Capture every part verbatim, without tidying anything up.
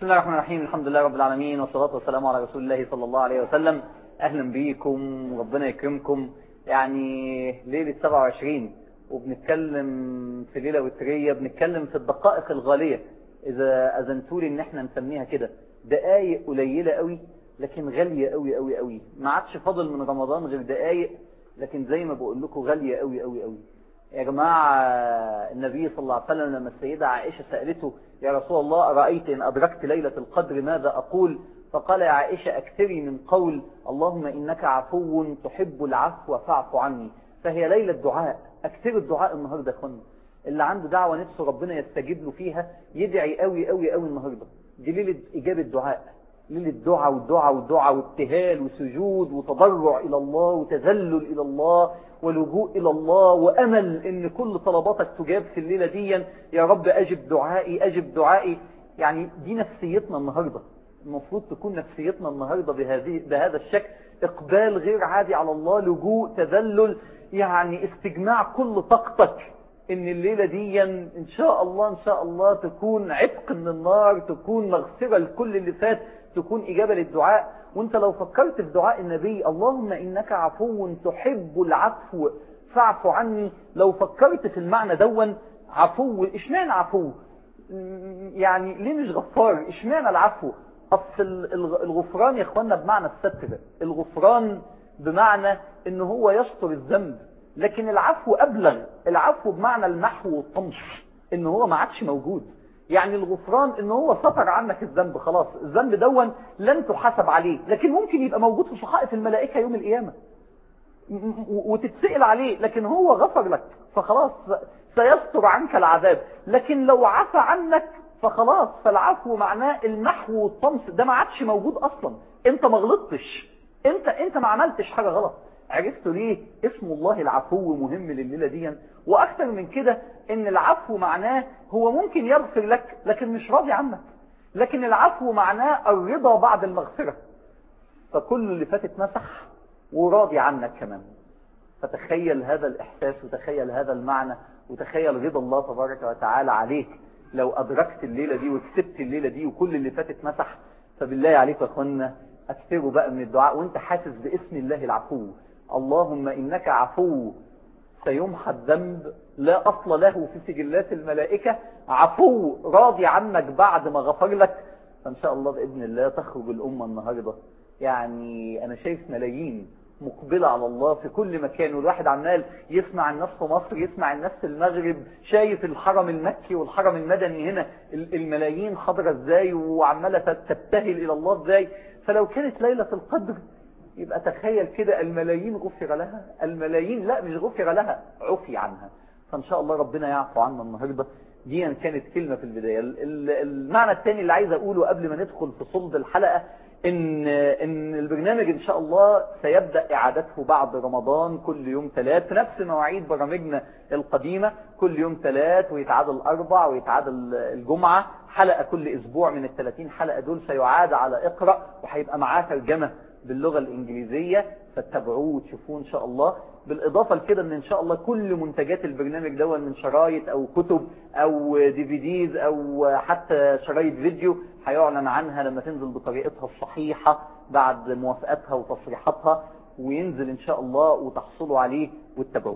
بسم الله الرحمن الرحيم. الحمد لله رب العالمين، والصلاة والسلام على رسول الله صلى الله عليه وسلم. أهلا بيكم وربنا يكرمكم. يعني ليلة سبعة وعشرين وبنتكلم في ليلة وترية، بنتكلم في الدقائق الغالية، إذا أذنتولي إن احنا نسميها كده، دقايق قليلة قوي لكن غالية قوي قوي قوي. ما عادش فاضل من رمضان غير دقايق، لكن زي ما بقول لكم غالية قوي قوي قوي يا جماعة. النبي صلى الله عليه وسلم لما السيدة عائشة سألته: يا رسول الله، أرأيت إن أدركت ليلة القدر ماذا أقول؟ فقال: يا عائشة، أكثري من قول اللهم إنك عفو تحب العفو فاعف عني. فهي ليلة دعاء، أكثر الدعاء النهاردة يا أخوانا. اللي عنده دعوة نفسه ربنا يستجيب له فيها يدعي قوي قوي قوي النهاردة. دي ليلة إجابة دعاء، ليلة دعاء والدعاء والدعاء وابتهال وسجود وتضرع إلى الله وتذلل إلى الله ولجوء إلى الله، وأمل إن كل طلباتك تجاب في الليلة دي. يا رب أجب دعائي أجب دعائي. يعني دي نفسيتنا النهاردة، المفروض تكون نفسيتنا النهاردة بهذه بهذا الشكل، إقبال غير عادي على الله، لجوء، تذلل، يعني استجماع كل طاقتك إن الليلة دي إن شاء الله إن شاء الله تكون عتق من النار، تكون مغفرة لكل اللي فات، تكون إجابة للدعاء. وانت لو فكرت في دعاء النبي اللهم إنك عفو تحب العفو فاعف عني، لو فكرت في المعنى دون عفو، اشمعنى عفو؟ يعني ليه مش غفار؟ اشمعنى العفو؟ أصل الغفران يا اخوانا بمعنى الستر، الغفران بمعنى ان هو يستر الذنب، لكن العفو أبلغ، العفو بمعنى المحو والطمس، ان هو ما عادش موجود. يعني الغفران ان هو ستر عنك الذنب، خلاص الذنب دون لن تحاسب عليه، لكن ممكن يبقى موجود في صحائف الملائكة يوم القيامة وتتسئل عليه، لكن هو غفر لك فخلاص سيستر عنك العذاب. لكن لو عفى عنك فخلاص، فالعفو معناه المحو والطمس، ده ما عادش موجود اصلا. انت ما غلطتش، انت انت ما عملتش حاجة غلط. عرفتوا ليه اسم الله العفو مهم لليلة دي؟ واكثر من كده ان العفو معناه هو ممكن يغفر لك لكن مش راضي عنك، لكن العفو معناه الرضا بعد المغفرة، فكل اللي فات اتمسح وراضي عنك كمان. فتخيل هذا الإحساس وتخيل هذا المعنى وتخيل رضا الله تبارك وتعالى عليك لو أدركت الليلة دي وكسبت الليلة دي وكل اللي فات اتمسح. فبالله عليك يا أخوانا أكثروا بقى من الدعاء وانت حاسس باسم الله العفو. اللهم إنك عفو سيمحى الذنب لا أصل له في سجلات الملائكة، عفو راضي عنك بعد ما غفر لك. فإن شاء الله بإذن الله تخرج الأمة النهاردة. يعني أنا شايف ملايين مقبلة على الله في كل مكان، والواحد عمال يسمع الناس في مصر، يسمع الناس في المغرب، شايف الحرم المكي والحرم المدني هنا الملايين حاضرة ازاي وعمالة تبتهل إلى الله ازاي. فلو كانت ليلة القدر يبقى تخيل كده الملايين غفر لها، الملايين لا مش غفر لها، عفي عنها. فإن شاء الله ربنا يعفو عنا النهاردة. دي كانت كلمة في البداية. المعنى الثاني اللي عايز أقوله قبل ما ندخل في صلب الحلقة إن, إن البرنامج إن شاء الله سيبدأ إعادته بعد رمضان كل يوم ثلاث في نفس مواعيد برامجنا القديمة، كل يوم ثلاث ويتعاد الأربع ويتعاد الجمعة، حلقة كل أسبوع من الثلاثين حلقة دول سيعاد على اقرأ، وهيبقى معاه ترجمة باللغة الإنجليزية، فتتابعوه وتشوفوه إن شاء الله. بالإضافة لكده إن إن شاء الله كل منتجات البرنامج دون من شرايط أو كتب أو دي في ديز أو حتى شرايط فيديو هيعلن عنها لما تنزل بطريقتها الصحيحة بعد موافقتها وتصريحاتها، وينزل إن شاء الله وتحصلوا عليه وتتابعوه.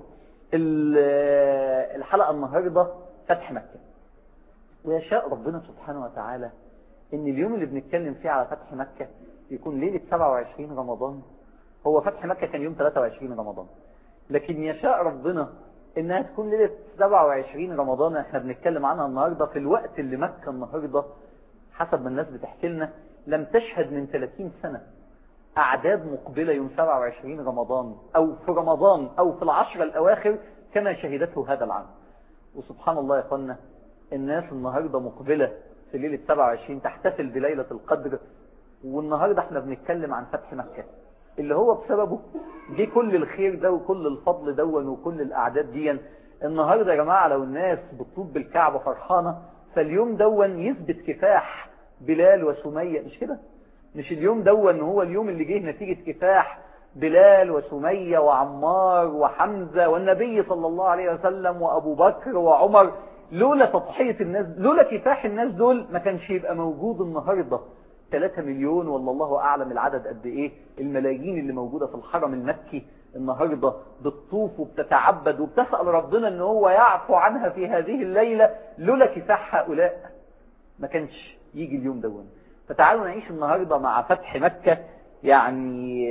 الحلقة النهاردة فتح مكة، ويشاء ربنا سبحانه وتعالى إن اليوم اللي بنتكلم فيه على فتح مكة يكون ليلة سبعة وعشرين رمضان. هو فتح مكة كان يوم ثلاثة وعشرين رمضان، لكن يشاء ربنا انها تكون ليلة سبعة وعشرين رمضان احنا بنتكلم عنها النهاردة، في الوقت اللي مكة النهاردة حسب ما الناس بتحكي لنا لم تشهد من ثلاثين سنة اعداد مقبلة يوم سبعة وعشرين رمضان او في رمضان او في العشر الاواخر كما شهدته هذا العام. وسبحان الله يا اخوانا الناس النهاردة مقبلة في ليلة سبعة وعشرين تحتفل بليلة القدر، والنهاردة احنا بنتكلم عن فتح مكة اللي هو بسببه جه كل الخير ده وكل الفضل دون وكل الأعداد دي. النهاردة يا جماعة لو الناس بتطوب بالكعبة فرحانة فاليوم دون يثبت كفاح بلال وسمية، مش كده؟ مش اليوم دون هو اليوم اللي جه نتيجة كفاح بلال وسمية وعمار وحمزة والنبي صلى الله عليه وسلم وأبو بكر وعمر. لولا تضحية الناس، لولا كفاح الناس دول، ما كانش يبقى موجود النهاردة ثلاثة مليون ولا الله أعلم العدد قد إيه الملايين اللي موجودة في الحرم المكي النهاردة بتطوف وبتتعبد وبتسأل ربنا ان هو يعفو عنها في هذه الليلة. لولا كفاح هؤلاء ما كانش يجي اليوم دون. فتعالوا نعيش النهاردة مع فتح مكة. يعني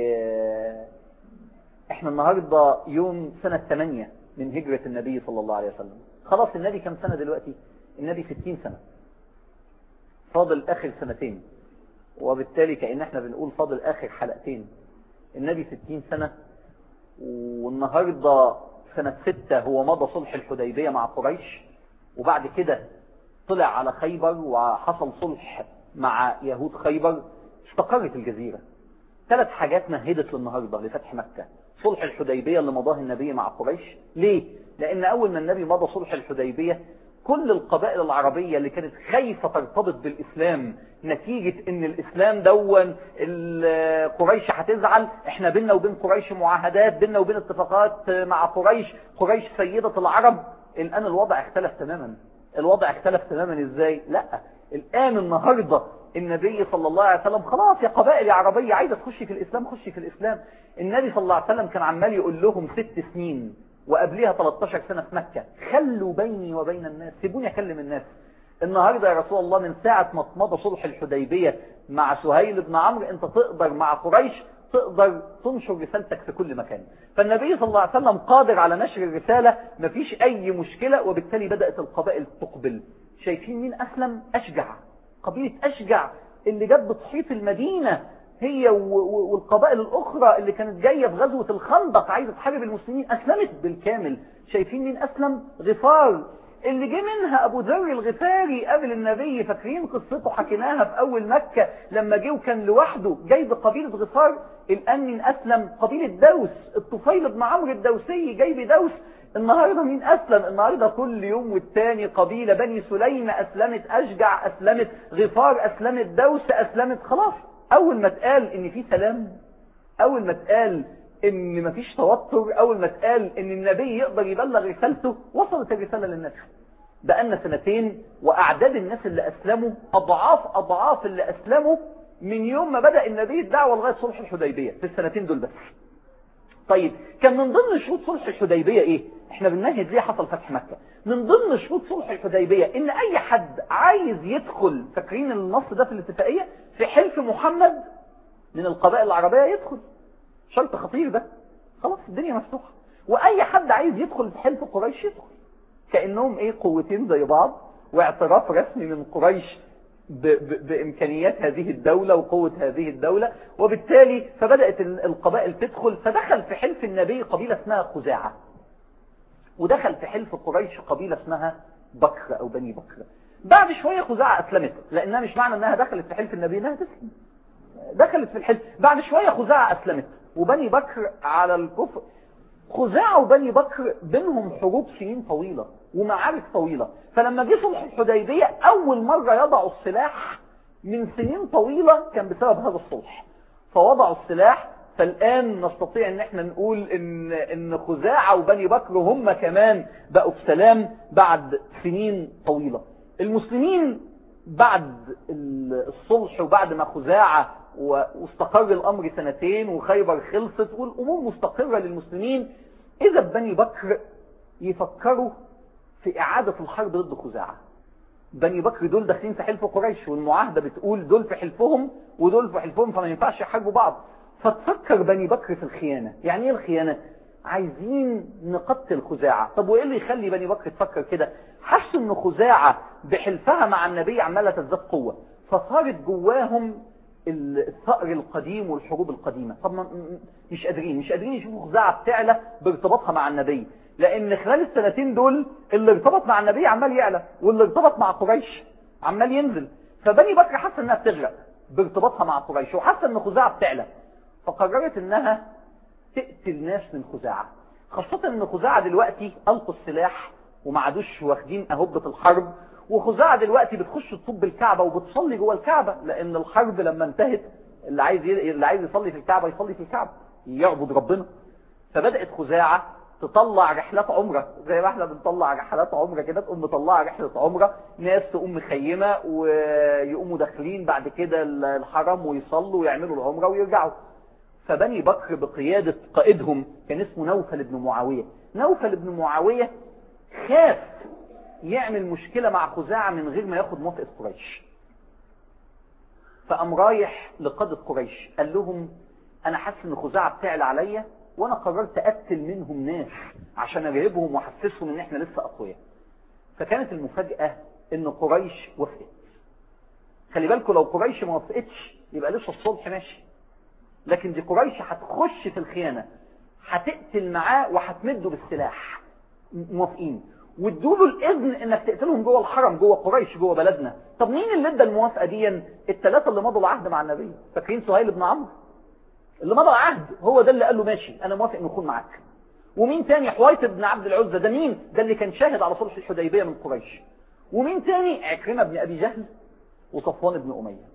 احنا النهاردة يوم سنة ثمانية من هجرة النبي صلى الله عليه وسلم. خلاص النبي كم سنة دلوقتي؟ النبي ستين سنة، فاضل اخر سنتين، وبالتالي كأن احنا بنقول فاضل اخر حلقتين. النبي ستين سنة، والنهاردة سنة ستة هو مضى صلح الحديبية مع قريش، وبعد كده طلع على خيبر وحصل صلح مع يهود خيبر، استقرت الجزيرة. ثلاث حاجات مهدت للنهاردة لفتح مكة. صلح الحديبية اللي مضاه النبي مع قريش. ليه؟ لأن أول ما النبي مضى صلح الحديبية كل القبائل العربية اللي كانت خايفة ترتبط بالإسلام نتيجة ان الإسلام دون قريش هتزعل، احنا بيننا وبين قريش معاهدات، بيننا وبين اتفاقات مع قريش، قريش سيدة العرب. الآن الوضع اختلف تماما. الوضع اختلف تماما ازاي؟ لا، الآن النهاردة النبي صلى الله عليه وسلم خلاص يا قبائل يا عربية عايزة تخشي في الإسلام، خشي في الإسلام. النبي صلى الله عليه وسلم كان عمال يقول لهم ست سنين وقبلها ثلاثة عشر سنة في مكة، خلوا بيني وبين الناس، سيبوني أكلم الناس. النهاردة يا رسول الله من ساعة ما مضى صلح الحديبية مع سهيل بن عمرو انت تقدر مع قريش تقدر تنشر رسالتك في كل مكان. فالنبي صلى الله عليه وسلم قادر على نشر الرسالة، مفيش أي مشكلة، وبالتالي بدأت القبائل تقبل. شايفين مين أسلم؟ أشجع. قبيلة أشجع اللي جت بتحيط المدينة هي والقبائل الأخرى اللي كانت جاية في غزوة الخندق عايزة تحارب المسلمين أسلمت بالكامل. شايفين مين أسلم؟ غفار، اللي جه منها أبو ذر الغفاري قبل النبي. فاكرين قصته حكيناها في أول مكة لما جه وكان لوحده جاي بقبيلة غفار. الآن من أسلم؟ قبيلة دوس، الطفيل بن عمرو الدوسي جاي بدوس. النهاردة مين أسلم؟ النهاردة كل يوم والتاني قبيلة. بني سليم أسلمت، أشجع أسلمت، غفار أسلمت، دوس أسلمت. خلاص أول ما اتقال إن في سلام، أول ما اتقال إن مفيش توتر، أول ما اتقال إن النبي يقدر يبلغ رسالته، وصلت الرسالة للناس. بقالنا سنتين وأعداد الناس اللي أسلموا أضعاف أضعاف اللي أسلموا من يوم ما بدأ النبي الدعوة لغاية صلح الحديبية في السنتين دول بس. طيب كان من ضمن شروط صلح الحديبية إيه؟ إحنا بنمهد ليه حصل فتح مكة. من ضمن شروط صلح الحديبية إن أي حد عايز يدخل، فاكرين النص ده في الاتفاقية، في حلف محمد من القبائل العربية يدخل. شرط خطير ده. خلاص الدنيا مفتوحة، وأي حد عايز يدخل في حلف قريش يدخل. كأنهم إيه؟ قوتين زي بعض، واعتراف رسمي من قريش ب ب بإمكانيات هذه الدولة وقوة هذه الدولة. وبالتالي فبدأت القبائل تدخل. فدخل في حلف النبي قبيلة اسمها خزاعة، ودخل في حلف قريش قبيلة اسمها بكر أو بني بكر. بعد شوية خزاعة أسلمت، لأنها مش معنى أنها دخلت في حلف النبي أنها تسلم، دخلت في الحلف. بعد شوية خزاعة أسلمت وبني بكر على الكفر. خزاعة وبني بكر بينهم حروب سنين طويلة ومعارك طويلة. فلما جه صلح الحديبية أول مرة يضعوا السلاح من سنين طويلة كان بسبب هذا الصلح، فوضعوا السلاح. فالآن نستطيع ان احنا نقول ان, إن خزاعة وبني بكر هم كمان بقوا بسلام بعد سنين طويلة. المسلمين بعد الصلح وبعد ما خزاعة واستقر الأمر سنتين وخيبر خلصت والأمور مستقرة للمسلمين، إذا بني بكر يفكروا في إعادة الحرب ضد خزاعة. بني بكر دول داخلين في حلف قريش، والمعاهدة بتقول دول في حلفهم ودول في حلفهم، فما ينفعش يحاربوا بعض. فتفكر بني بكر في الخيانة. يعني ايه الخيانة؟ عايزين نقتل خزاعة. طب وايه اللي يخلي بني بكر تفكر كده؟ حسوا ان خزاعة بحلفها مع النبي عمالة تزداد قوة، فصارت جواهم الثأر القديم والحروب القديمة. طب مش قادرين مش قادرين يشوفوا خزاعة بتعلى بارتباطها مع النبي، لان خلال السنتين دول اللي ارتبط مع النبي عمال يعلى واللي ارتبط مع قريش عمال ينزل. فبني بكر حاسه انها بتغرق بارتباطها مع قريش، وحاسه ان خزاعة بتعلى، فقررت انها تقتل ناس من خزاعة. خاصة ان خزاعة دلوقتي ألقوا السلاح وما عادوش واخدين أهبة الحرب، وخزاعة دلوقتي بتخش تصب الكعبة وبتصلي جوه الكعبة، لأن الحرب لما انتهت اللي عايز اللي عايز يصلي في الكعبة يصلي في الكعبة يعبد ربنا. فبدأت خزاعة تطلع رحلات عمرة زي ما احنا بنطلع رحلات عمرة كده، تقوم مطلع رحلة عمرة، ناس تقوم مخيمة ويقوموا داخلين بعد كده الحرم ويصلوا ويعملوا العمرة ويرجعوا. فبني بكر بقيادة قائدهم كان اسمه نوفل بن معاوية. نوفل بن معاوية خاف يعمل مشكلة مع خزاعة من غير ما ياخد موافقة قريش، فقام رايح لقادة قريش قال لهم انا حاسس ان خزاعة بتعلى عليا وانا قررت اقتل منهم ناس عشان ارهبهم واحسسهم ان احنا لسه اقوياء. فكانت المفاجأة ان قريش وافقت. خلي بالكم لو قريش ما وافقتش يبقى لسه الصلح ماشي، لكن دي قريش هتخش في الخيانة، هتقتل معاه وهتمده بالسلاح. موافقين وادوا له الاذن انك تقتلهم جوه الحرم، جوه قريش، جوه بلدنا. طب مين اللي ادى الموافقه دي؟ الثلاثه اللي مضوا العهد مع النبي. فاكرين سهيل بن عمرو اللي مضى العهد؟ هو ده اللي قال له ماشي انا موافق نكون معاك. ومين تاني؟ حويط بن عبد العزى. ده مين؟ ده اللي كان شاهد على صلح الحديبيه من قريش. ومين تاني؟ عكرمه بن ابي جهل وصفوان بن اميه.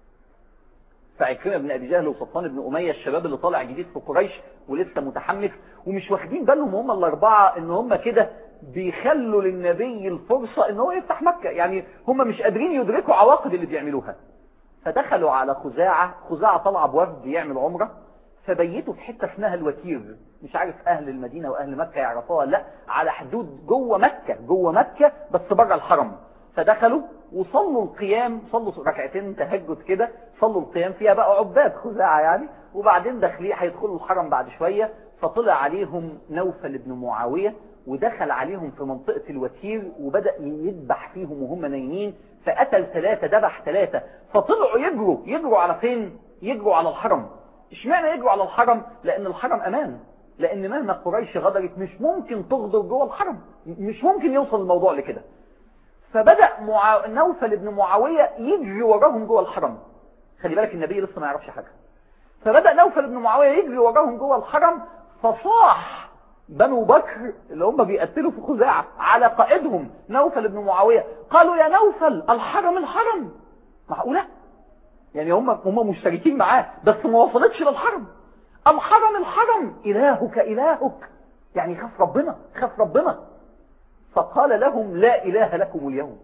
فعكرمه بن ابي جهل وصفوان بن اميه الشباب اللي طالع جديد في قريش ولسه متحمس ومش واخدين بالهم هم الاربعه ان هم كده بيخلوا للنبي الفرصه ان هو يفتح مكه، يعني هم مش قادرين يدركوا عواقب اللي بيعملوها. فدخلوا على خزاعه، خزاعه طلع بوفد يعمل عمره، فبيتوا في حته اسمها الوتير. مش عارف اهل المدينه واهل مكه يعرفوها لا، على حدود جوه مكه، جوه مكه بس بره الحرم. فدخلوا وصلوا القيام، صلوا ركعتين تهجد كده، صلوا القيام فيها بقى عباد خزاعه يعني، وبعدين داخلين هيدخلوا الحرم بعد شويه. فطلع عليهم نوفل بن معاويه ودخل عليهم في منطقه الوتير وبدا يذبح فيهم وهم نايمين، فقتل ثلاثه ذبح ثلاثه. فطلعوا يجروا يجروا على فين؟ يجروا على الحرم. اشمعنى يجروا على الحرم؟ لان الحرم امان، لان مهما قريش غدرت مش ممكن تغدر جوه الحرم، مش ممكن يوصل الموضوع لكده. فبدأ معا... نوفل بن معاوية يجري وراهم جوه الحرم. خلي بالك النبي لسه ما يعرفش حاجة. فبدأ نوفل بن معاوية يجري وراهم جوه الحرم، فصاح بنو بكر اللي هم بيقتلوا في خزاعة على قائدهم نوفل بن معاوية، قالوا يا نوفل الحرم الحرم. معقولة؟ يعني هم هم مشتركين معاه بس ما وصلتش للحرم. الحرم الحرم إلهك إلهك، يعني خاف ربنا خاف ربنا. فقال لهم لا إله لكم اليوم،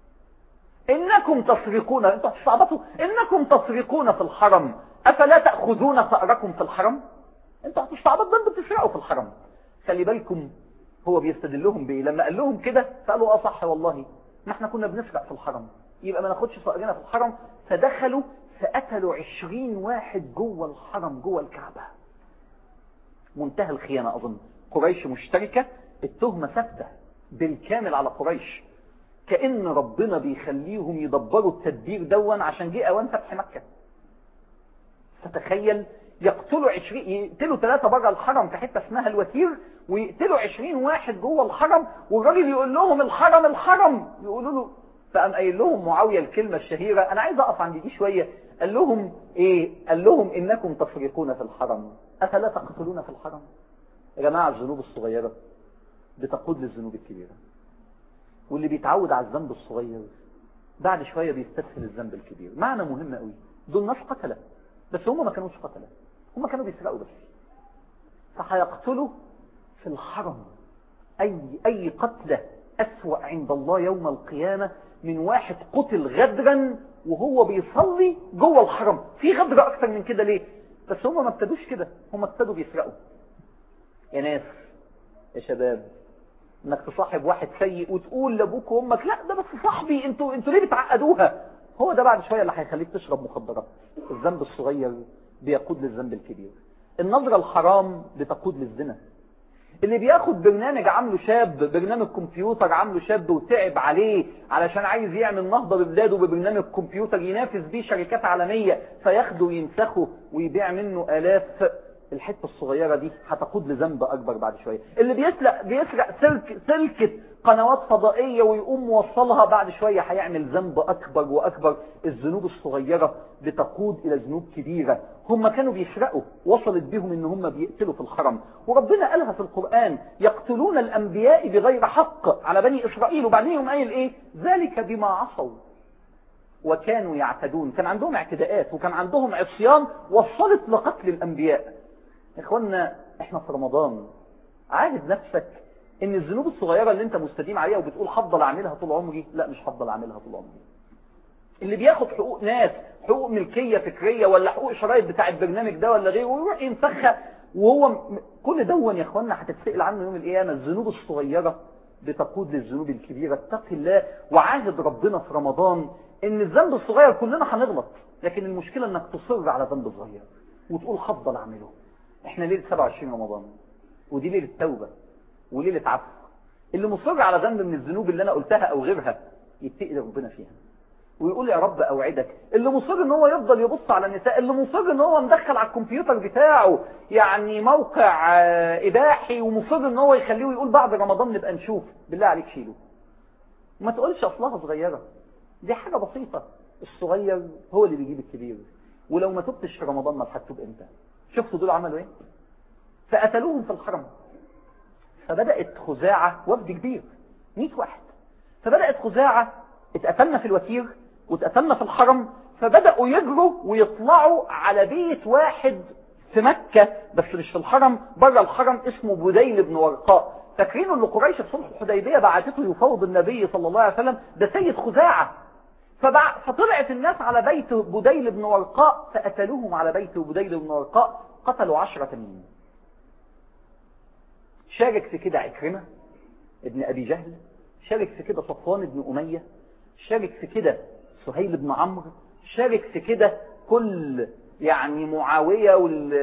إنكم تسرقون، انتوا هتستعبطوا، إنكم تسرقون في الحرم أفلا تأخذون ثأركم في الحرم؟ انتوا هتستعبطوا، ده بتسرقوا في الحرم. خلي بالكم هو بيستدلهم بإيه لما قال لهم كده؟ فقالوا اه صح والله ما احنا كنا بنسرق في الحرم، يبقى ما ناخدش ثأرنا في الحرم. فدخلوا فقتلوا عشرين واحد جوه الحرم جوه الكعبة. منتهى الخيانة. أظن قريش مشتركة، التهمة ثابتة بالكامل على قريش، كأن ربنا بيخليهم يدبروا التدبير دون عشان جه اوان فتح مكة. فتخيل يقتلوا عشرين، يقتلوا ثلاثة بره الحرم في حتة اسمها الوتير، ويقتلوا عشرين واحد جوه الحرم، والراجل يقول لهم الحرم الحرم، يقولوا له. فقام قايل لهم معاوية الكلمة الشهيرة، انا عايز اقف عند دي شوية. قال لهم ايه؟ قال لهم انكم تسرقون في الحرم افلا تقتلون في الحرم. يا جماعة الذنوب الصغيرة بتقود للذنوب الكبيرة، واللي بيتعود على الذنب الصغير بعد شوية بيستسهل الذنب الكبير. معنى مهم قوي، دول ناس قتلة بس هم ما كانوش قتلة، هم كانوا بيسرقوا بس. فهيقتلوا في الحرم. أي أي قتلة أسوأ عند الله يوم القيامة من واحد قتل غدرا وهو بيصلي جوه الحرم. في غدر أكثر من كده ليه؟ بس هم ما ابتدوش كده، هم ابتدوا بيسرقوا. يا ناس يا شباب، انك تصاحب واحد سيء وتقول لابوك وامك لا ده بس صاحبي، انتوا انتوا ليه بتعقدوها؟ هو ده بعد شويه اللي هيخليك تشرب مخدرات. الذنب الصغير بيقود للذنب الكبير. النظره الحرام بتقود للزنا. اللي بياخد برنامج عامله شاب، برنامج كمبيوتر عامله شاب وتعب عليه علشان عايز يعمل نهضه ببلاده ببرنامج كمبيوتر ينافس بيه شركات عالميه، فياخده وينسخه ويبيع منه آلاف، الحته الصغيره دي هتقود لذنب اكبر بعد شويه. اللي بيسرق بيسرق سلك سلكه قنوات فضائيه ويقوم موصلها، بعد شويه هيعمل ذنب اكبر واكبر. الذنوب الصغيره بتقود الى ذنوب كبيره. هم كانوا بيسرقوا، وصلت بهم ان هم بيقتلوا في الحرم، وربنا قالها في القرآن يقتلون الانبياء بغير حق على بني اسرائيل. وبعدين يوم قايل ايه؟ ذلك بما عصوا وكانوا يعتدون. كان عندهم اعتداءات وكان عندهم عصيان وصلت لقتل الانبياء. اخوانا احنا في رمضان، عاهد نفسك ان الذنوب الصغيرة اللي انت مستديم عليها وبتقول هفضل اعملها طول عمري، لا مش هفضل اعملها طول عمري. اللي بياخد حقوق ناس، حقوق ملكية فكرية ولا حقوق شرايط بتاع البرنامج ده ولا غيره، ويروح ينفخها، وهو كل دون يا اخوانا هتتسأل عنه يوم القيامة. الذنوب الصغيرة بتقود للذنوب الكبيرة. اتق الله وعاهد ربنا في رمضان ان الذنب الصغير كلنا هنغلط، لكن المشكلة انك تصر على ذنب صغير وتقول هفضل اعمله. احنا ليلة سبعة وعشرين رمضان، ودي ليلة توبة وليلة عفو. اللي مصر على ذنب من الذنوب اللي انا قلتها او غيرها يتقي ربنا فيها ويقول يا رب اوعدك. اللي مصر ان هو يفضل يبص على النساء، اللي مصر ان هو مدخل على الكمبيوتر بتاعه يعني موقع اباحي ومصر ان هو يخليه ويقول بعد رمضان نبقى نشوف، بالله عليك شيله. وما تقولش اصلها صغيرة، دي حاجة بسيطة. الصغير هو اللي بيجيب الكبير. ولو ما تبتش في رمضان ما هتتوب امتى؟ شفتوا دول عملوا ايه؟ فقتلوهم في الحرم. فبدأت خزاعة، وفد كبير مئة واحد، فبدأت خزاعة اتقتلنا في الوتير واتقتلنا في الحرم، فبدأوا يجروا ويطلعوا على بيت واحد في مكة بس مش في الحرم، بره الحرم، اسمه بديل بن ورقاء. فاكرينه اللي قريش في صلح الحديبية بعثته يفاوض النبي صلى الله عليه وسلم، ده سيد خزاعة. فبع... فطلعت الناس على بيت بديل بن ورقاء فقتلوهم على بيت بديل بن ورقاء، قتلوا عشرة تانيين. شارك في كده عكرمة ابن أبي جهل، شارك في كده صفوان بن أمية، شارك في كده سهيل بن عمرو، شارك في كده كل يعني معاوية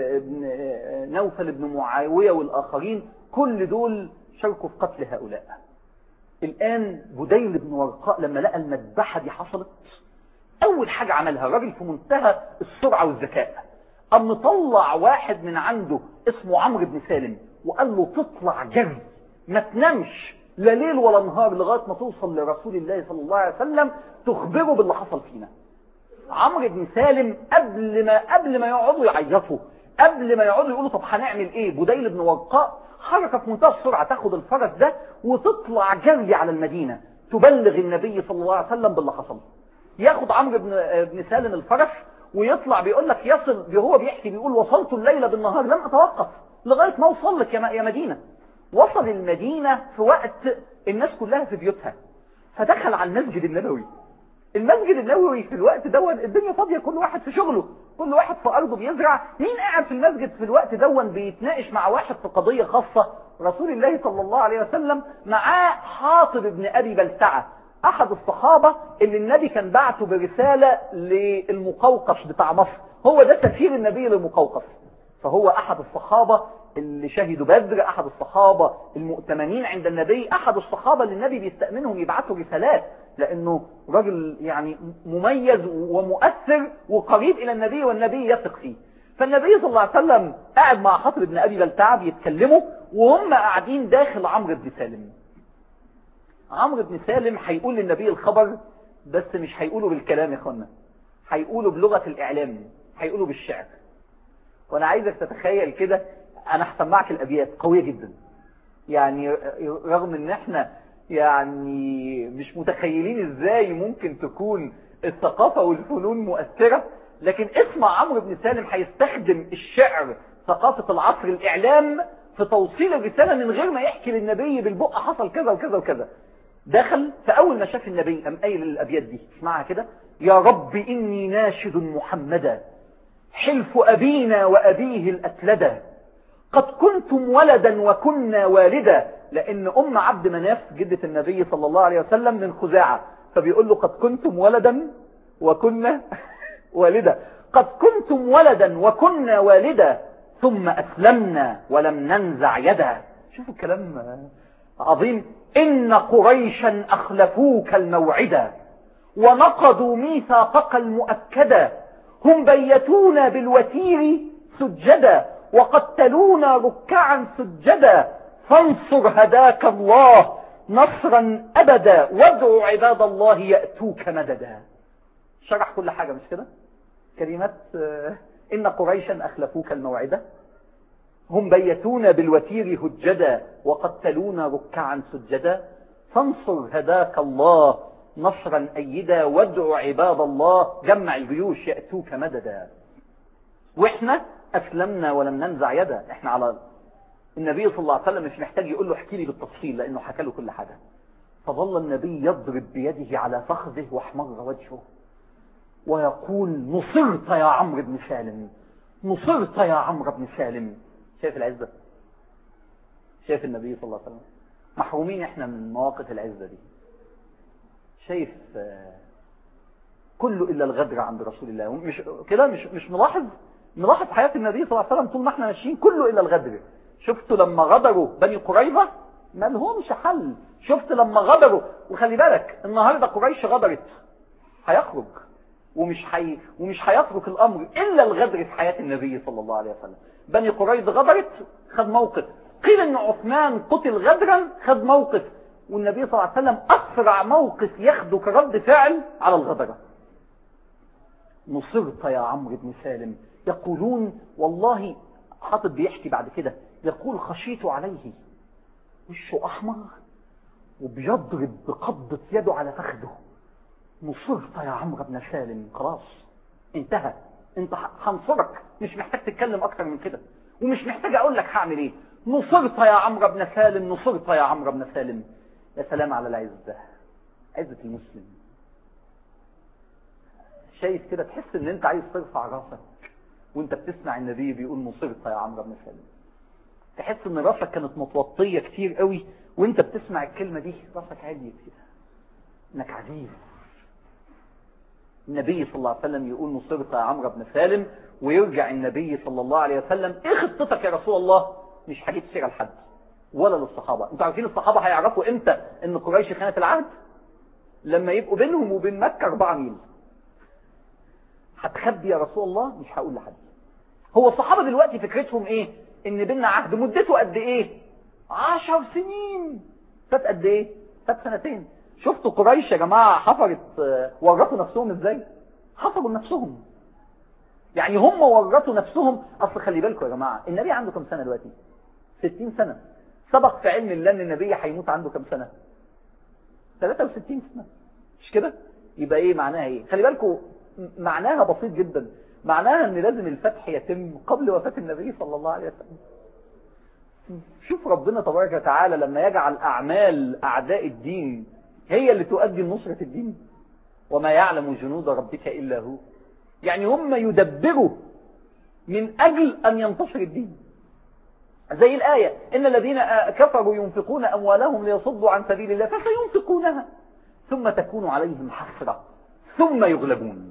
ونوفل بن معاوية والآخرين، كل دول شاركوا في قتل هؤلاء. الآن بديل بن ورقاء لما لقى المذبحة دي حصلت، أول حاجة عملها راجل في منتهى السرعة والذكاء، قام مطلع واحد من عنده اسمه عمرو بن سالم وقال له تطلع جري ما تنامش لا ليل ولا نهار لغاية ما توصل لرسول الله صلى الله عليه وسلم تخبره باللي حصل فينا. عمرو بن سالم قبل ما قبل ما يقعدوا يعيطوا، قبل ما يقعدوا يقولوا طب هنعمل ايه، بديل بن ورقاء حركة في منتهى السرعة، تاخد الفرس ده وتطلع جري على المدينة تبلغ النبي صلى الله عليه وسلم باللي حصل. ياخد عمرو بن بن سالم الفرس ويطلع، بيقول لك يصل، هو بيحكي بيقول وصلت الليلة بالنهار لم اتوقف لغاية ما اوصل لك يا مدينة. وصل المدينة في وقت الناس كلها في بيوتها، فدخل على المسجد النبوي. المسجد النبوي في الوقت دون الدنيا فاضية، كل واحد في شغله، كل واحد في أرضه بيزرع. مين قاعد في المسجد في الوقت دون بيتناقش مع واحد في قضية خاصة؟ رسول الله صلى الله عليه وسلم معاه حاطب ابن أبي بلتعة، أحد الصحابة اللي النبي كان بعته برسالة للمقوقس بتاع مصر، هو ده سفير النبي للمقوقس. فهو أحد الصحابة اللي شهدوا بدر، أحد الصحابة المؤتمنين عند النبي، أحد الصحابة اللي النبي بيستأمنهم يبعثوا رسالات، لأنه راجل يعني مميز ومؤثر وقريب إلى النبي والنبي يثق فيه. فالنبي صلى الله عليه وسلم قاعد مع حاطب بن أبي بلتعة بيتكلموا وهم قاعدين داخل عمرو بن سالم. عمرو بن سالم هيقول للنبي الخبر، بس مش هيقوله بالكلام يا اخوانا، هيقوله بلغة الإعلام، هيقوله بالشعر. وانا عايزك تتخيل كده، انا هسمعك الابيات قوية جدا، يعني رغم ان احنا يعني مش متخيلين ازاي ممكن تكون الثقافة والفنون مؤثرة، لكن اسمع عمرو بن سالم هيستخدم الشعر، ثقافة العصر، الاعلام، في توصيل الرسالة من غير ما يحكي للنبي بالبق حصل كذا وكذا وكذا. دخل فاول ما شاف النبي قام قايل الابيات دي، اسمعها كده: يا رب اني ناشد محمدا حلف أبينا وأبيه الأتلدة، قد كنتم ولدا وكنا والدا، لأن أم عبد مناف جدة النبي صلى الله عليه وسلم من خزاعة، فبيقول له قد كنتم ولدا وكنا والدا، قد كنتم ولدا وكنا والدا ثم أسلمنا ولم ننزع يدا. شوفوا الكلام عظيم. إن قريشا أخلفوك الموعدا ونقضوا ميثاقك المؤكدا، هم بيتونا بالوتير سجدا وقتلونا ركعا سجدا، فانصر هداك الله نصرا أبدا وادعوا عباد الله يأتوك مددا. شرح كل حاجة مش كده؟ كلمات إن قريشا أخلفوك الموعدة، هم بيتونا بالوتير هجدا وقتلونا ركعا سجدا، فانصر هداك الله نصرا أيدا وادعوا عباد الله جمع الجيوش يأتوك مددا. واحنا أسلمنا ولم ننزع يدا، احنا على النبي صلى الله عليه وسلم مش محتاج يقول له احكي لي بالتفصيل لأنه حكى له كل حاجة. فظل النبي يضرب بيده على فخذه واحمر وجهه ويقول نصرت يا عمرو بن سالم، نصرت يا عمرو بن سالم. شايف العزة؟ شايف النبي صلى الله عليه وسلم؟ محرومين احنا من مواقف العزة دي. شايف كله إلا الغدر عند رسول الله. مش كده؟ مش مش ملاحظ ملاحظ حياة النبي صلى الله عليه وسلم طول ما احنا ماشيين كله إلا الغدر. شفتوا لما غدروا بني قريظة ما لهمش حل. شفت لما غدروا، وخلي بالك النهاردة قريش غدرت، هيخرج ومش حي ومش هيترك الأمر إلا الغدر في حياة النبي صلى الله عليه وسلم. بني قريظة غدرت، خد موقف. قيل ان عثمان قتل غدرا، خد موقف. والنبي صلى الله عليه وسلم أسرع موقف ياخده كرد فعل على الغدرة. نصرت يا عمرو بن سالم. يقولون والله، حاطب بيحكي بعد كده يقول خشيت عليه، وشه أحمر وبيضرب بقبضة يده على فخده. نصرت يا عمرو بن سالم، خلاص انتهى، انت هنصرك، مش محتاج تتكلم اكتر من كده، ومش محتاج اقول لك هعمل ايه. نصرت يا عمرو بن سالم، نصرت يا عمرو بن سالم. يا سلام على العزة، عزة المسلم. شايف كده؟ تحس ان انت عايز ترفع راسك وانت بتسمع النبي بيقول نصرت يا عمرو بن سالم. تحس ان راسك كانت متوطية كتير قوي وانت بتسمع الكلمة دي، راسك عالية كده، انك عزيز. النبي صلى الله عليه وسلم يقول نصرت يا عمرو بن سالم، ويرجع النبي صلى الله عليه وسلم ايه خطتك يا رسول الله؟ مش هجيب سيرة لحد ولا للصحابة. انتوا عارفين الصحابة هيعرفوا امتى ان قريش خانت العهد؟ لما يبقوا بينهم وبين مكة أربعة ميل. هتخبي يا رسول الله؟ مش هقول لحد. هو الصحابة دلوقتي فكرتهم ايه؟ ان بيننا عهد مدته قد ايه؟ عشر سنين. فات قد ايه؟ فات سنتين. شفتوا قريش يا جماعة حفرت ورطوا نفسهم ازاي؟ حفروا نفسهم. يعني هم ورطوا نفسهم. اصل خلي بالكم يا جماعة، النبي عنده كم سنة دلوقتي؟ ستين سنة. سبق في علم الله ان النبي هيموت عنده كم سنة؟ ثلاثة وستين سنة. مش كده؟ يبقى ايه معناها ايه؟ خلي بالكم معناها بسيط جدا. معناها ان لازم الفتح يتم قبل وفاة النبي صلى الله عليه وسلم. شوف ربنا تبارك وتعالى لما يجعل اعمال اعداء الدين هي اللي تؤدي لنصرة الدين. وما يعلم جنود ربك الا هو. يعني هم يدبروا من اجل ان ينتصر الدين. زي الآية ان الذين كفروا ينفقون اموالهم ليصدوا عن سبيل الله فسينفقونها ثم تكون عليهم حسرة ثم يغلبون.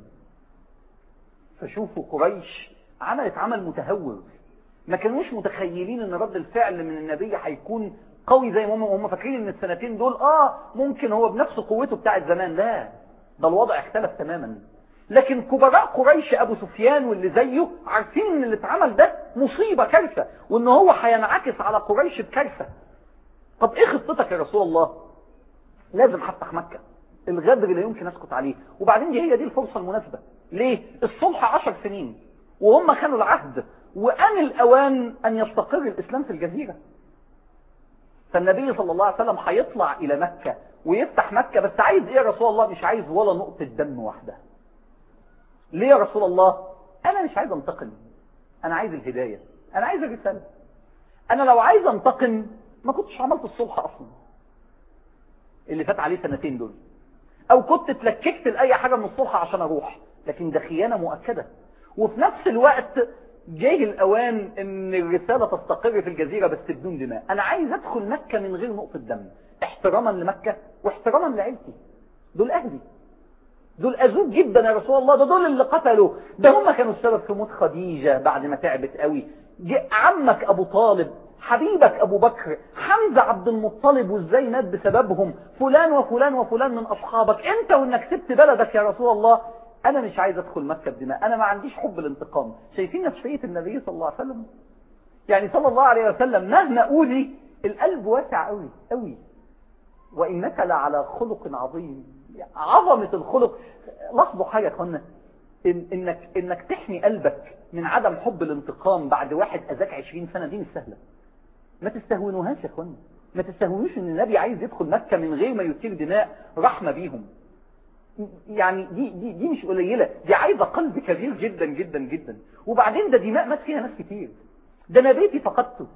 فشوفوا قريش عملت عمل متهور. ما كانوش متخيلين ان رد الفعل من النبي هيكون قوي زي ما هم هم فاكرين ان السنتين دول اه ممكن هو بنفس قوته بتاع زمان. لا، ده الوضع اختلف تماما. لكن كبراء قريش ابو سفيان واللي زيه عارفين ان اللي اتعمل ده مصيبة كارثة، وان هو هينعكس على قريش بكارثة. طب ايه خطتك يا رسول الله؟ لازم هفتح مكة، الغدر لا يمكن اسكت عليه. وبعدين دي هي دي الفرصة المناسبة. ليه؟ الصلح عشر سنين وهم خانوا العهد، وآن الأوان أن يستقر الإسلام في الجزيرة. فالنبي صلى الله عليه وسلم هيطلع إلى مكة ويفتح مكة. بس عايز إيه يا رسول الله؟ مش عايز ولا نقطة دم واحدة. ليه يا رسول الله؟ أنا مش عايز أنتقم، أنا عايز الهداية، أنا عايز الرسالة. أنا لو عايز أنتقم ما كنتش عملت الصلح أصلا اللي فات عليه سنتين دول، أو كنت اتلككت لأي حاجة من الصلح عشان أروح. لكن ده خيانة مؤكدة. وفي نفس الوقت جاي الأوان ان الرسالة تستقر في الجزيرة بس بدون دماء. انا عايز ادخل مكة من غير نقطة دم، احتراما لمكة واحتراما لعيلتي. دول اهلي، دول اذوك جدا يا رسول الله. ده دول اللي قتلوا، ده هم كانوا السبب في موت خديجة بعد ما تعبت قوي. عمك ابو طالب، حبيبك ابو بكر، حمزة عبد المطلب وازاي مات بسببهم، فلان وفلان وفلان من اصحابك، انت وانك سبت بلدك يا رسول الله. انا مش عايز ادخل مكة بدماء، انا ما عنديش حب الانتقام. شايفين نفسية النبي صلى الله عليه وسلم؟ يعني صلى الله عليه وسلم مهما أوذي القلب واسع قوي قوي. وإنك لعلى خلق عظيم. عظمة الخلق. لاحظوا حاجة يا اخوانا، إن إنك, إنك تحمي قلبك من عدم حب الانتقام بعد واحد أذاك عشرين سنة دي مش سهلة. ما تستهونوهاش يا اخوانا، ما تستهونوش ان النبي عايز يدخل مكة من غير ما يثير دماء رحمة بيهم. يعني دي دي دي مش قليلة، دي عايزة قلب كبير جدا جدا جدا. وبعدين ده دماء مات فيها ناس كتير. ده انا بيتي فقدته،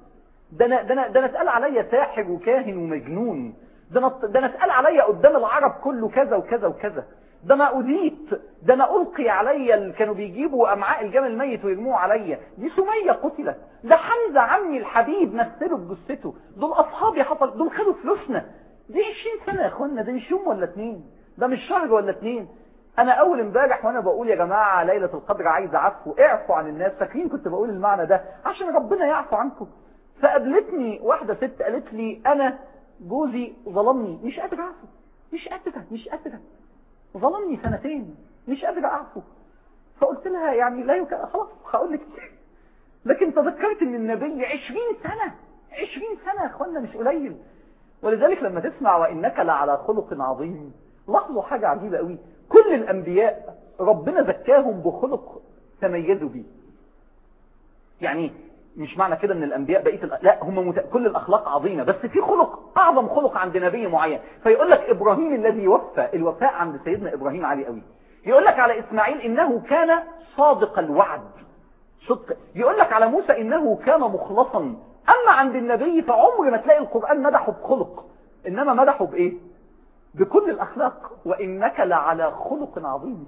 ده انا ده انا ده انا اتقال عليا ساحر وكاهن ومجنون، ده انا ده انا اتقال عليا قدام العرب كله كذا وكذا وكذا، ده انا اذيت، ده انا القي عليا اللي كانوا بيجيبوا امعاء الجمل الميت ويرموه عليا، دي سميه قتلت، ده حمزه عمي الحبيب مثله بجثته، دول اصحابي حصل، دول خدوا فلوسنا. دي عشرين سنه يا اخوانا، ده مش يوم ولا اتنين، ده مش شهر ولا اتنين. انا اول امبارح وانا بقول يا جماعه ليله القدر عايز عفو، اعفوا عن الناس، فاكرين كنت بقول المعنى ده عشان ربنا يعفو عنكم. فقابلتني واحده ست قالت لي انا جوزي ظلمني، مش قادره اعفو، مش قادره مش قادره ظلمني سنتين، مش قادره اعفو. فقلت لها يعني لا يك... خلاص هقول لك لكن تذكرت ان النبي عشرين سنه عشرين سنه يا اخوانا مش قليل. ولذلك لما تسمع وانك لعلى خلق عظيم، لاحظوا حاجه عجيبه قوي، كل الانبياء ربنا زكاهم بخلق تميزوا بيه. يعني مش معنى كده ان الانبياء بقيه الأ... لا هم مت... كل الاخلاق عظيمه، بس في خلق اعظم خلق عند نبي معين. فيقول لك ابراهيم الذي وفى، الوفاء عند سيدنا ابراهيم عالي قوي. يقول لك على اسماعيل انه كان صادق الوعد، صدق. يقول لك على موسى انه كان مخلصا. اما عند النبي فعمر ما تلاقي القران مدحه بخلق، انما مدحه بايه؟ بكل الاخلاق، وانك لعلى خلق عظيم.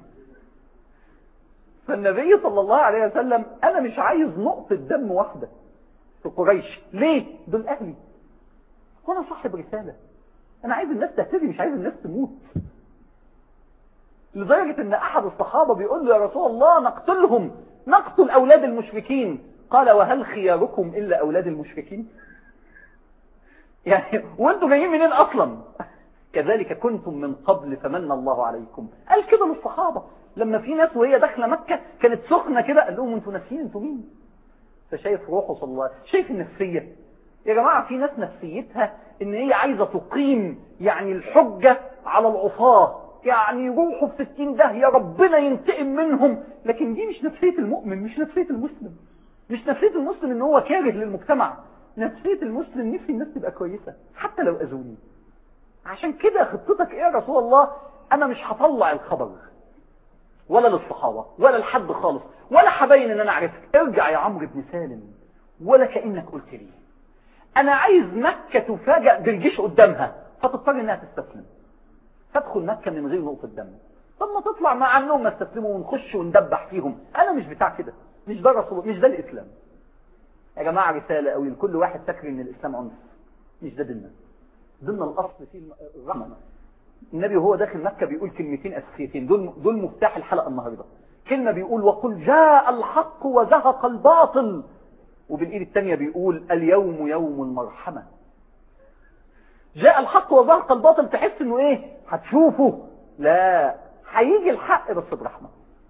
فالنبي صلى الله عليه وسلم انا مش عايز نقطة دم واحدة في قريش، ليه؟ دول اهلي وانا صاحب رسالة، انا عايز الناس تهتدي مش عايز الناس تموت. لدرجة ان احد الصحابة بيقول له يا رسول الله نقتلهم، نقتل اولاد المشركين. قال وهل خياركم الا اولاد المشركين؟ يعني وانتوا جايين منين اصلا؟ كذلك كنتم من قبل فمن الله عليكم. قال كده للصحابة لما في ناس وهي داخله مكة كانت سخنة كده، قال لهم انتوا ناسيين انتوا مين؟ فشايف روحه صلى الله عليه وسلم، شايف النفسية. يا جماعة في ناس نفسيتها ان هي عايزة تقيم يعني الحجة على العصاة، يعني يروحوا في ستين ده يا ربنا ينتقم منهم. لكن دي مش نفسية المؤمن، مش نفسية المسلم، مش نفسية المسلم ان هو كاره للمجتمع. نفسية المسلم نفسي الناس تبقى كويسة حتى لو اذوني. عشان كده خطتك ايه يا رسول الله؟ انا مش هطلع الخبر ولا للصحابة ولا لحد خالص، ولا هبين ان انا عرفت. ارجع يا عمرو بن سالم ولا كأنك قلت لي. انا عايز مكة تفاجأ بالجيش قدامها فتضطر انها تستسلم، تدخل مكة من غير نقطة دم. طب ما تطلع مع عنهم ما استسلموا ونخش وندبح فيهم. انا مش بتاع كده، مش ده رسول، مش ده الاسلام. يا جماعة رسالة قوي لكل واحد فاكر ان الاسلام عنف، مش ده ديننا. ديننا الاصل فيه الرحمة. النبي وهو داخل مكة بيقول كلمتين اساسيتين، دول دول مفتاح الحلقة النهاردة. كلمة بيقول وقل جاء الحق وزهق الباطل، وبالايد الثانية بيقول اليوم يوم المرحمة. جاء الحق وزهق الباطل، تحس انه ايه؟ هتشوفه؟ لا، هيجي الحق بس برحمة.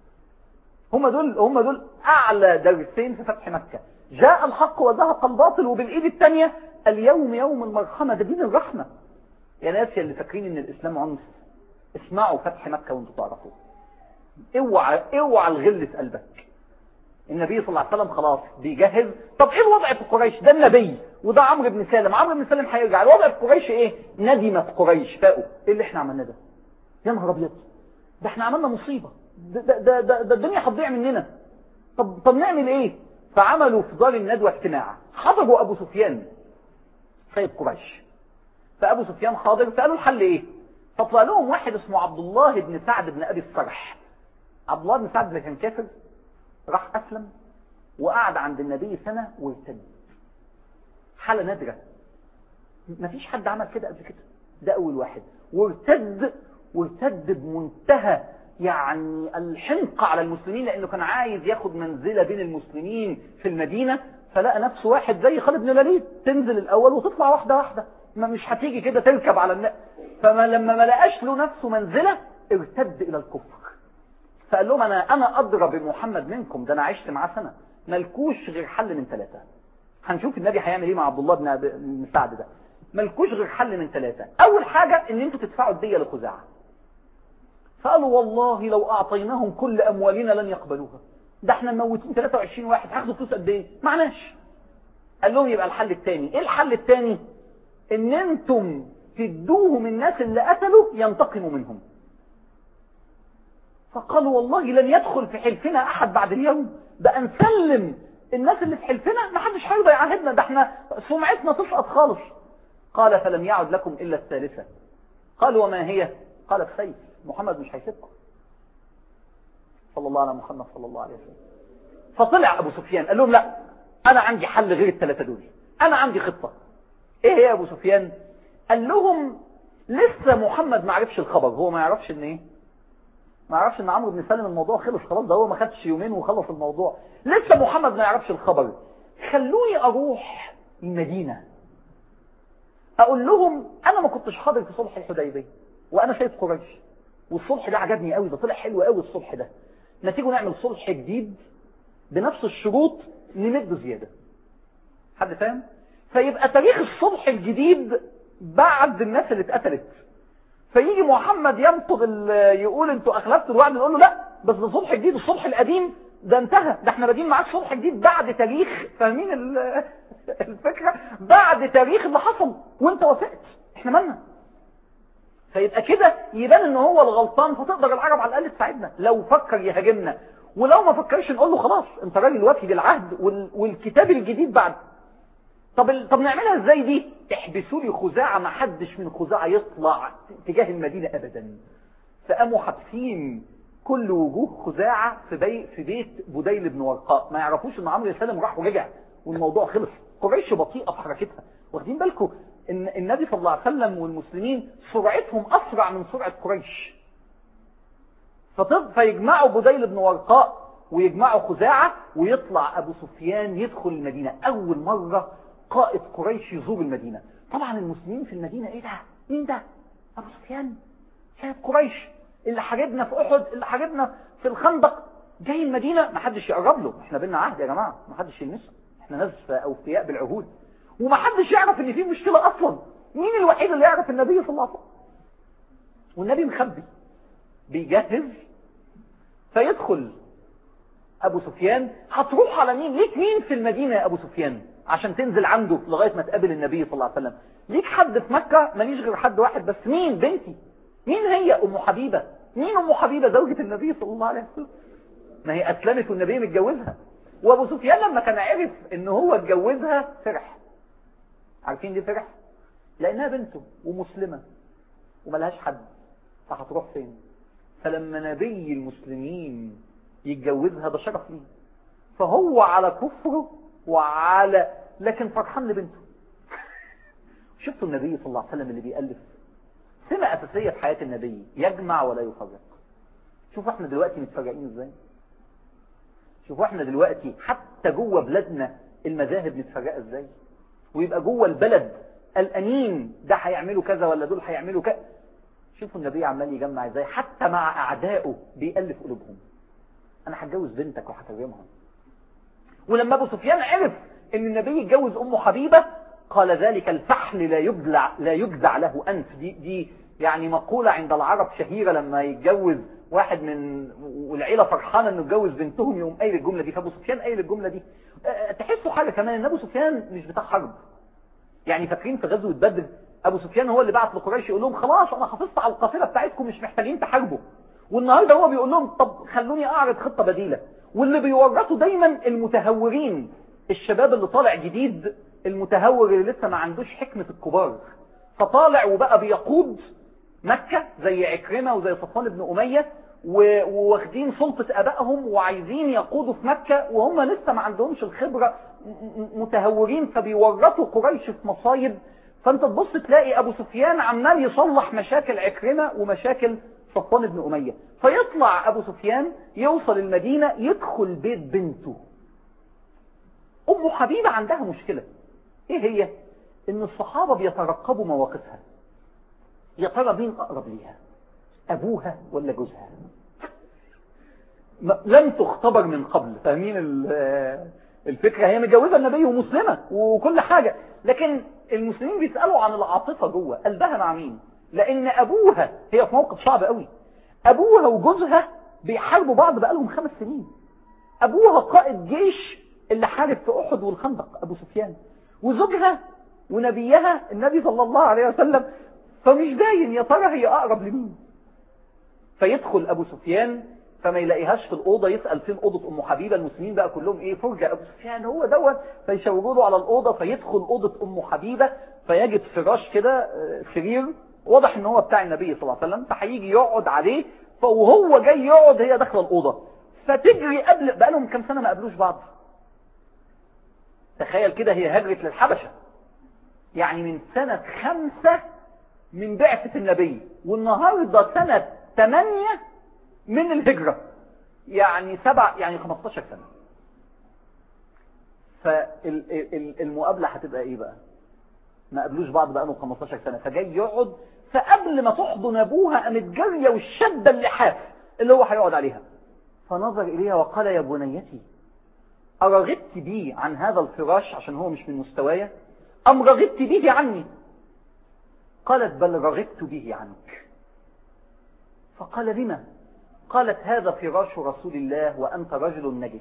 هم دول هم دول اعلى درسين في فتح مكة. جاء الحق وزهق الباطل، وبالايد الثانية اليوم يوم المرحمة. ده دين الرحمة. يا ناس يا اللي فاكرين ان الاسلام عنف، اسمعوا فتح مكة وانتوا تعرفوا. اوعى اوعى الغل في قلبك. النبي صلى الله عليه وسلم خلاص بيجهز. طب ايه الوضع في قريش؟ ده النبي وده عمرو بن سالم. عمرو بن سالم هيرجع. الوضع في قريش ايه؟ ندمت قريش، فاقوا ايه اللي احنا عملناه ده؟ يا نهار ابيض، ده احنا عملنا مصيبة، ده ده ده, ده, ده الدنيا هتضيع مننا. طب طب نعمل ايه؟ فعملوا في دار الندوة اجتماع، حضروا ابو سفيان سيد قريش. فابو سفيان حاضر، فقالوا الحل ايه؟ فطلع لهم واحد اسمه عبد الله بن سعد بن ابي الصرح. عبد الله بن سعد ده كان كافر، راح اسلم وقعد عند النبي سنة وارتد. حالة نادرة، مفيش حد عمل كده قبل كده، ده اول واحد. وارتد وارتد بمنتهى يعني الحنق على المسلمين، لانه كان عايز ياخد منزلة بين المسلمين في المدينة. فلقى نفسه واحد زي خالد بن الوليد، تنزل الاول وتطلع واحدة واحدة، ما مش هتيجي كده تركب على الناس. فلما ما لقاش له نفسه منزلة ارتد الى الكفر. فقال لهم انا انا ادرى بمحمد منكم، ده انا عشت معاه سنة، ملكوش غير حل من ثلاثة. هنشوف النبي هيعمل ايه مع عبد الله بن سعد ده. ملكوش غير حل من ثلاثة. اول حاجة ان انتوا تدفعوا الدية لخزاعة. فقالوا والله لو اعطيناهم كل اموالنا لن يقبلوها، ده احنا موتين ثلاثة وعشرين واحد، هاخدوا فلوس قد ايه؟ معناش. قال لهم يبقى الحل الثاني. ايه الحل الثاني؟ ان انتم تدوهم الناس اللي قتلوا ينتقموا منهم. فقالوا والله لن يدخل في حلفنا احد بعد اليوم، بقى نسلم الناس اللي في حلفنا ما حدش هيرضى يعاهدنا، ده احنا سمعتنا تسقط خالص. قال فلم يعد لكم إلا الثالثة. قالوا وما هي؟ قال السيف، محمد مش هيسيبكم. صلى الله على محمد صلى الله عليه وسلم. فطلع أبو سفيان قال لهم لا، أنا عندي حل غير الثلاثة دول، أنا عندي خطة. إيه هي أبو سفيان؟ قال لهم لسه محمد ما عرفش الخبر، هو ما يعرفش ان ايه، ما يعرفش ان عمرو بن سالم الموضوع خلص خلاص، ده هو ما خدش يومين وخلص الموضوع، لسه محمد ما يعرفش الخبر. خلوني اروح المدينة اقول لهم انا ما كنتش حاضر في صلح الحديبية وانا شايف قريش، والصلح ده عجبني قوي، ده طلع حلو قوي الصلح ده، ما تيجوا نعمل صلح جديد بنفس الشروط نمده زيادة. حد فاهم؟ فيبقى تاريخ الصلح الجديد بعد الناس اللي اتقتلت، فيجي محمد ينطق يقول انتوا اخلفتوا الوعد، نقول له لا بس ده صلح جديد، الصلح القديم ده انتهى، ده احنا بادين معاك صلح جديد بعد تاريخ، فاهمين الفكرة؟ بعد تاريخ اللي حصل وانت وافقت، احنا مالنا؟ فيبقى كده يبان ان هو الغلطان، فتقدر العرب على الاقل تساعدنا لو فكر يهاجمنا، ولو ما فكرش نقول له خلاص انت راجل وافي بالعهد والكتاب الجديد بعد. طب ال... طب نعملها ازاي دي؟ احبسوا لي خزاعة، ما حدش من خزاعة يطلع تجاه المدينة ابدا. فقاموا حابسين كل وجوه خزاعة في, بي... في بيت بديل بن ورقاء، ما يعرفوش ان عمرو بن سالم راح ورجع والموضوع خلص. قريش بطيئة في حركتها، واخدين بالكم ان النبي صلى الله عليه وسلم والمسلمين سرعتهم اسرع من سرعة قريش. فطب فيجمعوا بديل بن ورقاء ويجمعوا خزاعة، ويطلع ابو سفيان يدخل المدينة اول مرة قائد قريش يزور المدينة. طبعا المسلمين في المدينة ايه ده؟ مين ده؟ ابو سفيان شايف قريش اللي حاربنا في احد، اللي حاربنا في الخندق، جاي المدينة، ما حدش يقرب له، احنا بينا عهد يا جماعة، ما حدش يلمسه، احنا ناس اوفياء بالعهود، وما حدش يعرف ان في مشكلة اصلا. مين الوحيد اللي يعرف؟ النبي صلى الله عليه وسلم، والنبي مخبي بيجهز. فيدخل ابو سفيان، هتروح على مين؟ ليك مين في المدينة يا ابو سفيان عشان تنزل عنده لغاية ما تقابل النبي صلى الله عليه وسلم؟ ليك حد في مكة؟ ماليش غير حد واحد بس. مين؟ بنتي. مين هي؟ ام حبيبة. مين ام حبيبة؟ زوجة النبي صلى الله عليه وسلم، ما هي اسلمت والنبي متجوزها. وابو سفيان لما كان عرف ان هو اتجوزها فرح. عارفين ليه فرح؟ لانها بنته ومسلمة وملهاش حد، فهتروح فين؟ فلما نبي المسلمين يتجوزها ده شرف ليه، فهو على كفره وعلى لكن فرحان لبنته. شفتوا النبي صلى الله عليه وسلم اللي بيألف؟ سمة أساسية في حياة النبي، يجمع ولا يفرق. شوفوا احنا دلوقتي متفرقين ازاي، شوفوا احنا دلوقتي حتى جوه بلادنا المذاهب متفرقة ازاي، ويبقى جوه البلد الأنين ده هيعملوا كذا ولا دول هيعملوا كذا. شوفوا النبي عمال يجمع ازاي، حتى مع أعدائه بيألف قلوبهم. أنا هتجوز بنتك وهكرمها. ولما أبو سفيان عرف ان النبي يتجوز ام حبيبة قال ذلك الفحل لا يجدع لا يجدع له انف. دي دي يعني مقولة عند العرب شهيرة، لما يتجوز واحد من والعيلة فرحانة انه يتجوز بنتهم يقوم قايل الجملة دي. فابو سفيان قايل الجملة دي. أه تحسوا حاجة كمان، ان ابو سفيان مش بتاع حرب. يعني فاكرين في غزوة بدر ابو سفيان هو اللي بعت لقريش يقول لهم خلاص انا حافظت على القافلة بتاعتكم مش محتاجين تحاربوا، والنهارده هو بيقول لهم طب خلوني اعرض خطة بديلة. واللي بيورطوا دايما المتهورين، الشباب اللي طالع جديد، المتهور اللي لسه ما عندوش حكمة الكبار، فطالع وبقى بيقود مكة زي عكرمة وزي صفوان بن أمية، وواخدين سلطة أبائهم وعايزين يقودوا في مكة وهم لسه ما عندهمش الخبرة، متهورين، فبيورطوا قريش في مصايب. فانت تبص تلاقي أبو سفيان عمال يصلح مشاكل عكرمة ومشاكل صفوان بن أمية. فيطلع أبو سفيان يوصل المدينة، يدخل بيت بنته أم حبيبة، عندها مشكلة. ايه هي؟ ان الصحابة بيترقبوا مواقفها، يا ترى مين اقرب ليها، ابوها ولا جوزها؟ لم تختبر من قبل، فاهمين الفكرة؟ هي متجوزة النبي ومسلمة وكل حاجة، لكن المسلمين بيسألوا عن العاطفة جوه قلبها مع مين، لان ابوها، هي في موقف صعب قوي، ابوها وجوزها بيحاربوا بعض بقالهم خمس سنين. ابوها قائد جيش اللي حارب في احد والخندق ابو سفيان، وزوجها ونبيها النبي صلى الله عليه وسلم، فمش باين يا ترى هي اقرب لمين. فيدخل ابو سفيان فما يلاقيهاش في الأوضة، يسأل فين أوضة أم حبيبة، المسلمين بقى كلهم إيه فرجة أبو سفيان هو دوت، فيشاوروا له على الأوضة، فيدخل أوضة أم حبيبة فيجد فراش كده سرير واضح إن هو بتاع النبي صلى الله عليه وسلم، فهيجي يقعد عليه، فوهو جاي يقعد هي داخله الأوضة، فتجري قبل بقى لهم كام سنة ما قابلوش بعض. تخيل كده، هي هجرت للحبشة يعني من سنة خمسة من بعثة النبي، والنهاردة سنة ثمانية من الهجرة، يعني سبع يعني خمستاشر سنة. فالمقابلة هتبقى ايه بقى؟ ما قابلوش بعض بقى له خمستاشر سنة، فجاي يقعد، فقبل ما تحضن ابوها قامت جارية والشدة اللحاف اللي هو هيقعد عليها، فنظر اليها وقال يا بنيتي أرغبت بي عن هذا الفراش عشان هو مش من مستوايا، أم رغبت به عني؟ قالت بل رغبت به عنك. فقال لما؟ قالت هذا فراش رسول الله وأنت رجل نجس.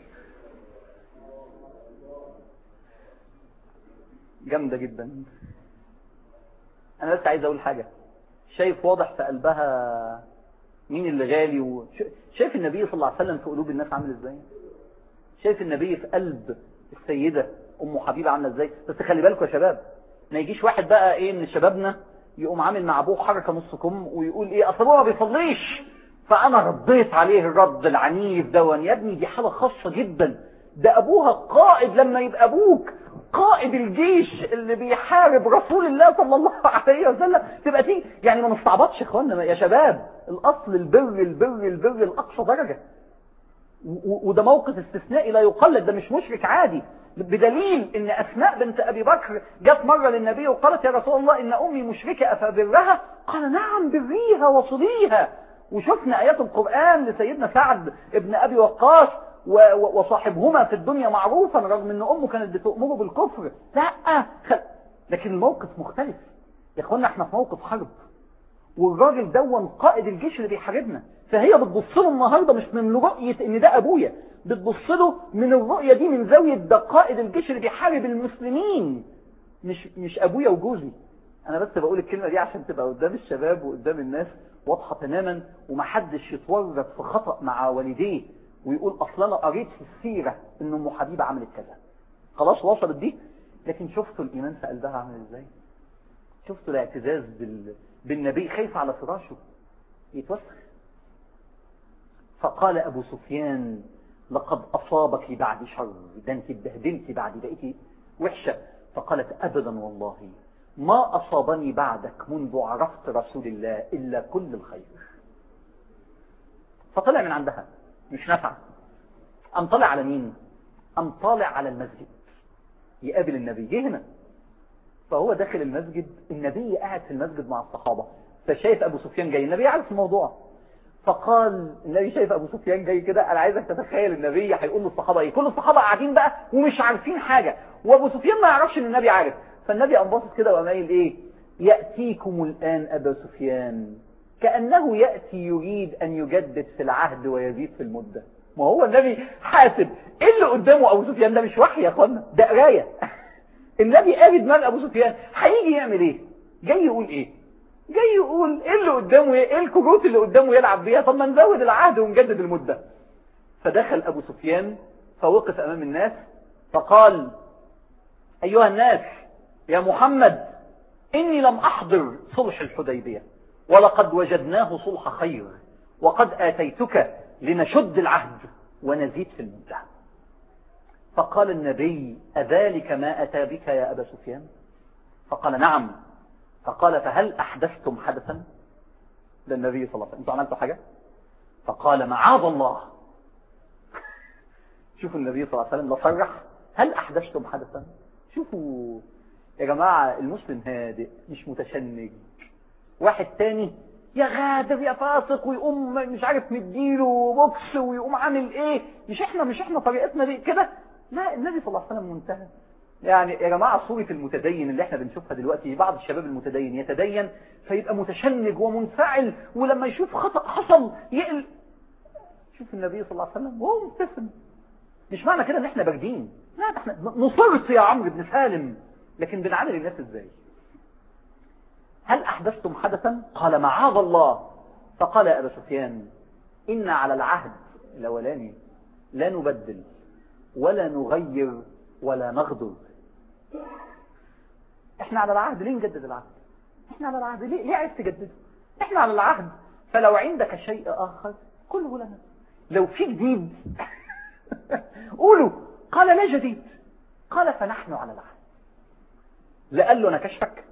جامدة جدا. أنا بس عايز أقول حاجة، شايف واضح في قلبها مين اللي غالي و... شايف النبي صلى الله عليه وسلم في قلوب الناس عامل إزاي؟ شايف النبي في قلب السيدة أم حبيبة عاملة إزاي؟ بس خلي بالكم يا شباب، ما يجيش واحد بقى إيه من شبابنا يقوم عامل مع أبوه حركة نص كم ويقول إيه أصل هو ما بيصليش فأنا رديت عليه الرد العنيف دون. يا ابني دي حالة خاصة جدا، ده أبوها قائد، لما يبقى أبوك قائد الجيش اللي بيحارب رسول الله صلى الله عليه وسلم تبقى تيجي يعني ما نستعبطش يا اخوانا يا شباب. الأصل البر البر البر الأقصى درجة، وده موقف استثنائي لا يقلد، ده مش مشرك عادي، بدليل ان أسماء بنت أبي بكر جت مرة للنبي وقالت يا رسول الله إن أمي مشركة أفبرها؟ قال نعم بريها وصليها. وشفنا آيات القرآن لسيدنا سعد ابن أبي وقاص وصاحبهما في الدنيا معروفا رغم ان أمه كانت بتؤمره بالكفر. لا خل... لكن الموقف مختلف يا اخوانا، احنا في موقف حرب والراجل دون قائد الجيش اللي بيحاربنا، فهي بتبص له النهارده مش من رؤيه ان ده ابويا، بتبص له من الرؤيه دي من زاويه ده قائد الجيش اللي بيحارب المسلمين، مش مش ابويا وجوزي. انا بس بقول الكلمه دي عشان تبقى قدام الشباب وقدام الناس واضحه تماما، ومحدش يتورط في خطا مع والديه ويقول اصل انا قريت في السيره ان ام حبيبه عملت كذا. خلاص وصلت دي. لكن شفتوا الايمان في قلبها عامل ازاي؟ شفتوا الاعتزاز بال... بالنبي، خايف على فراشه يتوسخ. فقال ابو سفيان لقد اصابك بعد شر، ده انت اتبهدلتِ بعد بقيتي وحشه. فقالت ابدا والله ما اصابني بعدك منذ عرفت رسول الله الا كل الخير. فطلع من عندها مش نافعه، ام طلع على مين؟ ام طالع على المسجد يقابل النبي. جه هنا فهو داخل المسجد، النبي قاعد في المسجد مع الصحابة، فشايف أبو سفيان جاي، النبي عارف الموضوع، فقال النبي شايف أبو سفيان جاي كده، أنا عايزك تتخيل النبي هيقول للصحابة إيه. كل الصحابة قاعدين بقى ومش عارفين حاجة، وأبو سفيان ما يعرفش إن النبي عارف، فالنبي قام باصص كده وقام قايل إيه؟ يأتيكم الآن أبو سفيان كأنه يأتي يريد أن يجدد في العهد ويزيد في المدة. ما هو النبي حاسب إيه اللي قدامه أبو سفيان، ده مش وحي يا أخوانا، ده قراية. النبي قال دماغ ابو سفيان هيجي يعمل ايه؟ جاي يقول ايه؟ جاي يقول ايه اللي قدامه، ايه الكروت اللي قدامه يلعب بيها، طب ما نزود العهد ونجدد المدة. فدخل ابو سفيان فوقف امام الناس فقال ايها الناس يا محمد اني لم احضر صلح الحديبية ولقد وجدناه صلح خير وقد اتيتك لنشد العهد ونزيد في المدة. فقال النبي أذلك ما أتى بك يا أبا سفيان؟ فقال نعم. فقال فهل أحدثتم حدثا؟ ده النبي صلى الله عليه وسلم، انتوا عملتوا حاجة؟ فقال معاذ الله. شوفوا النبي صلى الله عليه وسلم لصرح هل أحدثتم حدثا؟ شوفوا يا جماعة، المسلم هادئ مش متشنج. واحد تاني يا غادر يا فاسق ويقوم مش عارف مديله بوكس ويقوم عامل ايه، مش احنا مش احنا طريقتنا دي كده. لا النبي صلى الله عليه وسلم منتهى. يعني يا جماعة صورة المتدين اللي احنا بنشوفها دلوقتي، بعض الشباب المتدين يتدين فيبقى متشنج ومنفعل، ولما يشوف خطأ حصل يقل. شوف النبي صلى الله عليه وسلم وهو مبتسم. مش معنى كده ان احنا باردين، لا ده احنا نصرت يا عمرو بن سالم، لكن بنعامل الناس ازاي؟ هل احدثتم حدثا؟ قال معاذ الله. فقال يا ابا سفيان ان على العهد الأولاني لا نبدل ولا نغير ولا نغدر. احنا على العهد، ليه نجدد العهد؟ احنا على العهد، ليه, ليه عايز تجدده؟ احنا على العهد، فلو عندك شيء آخر قله لنا. لو في جديد قولوا. قال لا جديد. قال فنحن على العهد. لا قال له انا كشفك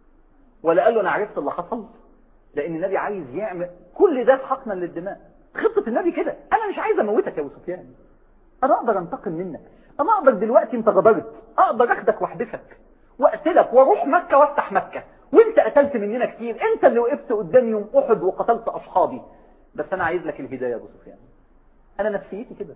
ولا قال له انا عرفت اللي حصل، لان النبي عايز يعمل كل ده في حقنا للدماء. خطة النبي كده، انا مش عايز اموتك يا ابو سفيان، انا اقدر انتقم منك، انا اقدر دلوقتي انت غدرت اقدر اخدك واحدفك واقتلك واروح مكة وافتح مكة، وانت قتلت مننا كتير، انت اللي وقفت قدام يوم احد وقتلت اصحابي، بس انا عايز لك الهداية يا ابو سفيان. انا نفسيتي كده.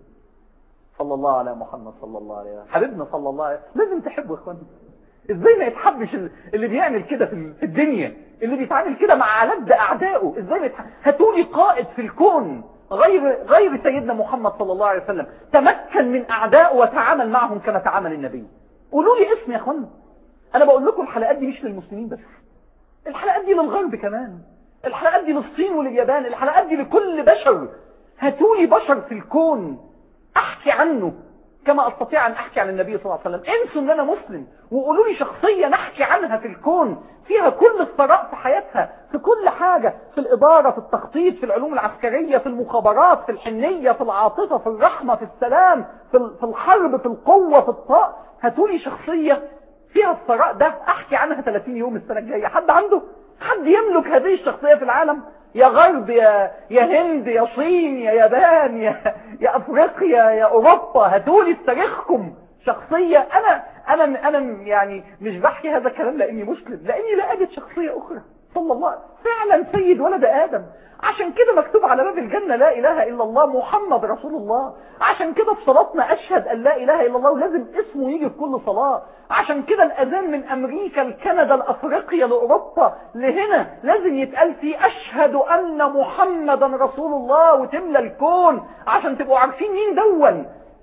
صلى الله على محمد صلى الله عليه وسلم، حبيبنا صلى الله عليه وسلم. لازم تحبه يا اخواني. ازاي ما يتحبش اللي بيعمل كده في الدنيا، اللي بيتعامل كده مع ألد اعدائه؟ ازاي ما يتحبش؟ هاتولي قائد في الكون غير غير سيدنا محمد صلى الله عليه وسلم تمكن من اعدائه وتعامل معهم كما تعامل النبي. قولوا لي اسم يا اخواني. انا بقول لكم الحلقات دي مش للمسلمين بس، الحلقات دي للغرب كمان، الحلقات دي للصين ولليابان، الحلقات دي لكل بشر. هاتولي بشر في الكون احكي عنه كما استطيع ان احكي عن النبي صلى الله عليه وسلم. انسوا ان انا مسلم وقولوا لي شخصية نحكي عنها في الكون فيها كل الثراء في حياتها، في كل حاجة، في الادارة، في التخطيط، في العلوم العسكرية، في المخابرات، في الحنية، في العاطفة، في الرحمة، في السلام، في الحرب، في القوة، في الطاقة. هاتولي شخصية فيها الثراء ده احكي عنها ثلاثين يوم السنة الجاية. حد عنده؟ حد يملك هذه الشخصية في العالم؟ يا غرب، يا يا هند، يا صين، يا يابان، يا يا افريقيا، يا اوروبا، هاتولي في تاريخكم شخصية. انا انا انا يعني مش بحكي هذا الكلام لاني مسلم، لاني لا اجد شخصية اخرى. صلى الله فعلا سيد ولد ادم. عشان كده مكتوب على باب الجنة لا اله الا الله محمد رسول الله. عشان كده في صلاتنا اشهد ان لا اله الا الله ولازم اسمه يجي في كل صلاة. عشان كده الاذان من امريكا لكندا لافريقيا لاوروبا لهنا لازم يتقال فيه اشهد ان محمدا رسول الله وتملى الكون عشان تبقوا عارفين مين دون.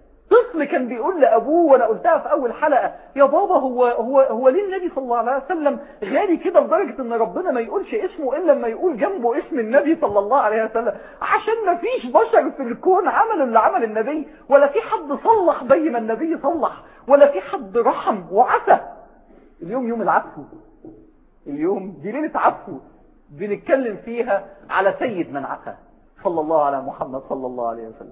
طفل كان بيقول لابوه، وانا قلتها في اول حلقة، يا بابا هو هو هو ليه النبي صلى الله عليه وسلم غالي كده لدرجة ان ربنا ما يقولش اسمه الا لما يقول جنبه اسم النبي صلى الله عليه وسلم؟ عشان ما فيش بشر في الكون عملوا اللي عمل النبي، ولا في حد صلح زي ما النبي صلح، ولا في حد رحم وعفى. اليوم يوم العفو، اليوم دي ليلة عفو بنتكلم فيها على سيد من عفى صلى الله على محمد صلى الله عليه وسلم.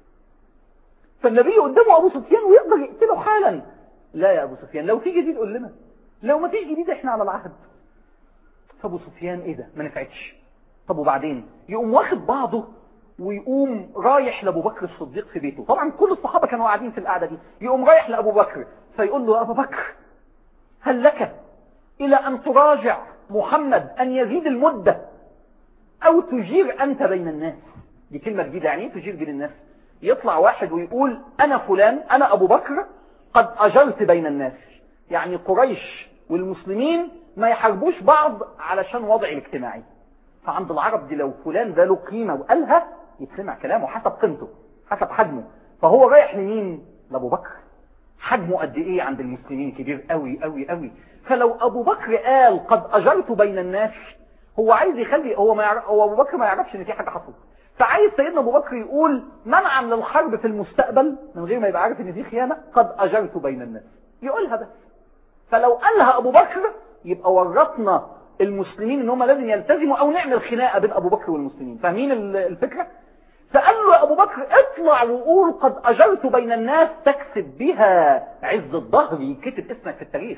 فالنبي قدامه ابو سفيان ويقدر يقتله حالا. لا يا ابو سفيان، لو في جديد قول لنا، لو ما فيش جديد احنا على العهد. فابو سفيان ايه ده، ما نفعتش. طب وبعدين؟ يقوم واخد بعضه ويقوم رايح لابو بكر الصديق في بيته. طبعا كل الصحابة كانوا قاعدين في القعدة دي. يقوم رايح لابو بكر فيقول له ابو بكر هل لك الى ان تراجع محمد ان يزيد المدة او تجير انت بين الناس؟ دي كلمة جديدة. يعني ايه تجير بين الناس؟ يطلع واحد ويقول انا فلان، انا ابو بكر قد اجرت بين الناس، يعني قريش والمسلمين ما يحاربوش بعض علشان وضع الاجتماعي. فعند العرب دي لو فلان ده له قيمة وقالها يتسمع كلامه حسب قيمته حسب حجمه. فهو رايح لمين؟ لابو بكر. حجمه قد ايه عند المسلمين؟ كبير قوي قوي قوي. فلو ابو بكر قال قد اجرت بين الناس، هو عايز يخلي هو ما يعرف، هو ابو بكر ما يعرفش ان في حاجة حصلت. فعايز سيدنا ابو بكر يقول منعا للحرب في المستقبل من غير ما يبقى عارف ان في خيانة، قد اجرت بين الناس، يقولها بس. فلو قالها ابو بكر يبقى ورطنا المسلمين ان هم لازم يلتزموا او نعمل خناقة بين ابو بكر والمسلمين. فاهمين الفكرة؟ فقال له ابو بكر اطلع وقول قد اجرت بين الناس تكسب بها عز الظهر، يكتب اسمك في التاريخ.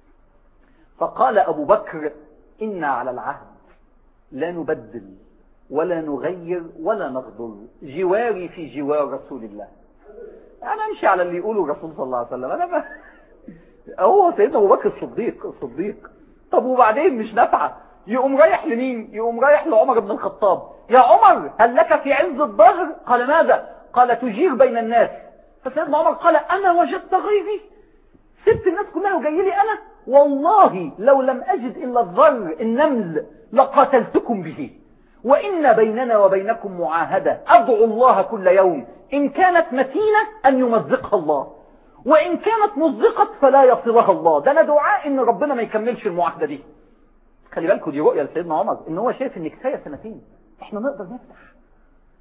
فقال ابو بكر انا على العهد لا نبدل ولا نغير ولا نغدر، جواري في جوار رسول الله. انا امشي على اللي يقوله الرسول صلى الله عليه وسلم. انا ما هو سيدنا ابو بكر الصديق الصديق. طب وبعدين مش نافعه، يقوم رايح لمين؟ يقوم رايح لعمر بن الخطاب. يا عمر هل لك في عز الظهر؟ قال ماذا؟ قال تجير بين الناس. فسيدنا عمر قال انا وجدت غيري، سبت الناس كلها وجاي لي انا؟ والله لو لم اجد الا الذر النمل لقاتلتكم به، وإن بيننا وبينكم معاهدة أدعو الله كل يوم إن كانت متينة أن يمزقها الله، وإن كانت مزقت فلا يصلها الله. ده أنا دعاء إن ربنا ما يكملش المعاهدة دي. خلي بالكم دي رؤية لسيدنا عمر إن هو شايف إن كفاية سنتين إحنا نقدر نفتح.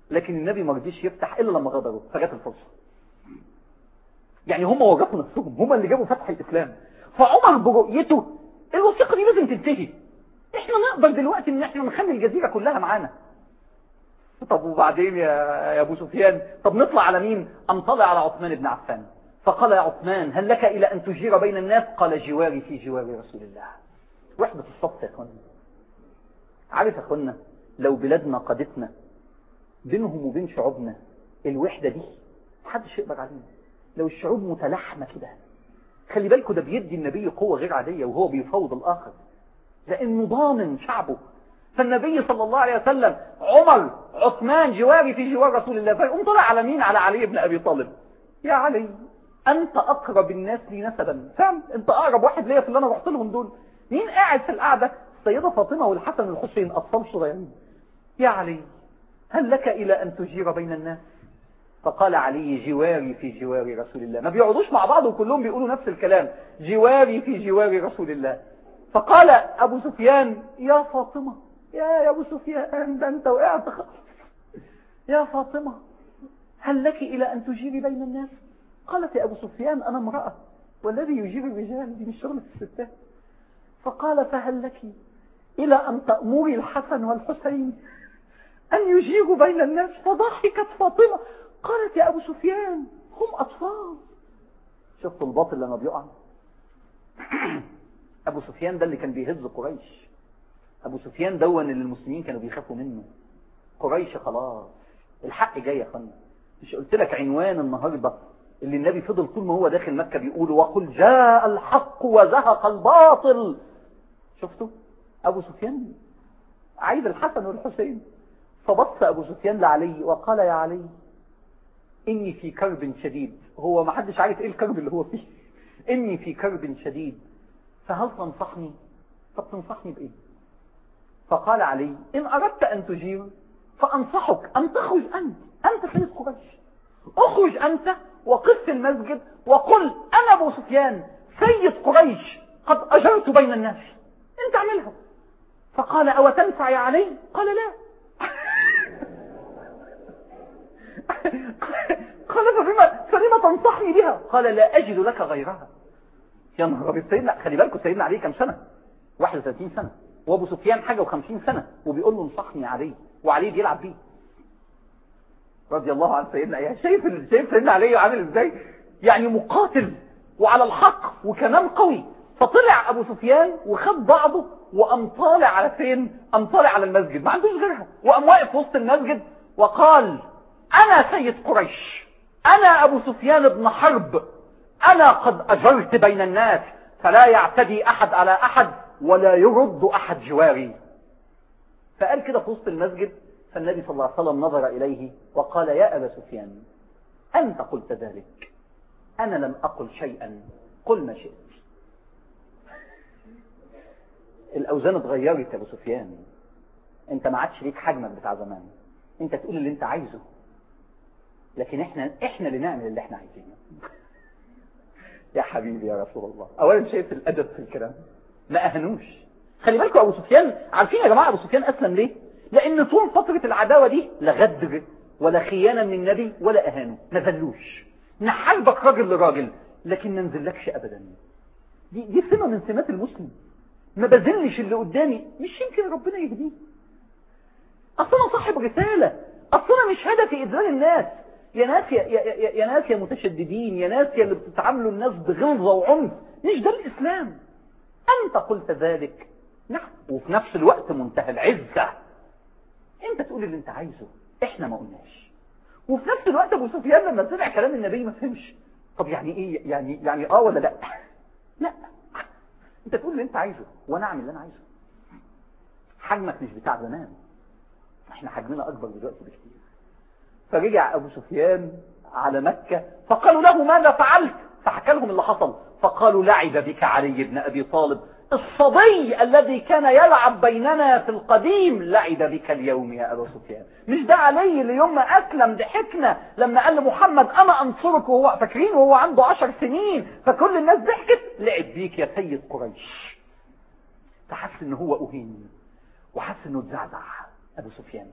لكن النبي ما رضيش يفتح الا لما غدروا، فجت الفرصه. يعني هم وقفوا نفسهم، هم اللي جابوا فتح الاسلام. فعمر برؤيته الوثيقه دي لازم تنتهي، احنا نقدر دلوقتي ان احنا نخلي الجزيره كلها معانا. طب وبعدين يا يا ابو سفيان؟ طب نطلع على مين؟ ام طلع على عثمان بن عفان، فقال يا عثمان هل لك الى ان تجير بين الناس؟ قال جواري في جوار رسول الله. وحده الصف يا اخوانا. عارف يا اخوانا لو بلادنا قادتنا بينهم وبين شعوبنا الوحده دي محدش يقدر علينا. لو الشعوب متلاحمه كده، خلي بالكم ده بيدي النبي قوه غير عاديه وهو بيفاوض الاخر، لانه ضامن شعبه. فالنبي صلى الله عليه وسلم عمر عثمان جواري في جوار رسول الله، فيقوم طلع على مين؟ على علي بن ابي طالب. يا علي انت اقرب الناس لي نسبا، فاهم؟ انت اقرب واحد ليا في اللي انا رحت لهم دول. مين قاعد في القعده؟ السيده فاطمه والحسن والحسين، اطفال صغيرين. يا علي هل لك الى ان تجير بين الناس؟ فقال علي جواري في جوار رسول الله. ما بيقعدوش مع بعض وكلهم بيقولوا نفس الكلام، جواري في جوار رسول الله. فقال ابو سفيان يا فاطمه، يا يا ابو سفيان ده انت وقعت خالص. يا فاطمه هل لك الى ان تجيري بين الناس؟ قالت يا ابو سفيان انا امراه والذي يجير الرجال دي مش شغله الستات. فقال فهل لك الى ان تامري الحسن والحسين ان يجيروا بين الناس؟ فضحكت فاطمه قالت يا ابو سفيان هم اطفال. شفتوا الباطل لما بيقع؟ ابو سفيان ده اللي كان بيهز قريش، ابو سفيان دون اللي المسلمين كانوا بيخافوا منه. قريش خلاص الحق جاي يا اخوانا. مش قلت لك عنوان النهارده اللي النبي فضل طول ما هو داخل مكه بيقول وقل جاء الحق وزهق الباطل؟ شفتوا ابو سفيان عايز الحسن والحسين. فبص ابو سفيان لعلي وقال يا علي اني في كرب شديد. هو ما حدش عارف ايه الكرب اللي هو فيه. اني في كرب شديد فهل تنصحني؟ طب تنصحني بايه؟ فقال علي ان اردت ان تجير فانصحك ان تخرج انت، انت سيد قريش. اخرج انت وقف في المسجد وقل انا ابو سفيان سيد قريش قد اجرت بين الناس، انت اعملها. فقال او تنفع يا علي؟ قال لا. قال فبما فلما تنصحني بها؟ قال لا اجد لك غيرها. يا نهار ابيض. سيدنا خلي بالكم سيدنا علي كم سنه؟ واحد وثلاثين سنه، وابو سفيان حاجه وخمسين سنه وبيقول له انصحني يا علي، وعلي بيلعب بيه رضي الله عن سيدنا. يا شايف شايف سيدنا علي عامل ازاي؟ يعني مقاتل وعلى الحق وكمان قوي. فطلع ابو سفيان وخد بعضه وقام طالع على فين؟ قام طالع على المسجد، ما عندوش غيرها، وقام واقف وسط المسجد وقال انا سيد قريش، انا ابو سفيان بن حرب، انا قد اجرت بين الناس فلا يعتدي احد على احد ولا يرد احد جواري. فقال كده في وسط المسجد. فالنبي صلى الله عليه وسلم نظر اليه وقال يا ابا سفيان انت قلت ذلك، انا لم اقل شيئا، قل ما شئت. الاوزان اتغيرت يا ابو سفيان، انت ما عادش ليك حجمك بتاع زمان، انت تقول اللي انت عايزه لكن احنا احنا اللي نعمل اللي احنا عايزينه. يا حبيبي يا رسول الله. اولا شايف الادب في الكلام، ما اهنوش. خلي بالكم ابو سفيان، عارفين يا جماعه ابو سفيان اسلم ليه؟ لان طول فتره العداوه دي لا غدر ولا خيانه من النبي ولا اهانه، ما ذلوش. نحاربك راجل لراجل لكن ما نذلكش ابدا. دي دي سمه من سمات المسلم. ما بذلش اللي قدامي، مش يمكن ربنا يهديه. اصل انا صاحب رساله، اصل انا مش هدفي اذلال الناس. يا ناس يا, يا, يا, يا ناس يا متشددين، يا ناس يا اللي بتتعاملوا الناس بغلظه وعنف، مش ده الاسلام. انت قلت ذلك، نعم، وفي نفس الوقت منتهى العزه. انت تقول اللي انت عايزه، احنا ما قلناش. وفي نفس الوقت ابو سفيان لما سمع كلام النبي ما فهمش. طب يعني ايه؟ يعني يعني اه ولا لا؟ لا، انت تقول اللي انت عايزه وانا اعمل اللي انا عايزه. حجمك مش بتاع زمان، احنا حجمنا اكبر دلوقتي بكتير. فرجع ابو سفيان على مكة فقالوا له ماذا فعلت؟ فحكى لهم اللي حصل. فقالوا لعب بك علي بن ابي طالب، الصبي الذي كان يلعب بيننا في القديم لعب بك اليوم يا ابو سفيان. مش ده علي اللي يوم ما اسلم ضحكنا لما قال لمحمد انا انصرك، وهو فاكرين وهو عنده عشر سنين فكل الناس ضحكت؟ لعب بيك يا سيد قريش. فحس ان هو اهين وحس انه اتزعزع ابو سفيان.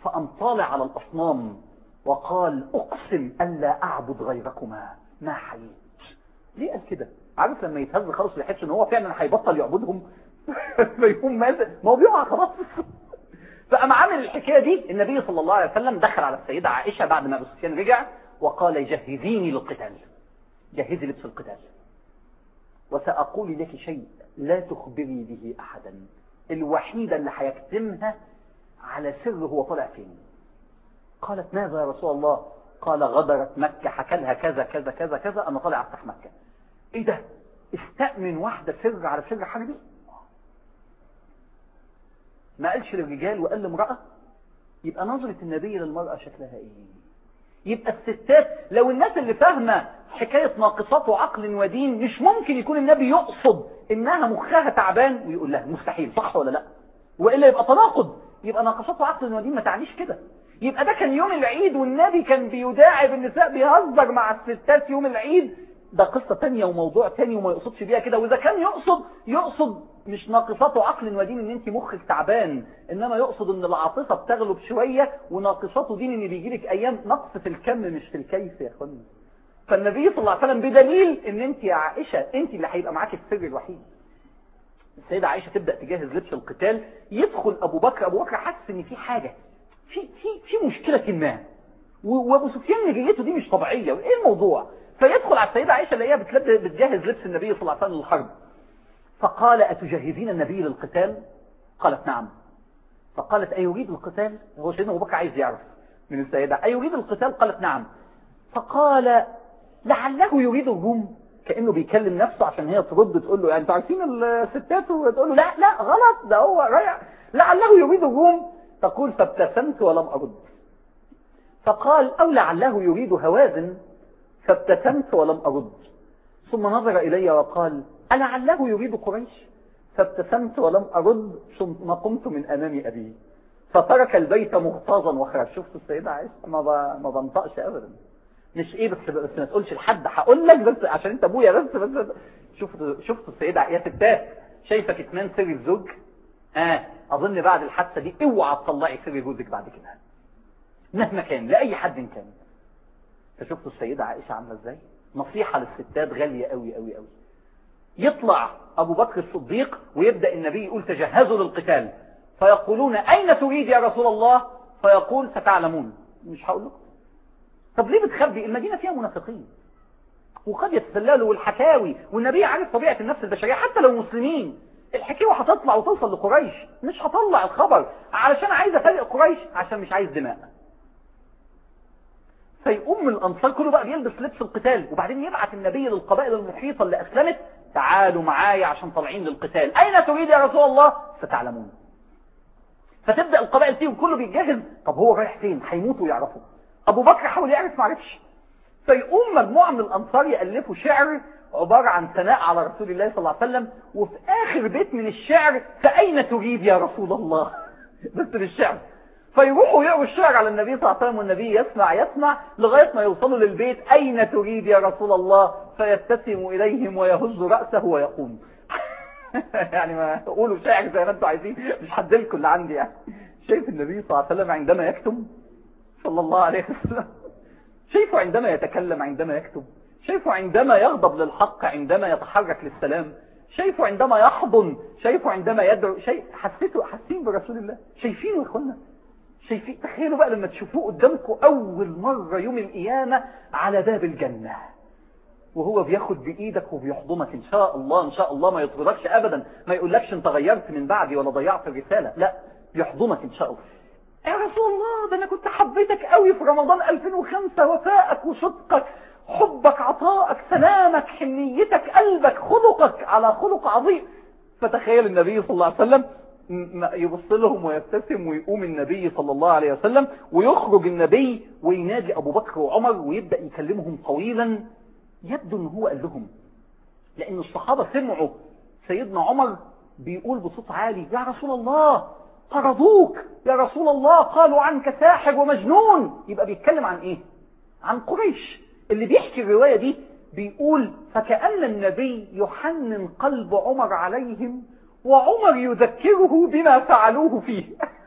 فقام طالع على الأصنام وقال أقسم ألا أعبد غيركما ما حييت. ليه قال كده؟ عارف لما يتهز خلاص ويحس ان هو فعلا هيبطل يعبدهم فيقوم ماذا؟ ما هو بيقع خلاص. فقام عامل الحكايه دي. النبي صلى الله عليه وسلم دخل على السيده عائشه بعد ما ابو سفيان رجع وقال جهزيني للقتال، جهزي لبس القتال، وساقول لك شيء لا تخبري به احدا، الوحيده اللي هيكتمها على سر هو طالع فين. قالت ماذا يا رسول الله؟ قال غدرت مكه، حكى لها كذا كذا كذا كذا، انا طالع افتح مكه. ايه ده؟ استأمن واحده سر على سر حربي؟ ما قالش للرجال وقال لامرأة. يبقى نظرة النبي للمرأة شكلها ايه؟ يبقى الستات لو الناس اللي فاهمة حكاية ناقصات عقل ودين مش ممكن يكون النبي يقصد انها مخها تعبان ويقول لها مستحيل، صح ولا لا؟ وإلا يبقى تناقض. يبقى ناقصات عقل ودين ما تعنيش كده. يبقى ده كان يوم العيد والنبي كان بيداعب النساء، بيهزر مع الستات يوم العيد، ده قصة تانية وموضوع تاني وما يقصدش بيها كده. وإذا كان يقصد يقصد مش ناقصات عقل ودين ان انت مخك تعبان، انما يقصد ان العاطفة بتغلب شوية، وناقصات دين ان بيجيلك ايام نقص في الكم مش في الكيف يا اخوانا. فالنبي صلى الله عليه وسلم بدليل ان انت يا عائشة انت اللي هيبقى معاك السر الوحيد. السيدة عائشة تبدأ تجهز لبس القتال، يدخل ابو بكر. ابو بكر حاسس ان في حاجة، في في في مشكلة ما، وابو سفيان نجيته دي مش طبيعية، ايه الموضوع؟ فيدخل على السيدة عائشة اللي هي بتجهز لبس النبي صلى الله عليه وسلم للحرب. فقال أتجهزين النبي للقتال؟ قالت نعم. فقالت أيريد القتال؟ هو سيدنا أبو بكر عايز يعرف من السيدة أيريد القتال؟ قالت نعم. فقال لعله يريد الروم، كأنه بيكلم نفسه عشان هي ترد تقول له يعني انتوا عارفين الستات، وتقول له لا لا غلط ده هو رايح لعله يريد الروم. تقول فابتسمت ولم أرد. فقال أو لعله يريد هوازن، فابتسمت ولم أرد. ثم نظر إلي وقال ألعله يريد قريش؟ فابتسمت ولم أرد. ثم قمت من أمام أبي فترك البيت مغتاظا وخرج. شفت السيدة عائشة ما ما بنطقش أبدا. مش إيه بس, بس ما تقولش لحد، هقول لك بس عشان أنت أبويا بس بس شفت شفت السيدة يا ستات شايفة كتمان سر الزوج؟ آه أظن بعد الحادثة دي اوعى تطلعي سر جوزك بعد كده مهما كان لأي حد كان. فشفتوا السيدة عائشة عاملة ازاي؟ نصيحة للستات غالية قوي قوي قوي. يطلع ابو بكر الصديق ويبدأ النبي يقول تجهزوا للقتال، فيقولون اين تريد يا رسول الله؟ فيقول ستعلمون. مش هقول لكم. طب ليه بتخبي؟ المدينة فيها منافقين وقد يتسللوا والحكاوي، والنبي عارف طبيعة النفس البشرية حتى لو مسلمين. الحكاوي هتطلع وتوصل لقريش، مش هطلع الخبر علشان عايز افرق قريش، عشان مش عايز دماء. فيقوم الأنصار كله بقى بيلبس لبس القتال، وبعدين يبعث النبي للقبائل المحيطة اللي أسلمت تعالوا معايا عشان طالعين للقتال. أين تريد يا رسول الله؟ ستعلمون. فتبدأ القبائل فيه وكله بيتجهز. طب هو رايح فين؟ هيموتوا يعرفوا. أبو بكر حاول يعرف، معرفش. فيقوم مجموعة من الأنصار يألفوا شعر عبارة عن ثناء على رسول الله صلى الله عليه وسلم، وفي آخر بيت من الشعر فأين تريد يا رسول الله؟ بس بالشعر. فيروحوا يقروا الشعر على النبي صلى الله عليه وسلم، والنبي يسمع يسمع لغاية ما يوصلوا للبيت أين تريد يا رسول الله؟ فيبتسم إليهم ويهز رأسه ويقوم. يعني ما قولوا شعر زي ما انتوا عايزين، مش حدلكم اللي عندي يعني. شايف النبي صلى الله عليه وسلم عندما يكتم صلى الله عليه وسلم، شايفه عندما يتكلم عندما يكتب، شايفه عندما يغضب للحق عندما يتحرك للسلام، شايفه عندما يحضن، شايفه عندما يدعو. شايف حسيته حاسين برسول الله؟ شايفينه يا اخوانا؟ شايفين؟ تخيلوا بقى لما تشوفوه قدامكم أول مرة يوم القيامة على باب الجنة وهو بياخد بإيدك وبيحضنك. إن شاء الله إن شاء الله ما يطردكش أبدا، ما يقولكش أنت غيرت من بعدي ولا ضيعت الرسالة، لا بيحضنك إن شاء الله. يا رسول الله ده أنا كنت حبيتك قوي في رمضان ألفين وخمسة، وفائك وصدقك حبك عطائك سلامك حنيتك قلبك خلقك على خلق عظيم. فتخيل النبي صلى الله عليه وسلم يبص لهم ويبتسم، ويقوم النبي صلى الله عليه وسلم ويخرج النبي وينادي أبو بكر وعمر ويبدأ يكلمهم طويلا. يبدو أنه هو قال لهم، لأن الصحابة سمعوا سيدنا عمر بيقول بصوت عالي يا رسول الله طردوك يا رسول الله، قالوا عنك ساحر ومجنون. يبقى بيتكلم عن إيه؟ عن قريش. اللي بيحكي الرواية دي بيقول فكأن النبي يحنن قلب عمر عليهم وعمر يذكره بما فعلوه فيه.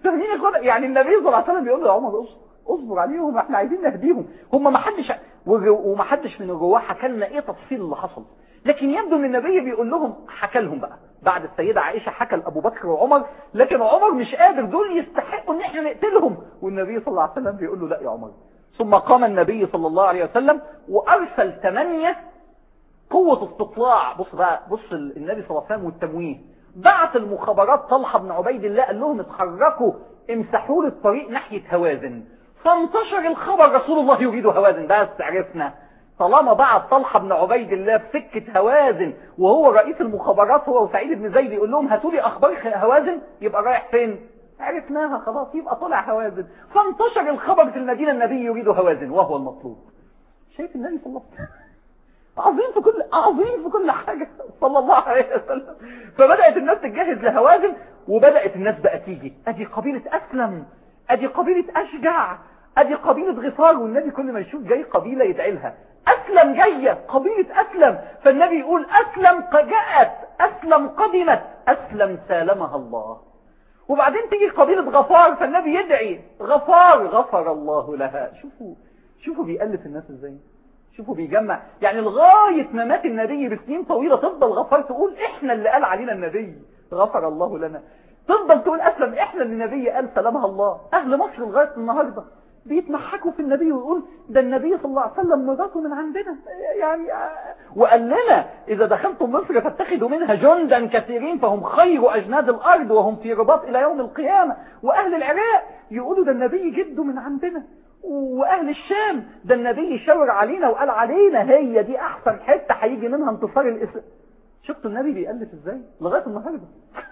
فاهمين يا اخوانا؟ يعني النبي صلى الله عليه وسلم بيقول له يا عمر اصبر اصبر عليهم، احنا عايزين نهديهم، هم ما حدش وما حدش من جواه حكى لنا ايه تفصيل اللي حصل، لكن يبدو ان النبي بيقول لهم، حكى لهم بقى بعد السيدة عائشة، حكى لأبو بكر وعمر، لكن عمر مش قادر، دول يستحقوا ان احنا نقتلهم، والنبي صلى الله عليه وسلم بيقول له لا يا عمر. ثم قام النبي صلى الله عليه وسلم وارسل ثمانية قوة استطلاع. بص بقى، بص النبي صلى الله عليه وسلم والتمويه، بعت المخابرات طلحة بن عبيد الله، قال لهم اتحركوا امسحوا لي الطريق ناحية هوازن، فانتشر الخبر رسول الله يريد هوازن. بس عرفنا طالما بعت طلحة بن عبيد الله في سكة هوازن وهو رئيس المخابرات هو وسعيد بن زيد يقول لهم هاتوا لي اخبار هوازن، يبقى رايح فين؟ عرفناها خلاص، يبقى طلع هوازن. فانتشر الخبر في المدينة النبي يريد هوازن وهو المطلوب. شايف النبي صلى الله عليه وسلم عظيم في كل عظيم في كل حاجة صلى الله عليه وسلم. فبدأت الناس تتجهز لهوازن، وبدأت الناس بقى تيجي، ادي قبيلة اسلم، ادي قبيلة اشجع، ادي قبيلة غفار، والنبي كل ما يشوف جاي قبيلة يدعي لها، اسلم جاية قبيلة اسلم، فالنبي يقول اسلم جاءت، اسلم قدمت، اسلم سالمها الله. وبعدين تيجي قبيلة غفار، فالنبي يدعي غفار غفر الله لها. شوفوا شوفوا بيألف الناس ازاي، شوفوا بيجمع، يعني لغاية ما مات النبي بسنين طويلة تفضل غفار تقول احنا اللي قال علينا النبي غفر الله لنا، تفضل تقول اسلم احنا اللي النبي قال سلامها الله. اهل مصر لغاية النهاردة بيتمحكوا في النبي ويقول ده النبي صلى الله عليه وسلم مراته من عندنا، يعني وقال لنا اذا دخلتم مصر فاتخذوا منها جندا كثيرين فهم خير اجناد الارض وهم في رباط الى يوم القيامة. واهل العراق يقولوا ده النبي جده من عندنا، واهل الشام ده النبي شاور علينا وقال علينا هي دي احسن حتة هيجي منها انتصار الاسلام. شفتوا النبي بيألف ازاي لغاية النهاردة؟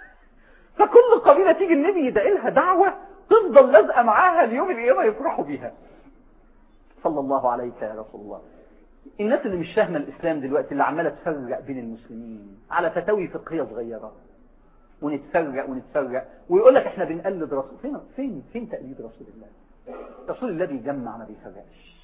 فكل قبيلة تيجي النبي يدعي لها دعوة تفضل لازقة معاها اليوم القيامة يفرحوا بيها. صلى الله عليك يا رسول الله. الناس اللي مش فاهمة الاسلام دلوقتي اللي عمالة تفرق بين المسلمين على فتاوي فقهية صغيرة، ونتفرق ونتفرق ويقول لك احنا بنقلد رسول. فين فين فين تقليد رسول الله؟ رسول الله بيجمع ما بيفرقش.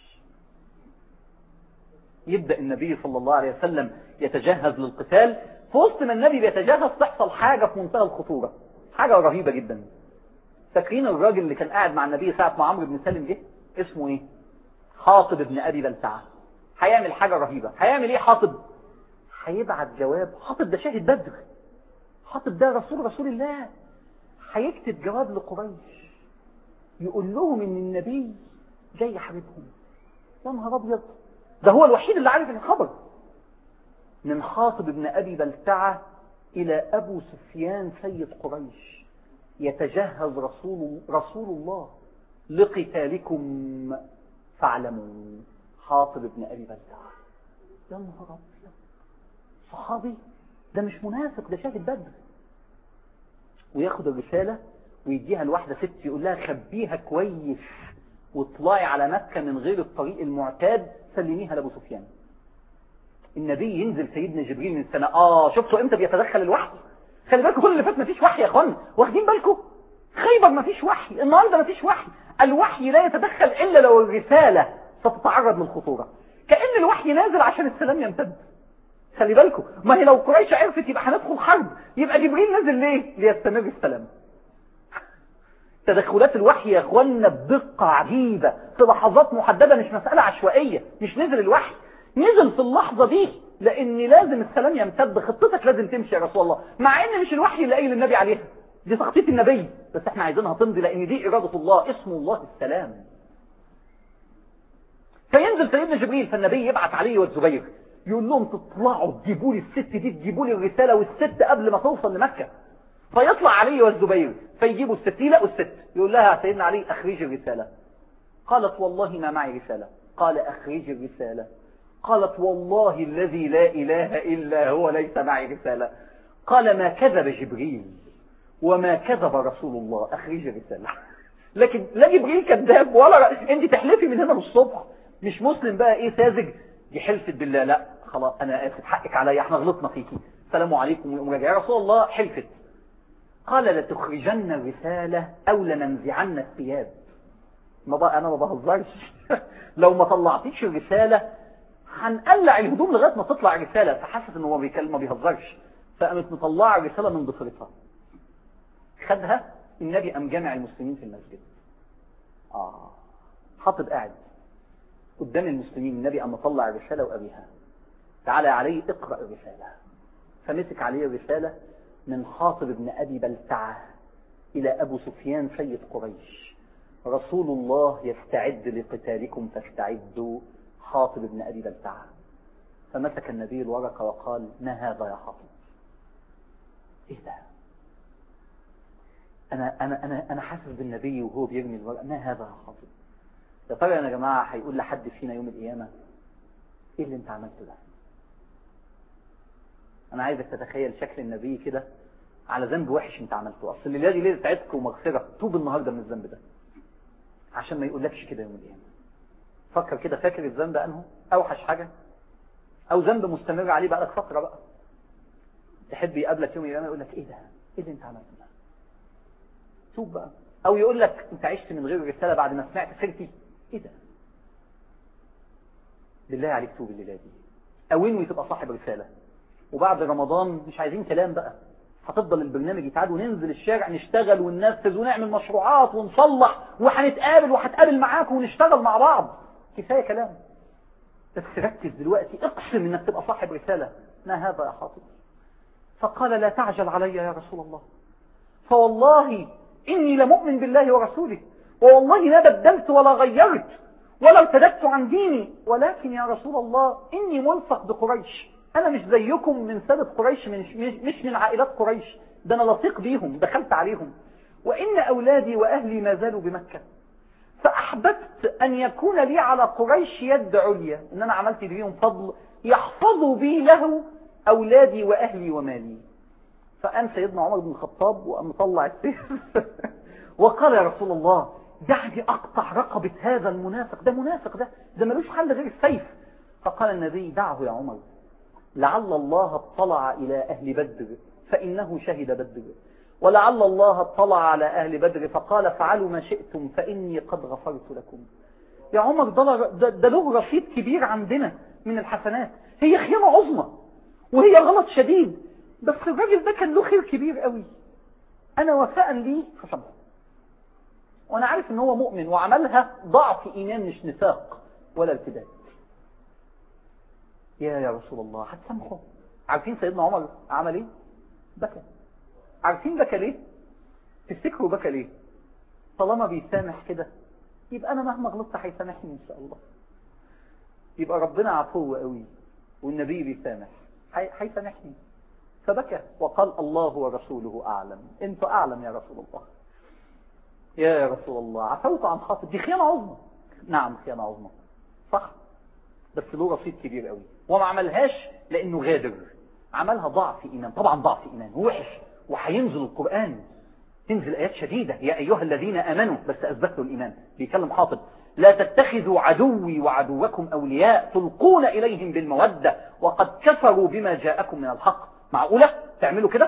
يبدأ النبي صلى الله عليه وسلم يتجهز للقتال، في وسط ما النبي بيتجهز تحصل حاجة في منتهى الخطورة، حاجة رهيبة جدا. فاكرين الراجل اللي كان قاعد مع النبي ساعة ما عمرو بن سالم جه؟ اسمه ايه؟ حاطب ابن ابي بلتعة. هيعمل حاجة رهيبة. هيعمل ايه حاطب؟ هيبعت جواب. حاطب ده شاهد بدر، حاطب ده رسول رسول الله. هيكتب جواب لقريش يقول لهم ان النبي جاي يحاربهم. يا نهار ابيض، ده هو الوحيد اللي عارف الخبر. من حاطب ابن ابي بلتعة الى ابو سفيان سيد قريش، يتجهز رسول رسول الله لقتالكم فاعلموا. حاطب ابن ابي بلتعة، يا نهار ابيض، صحابي ده مش منافق، ده شاهد بدر. وياخد الرسالة ويديها لواحدة ست يقول لها خبيها كويس واطلعي على مكة من غير الطريق المعتاد، سلميها لابو سفيان. النبي ينزل سيدنا جبريل من السماء. اه شفتوا امتى بيتدخل الوحي؟ خلي بالكم كل اللي فات مفيش وحي يا اخوان، واخدين بالكم؟ خيبر مفيش وحي، النهارده مفيش وحي. الوحي لا يتدخل الا لو الرسالة ستتعرض للخطورة، كأن الوحي نازل عشان السلام يمتد. خلي بالكم، ما هي لو قريش عرفت يبقى هندخل حرب، يبقى جبريل نازل ليه؟ ليستمر السلام. تدخلات الوحي يا اخوانا بدقة عجيبة في لحظات محددة، مش مسألة عشوائية. مش نزل الوحي، نزل في اللحظة دي لان لازم السلام يمتد، خطتك لازم تمشي يا رسول الله، مع ان مش الوحي اللي قايل للنبي عليها، دي تخطيط النبي، بس احنا عايزينها تمضي لان دي ارادة الله، اسم الله السلام. فينزل سيدنا جبريل، فالنبي يبعث عليه والزبير يقول لهم تطلعوا تجيبوا لي الست دي، تجيبوا لي الرسالة والست قبل ما توصل لمكة. فيطلع علي والزبير فيجيبوا الست، يلاقوا الست، يقول لها سيدنا علي اخرجي الرسالة. قالت والله ما معي رسالة. قال اخرجي الرسالة. قالت والله الذي لا اله الا هو ليس معي رسالة. قال ما كذب جبريل وما كذب رسول الله، اخرجي الرسالة. لكن لا جبريل كذاب ولا ر... انت تحلفي من هنا للصبح، مش مسلم بقى ايه ساذج، دي حلفت بالله، لا خلاص انا اسف حقك عليا احنا غلطنا فيكي، السلام عليكم ومراجع. يا رسول الله حلفت. قال لتخرجن الرسالة او لننزعن الثياب. ما بقى انا ما بهزرش لو ما طلعتيش الرسالة هنقلع الهدوم لغاية ما تطلع الرسالة. فحست انه هو بيكلم ما بيهزرش، فقامت مطلعة الرسالة من ضفرتها، خدها النبي قام جامع المسلمين في المسجد. آه حاطب قاعد قدام المسلمين، النبي قام مطلع الرسالة وقريها، تعالى عليه اقرأ الرسالة. فمسك عليه الرسالة من حاطب بن أبي بلتعة إلى أبو سفيان سيد قريش: رسول الله يستعد لقتالكم فاستعدوا، حاطب بن أبي بلتعة. فمسك النبي الورقة وقال: ما هذا يا حاطب؟ إيه ده؟ أنا, أنا, أنا, أنا حاسس بالنبي وهو بيرمي الورقة. ما هذا يا حاطب؟ يا ترى يا جماعة هيقول لحد فينا يوم القيامة: إيه اللي أنت عملته ده؟ أنا عايزك تتخيل شكل النبي كده على ذنب وحش أنت عملته. أصل الليلة دي ليلة عتق ومغفرة، توب النهاردة من الذنب ده عشان ما يقولكش كده يوم القيامة. فكر كده، فاكر الذنب أنه أوحش حاجة أو ذنب مستمر عليه بقى لك فترة بقى، تحب يقابلك يوم القيامة يقول لك: إيه ده؟ إيه اللي أنت عملته ده؟ توب بقى. أو يقول لك: أنت عشت من غير رسالة بعد ما سمعت سيرتي. إيه ده؟ بالله عليك توب الليلة دي، أو إنه تبقى صاحب رسالة. وبعد رمضان مش عايزين كلام بقى، هتفضل البرنامج يتعاد وننزل الشارع نشتغل وننفذ ونعمل مشروعات ونصلح وهنتقابل وهتقابل معاك ونشتغل مع بعض. كفاية كلام، بس ركز دلوقتي، اقسم انك تبقى صاحب رسالة. ما هذا يا حاطب؟ فقال: لا تعجل علي يا رسول الله، فوالله إني لمؤمن بالله ورسوله، ووالله لا بدلت ولا غيرت ولا ارتدت عن ديني، ولكن يا رسول الله إني ملصق بقريش، أنا مش زيكم من سادة قريش، مش, مش من عائلات قريش، ده أنا لصيق بيهم، دخلت عليهم، وإن أولادي وأهلي ما زالوا بمكة، فأحببت أن يكون لي على قريش يد عليا، إن أنا عملت بيهم فضل يحفظوا بي له أولادي وأهلي ومالي. فقام سيدنا عمر بن الخطاب وقام مطلع السيف وقال: يا رسول الله دعني أقطع رقبة هذا المنافق، ده منافق، ده ده ملوش حل غير السيف. فقال النبي: دعه يا عمر، لعل الله اطلع إلى أهل بدر فإنه شهد بدر، ولعل الله اطلع على أهل بدر فقال: فعلوا ما شئتم فإني قد غفرت لكم. يا عمر ده, ده له رصيد كبير عندنا من الحسنات، هي خيانة عظمى وهي غلط شديد، بس الراجل ده كان له خير كبير قوي، أنا وفاء لي فسامحه، وأنا عارف إن هو مؤمن وعملها ضعف إيمان مش نفاق ولا ارتداد. يا يا رسول الله هتسامحه؟ عارفين سيدنا عمر عمل ايه؟ بكى. عارفين بكى ليه؟ تفتكروا بكى ليه؟ طالما بيسامح كده يبقى أنا مهما غلطت هيسامحني إن شاء الله، يبقى ربنا عفو قوي والنبي بيسامح هيسامحني. فبكى وقال: الله ورسوله أعلم، أنت أعلم يا رسول الله. يا يا رسول الله عفوت عن خاطر، دي خيانة عظمى. نعم خيانة عظمى صح، بس له رصيد كبير قوي، وما عملهاش لأنه غادر، عملها ضعف إيمان. طبعا ضعف إيمان وحش، وهينزل القرآن، تنزل آيات شديدة: يا أيها الذين آمنوا، بس أثبتوا الإيمان، بيكلم حاطب: لا تتخذوا عدوي وعدوكم أولياء تلقون إليهم بالمودة وقد كفروا بما جاءكم من الحق. معقولة تعملوا كده؟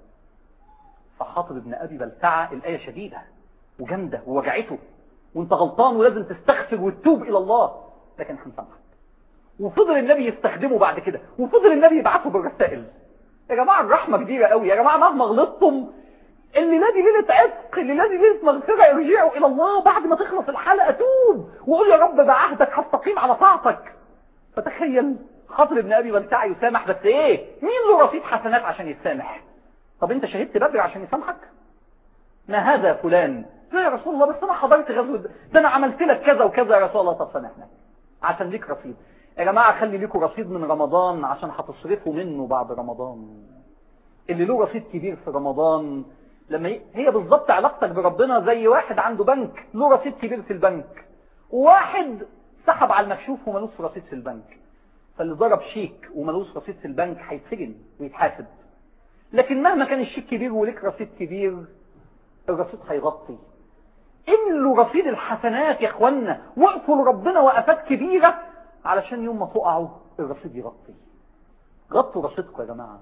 فحاطب بن أبي بلتعة الآية شديدة وجامدة ووجعته، وانت غلطان ولازم تستغفر وتتوب إلى الله، لكن هنسامحك. وفضل النبي يستخدمه بعد كده، وفضل النبي يبعثه بالرسائل. يا جماعة الرحمة كبيرة قوي، يا جماعة مهما غلطتم الليلة دي ليلة عتق، الليلة دي ليلة مغفرة، ارجعوا إلى الله بعد ما تخلص الحلقة، توب وقول: يا رب بعهدك هستقيم على طاعتك. فتخيل حاطب بن أبي بلتعة يسامح، بس ايه؟ مين له رصيد حسنات عشان يسامح؟ طب انت شهدت بدر عشان يسامحك؟ ما هذا فلان؟ لا يا رسول الله، بس انا حضرت غزوة، ده انا عملت لك كذا وكذا يا رسول الله. طب سامحنا عشان ليك رصيد. يا جماعة خلي ليكوا رصيد من رمضان عشان هتصرفوا منه بعد رمضان. اللي له رصيد كبير في رمضان، لما ي... هي بالظبط علاقتك بربنا زي واحد عنده بنك له رصيد كبير في البنك، وواحد سحب على المكشوف وملوش رصيد في البنك. فاللي ضرب شيك وملوش رصيد في البنك هيتسجن ويتحاسب، لكن مهما كان الشيك كبير وليك رصيد كبير الرصيد هيغطي. املوا رصيد الحسنات يا اخوانا، وقفوا لربنا وقفات كبيرة علشان يوم ما تقعوا الرصيد يغطي. غطوا رصيدكم يا جماعة،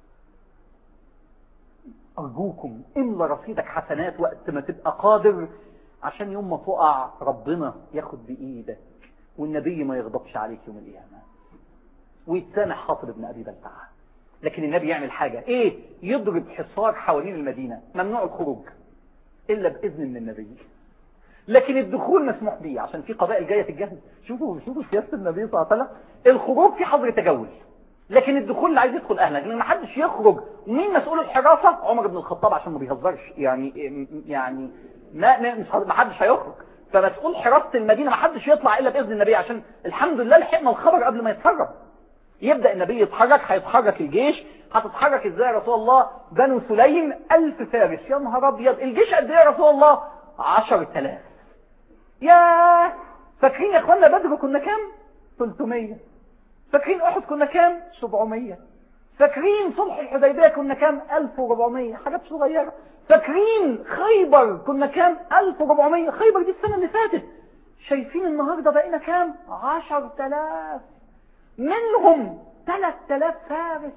أرجوكم املى رصيدك حسنات وقت ما تبقى قادر، عشان يوم ما تقع ربنا ياخد بإيدك والنبي ما يغضبش عليك يوم القيامة ويتسامح حاطب بن أبي بلتعة. لكن النبي يعمل حاجة ايه؟ يضرب حصار حوالين المدينة، ممنوع الخروج. الا باذن من النبي. لكن الدخول مسموح به عشان في قبائل جايه تتجهز. شوفوا شوفوا سياسه النبي صلى الله عليه وسلم، الخروج في حظر تجول، لكن الدخول اللي عايز يدخل اهلا، لان ما حدش يخرج. ومين مسؤول الحراسه؟ عمر بن الخطاب، عشان ما بيهزرش يعني يعني ما مش ما حدش هيخرج، فمسؤول حراسه المدينه ما حدش يطلع الا باذن النبي، عشان الحمد لله لحقنا الخبر قبل ما يتسرب. يبدا النبي يتحرك، هيتحرك الجيش. هتتحرك ازاي يا رسول الله؟ بنو سليم ألف فارس. يا نهار ابيض، الجيش قد ايه يا رسول الله؟ عشرة آلاف. يا فاكرين يا اخوانا بدر كنا كام؟ ثلاثمية. فاكرين احد كنا كام؟ سبعمية. فاكرين صلح الحديبيه كنا كام؟ ألف وأربعمية، حاجات صغيره. فاكرين خيبر كنا كام؟ ألف وأربعمية. خيبر دي السنه اللي فاتت. شايفين النهارده بقينا كام؟ عشرة آلاف، منهم ثلاثة آلاف فارس.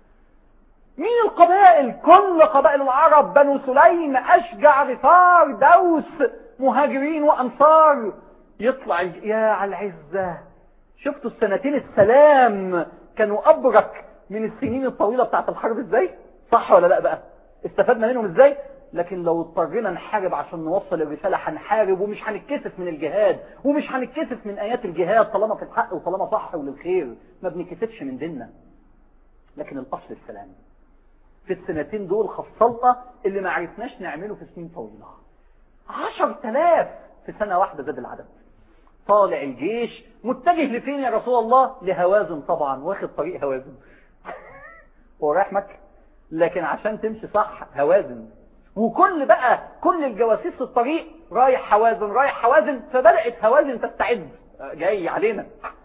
مين القبائل؟ كل قبائل العرب، بنو سليم، أشجع، غفار، دوس، مهاجرين وأنصار. يطلع يا على العزة. شفتوا السنتين السلام كانوا أبرك من السنين الطويلة بتاعت الحرب ازاي؟ صح ولا لا بقى؟ استفدنا منهم ازاي؟ لكن لو اضطرينا نحارب عشان نوصل الرسالة هنحارب، ومش هنتكسف من الجهاد، ومش هنتكسف من آيات الجهاد طالما في الحق وطالما صح وللخير. ما بنتكسفش من ديننا. لكن الأصل السلام. في السنتين دول خصلنا اللي ما عرفناش نعمله في سنين طويلة. عشر تلاف في سنة واحدة زاد العدد. طالع الجيش متجه لفين يا رسول الله؟ لهوازن طبعا، واخد طريق هوازن. هو رايح مكة، لكن عشان تمشي صح هوازن. وكل بقى كل الجواسيس في الطريق رايح هوازن رايح هوازن. فبدأت هوازن تستعد، جاي علينا.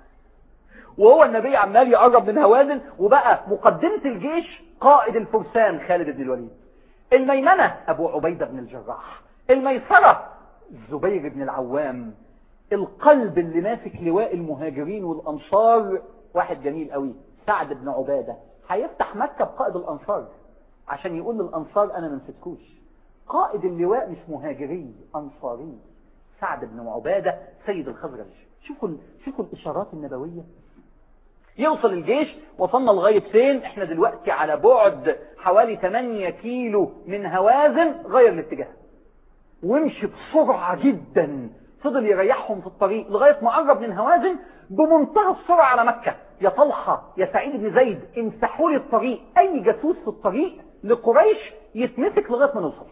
وهو النبي عمال يقرب من هوازن، وبقى مقدمة الجيش قائد الفرسان خالد بن الوليد، الميمنة أبو عبيدة بن الجراح، الميسرة الزبير بن العوام، القلب اللي ماسك لواء المهاجرين والأنصار واحد جميل قوي، سعد بن عبادة. هيفتح مكة بقائد الأنصار عشان يقول للأنصار أنا ما نسيتكوش. قائد اللواء مش مهاجري، أنصاري، سعد بن عبادة سيد الخزرج. شوفوا شوفوا الإشارات النبوية. يوصل الجيش، وصلنا لغاية فين؟ احنا دلوقتي على بعد حوالي ثمانية كيلو من هوازن. غير الاتجاه وامشي بسرعة جدا. فضل يريحهم في الطريق لغاية ما قرب من هوازن بمنتهى السرعة على مكة. يا طلحة يا سعيد بن زيد امسحوا لي الطريق، اي جاسوس في الطريق لقريش يتمسك لغاية ما نوصل.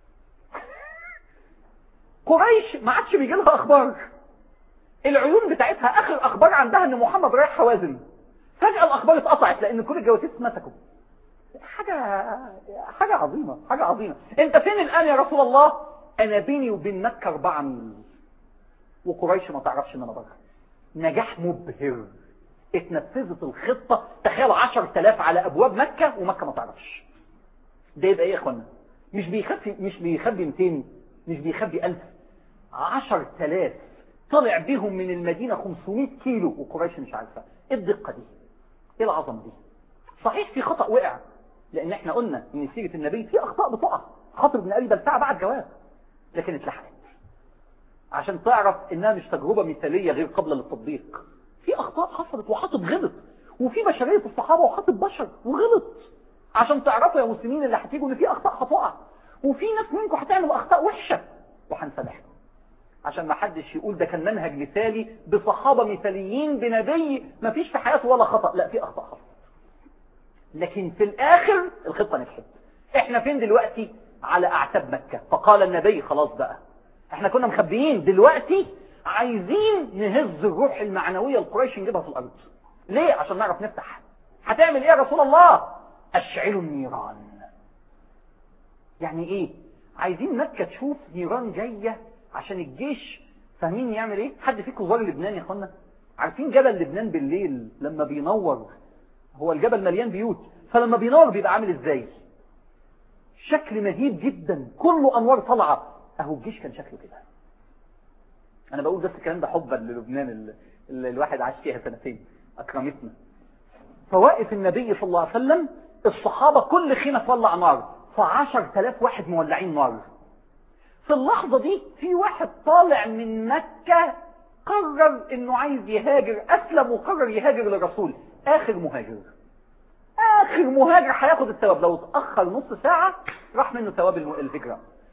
قريش ما عادش بيجي لها اخبار. العيون بتاعتها اخر اخبار عندها ان محمد رايح هوازن. فجأة الاخبار اتقطعت لان كل الجواسيس مسكوا. حاجة حاجة عظيمة حاجة عظيمة. انت فين الان يا رسول الله؟ انا بيني وبين مكة اربعة ميل، وقريش ما تعرفش ان انا بره. نجاح مبهر. اتنفذت الخطة. تخيل عشر تلاف على ابواب مكة ومكة ما تعرفش. ده يبقى ايه يا اخوانا؟ مش بيخبي مش بيخبي مئتين، مش بيخبي ألف. عشر تلاف طلع بيهم من المدينة خمسمائة كيلو وقريش مش عارفة. ايه الدقة دي؟ ايه العظمة دي؟ صحيح في خطأ وقع، لان احنا قلنا ان سيرة النبي في اخطاء بتقع. خاطر بن ابي بلتعة بعد جواب، لكن اتلحقت. عشان تعرف انها مش تجربة مثالية غير قابلة للتطبيق. في اخطاء حصلت وحاطب غلط، وفي بشرية الصحابة وحاطب بشر وغلط. عشان تعرفوا يا مسلمين اللي هتيجوا ان في اخطاء هتقع، وفي ناس منكم هتعمل اخطاء وحشة وهنسامحكم. عشان ما حدش يقول ده كان منهج مثالي بصحابة مثاليين بنبي ما فيش في حياته ولا خطأ. لا، في اخطاء حصلت، لكن في الاخر الخطة نجحت. احنا فين دلوقتي؟ على اعتاب مكة. فقال النبي خلاص بقى، احنا كنا مخبيين، دلوقتي عايزين نهز الروح المعنوية لقريش نجيبها في الارض. ليه؟ عشان نعرف نفتح. هتعمل ايه يا رسول الله؟ اشعلوا النيران. يعني ايه؟ عايزين مكة تشوف نيران جاية عشان الجيش. فاهمين يعمل ايه؟ حد فيكم زار لبنان يا اخوانا؟ عارفين جبل لبنان بالليل لما بينور؟ هو الجبل مليان بيوت، فلما بينور بيبقى عامل ازاي؟ شكل مهيب جدا، كله انوار طالعه. اهو الجيش كان شكله كده. انا بقول بس الكلام ده حبا للبنان اللي, اللي الواحد عاش فيها سنتين، اكرمتنا. فواقف النبي صلى الله عليه وسلم، الصحابه كل خيمه تولع نار، فعشر تلاف واحد مولعين نار. في اللحظه دي في واحد طالع من مكه قرر انه عايز يهاجر، اسلم وقرر يهاجر للرسول. اخر مهاجر اخر مهاجر هياخد الثواب. لو اتاخر نص ساعه راح منه ثواب الهجره.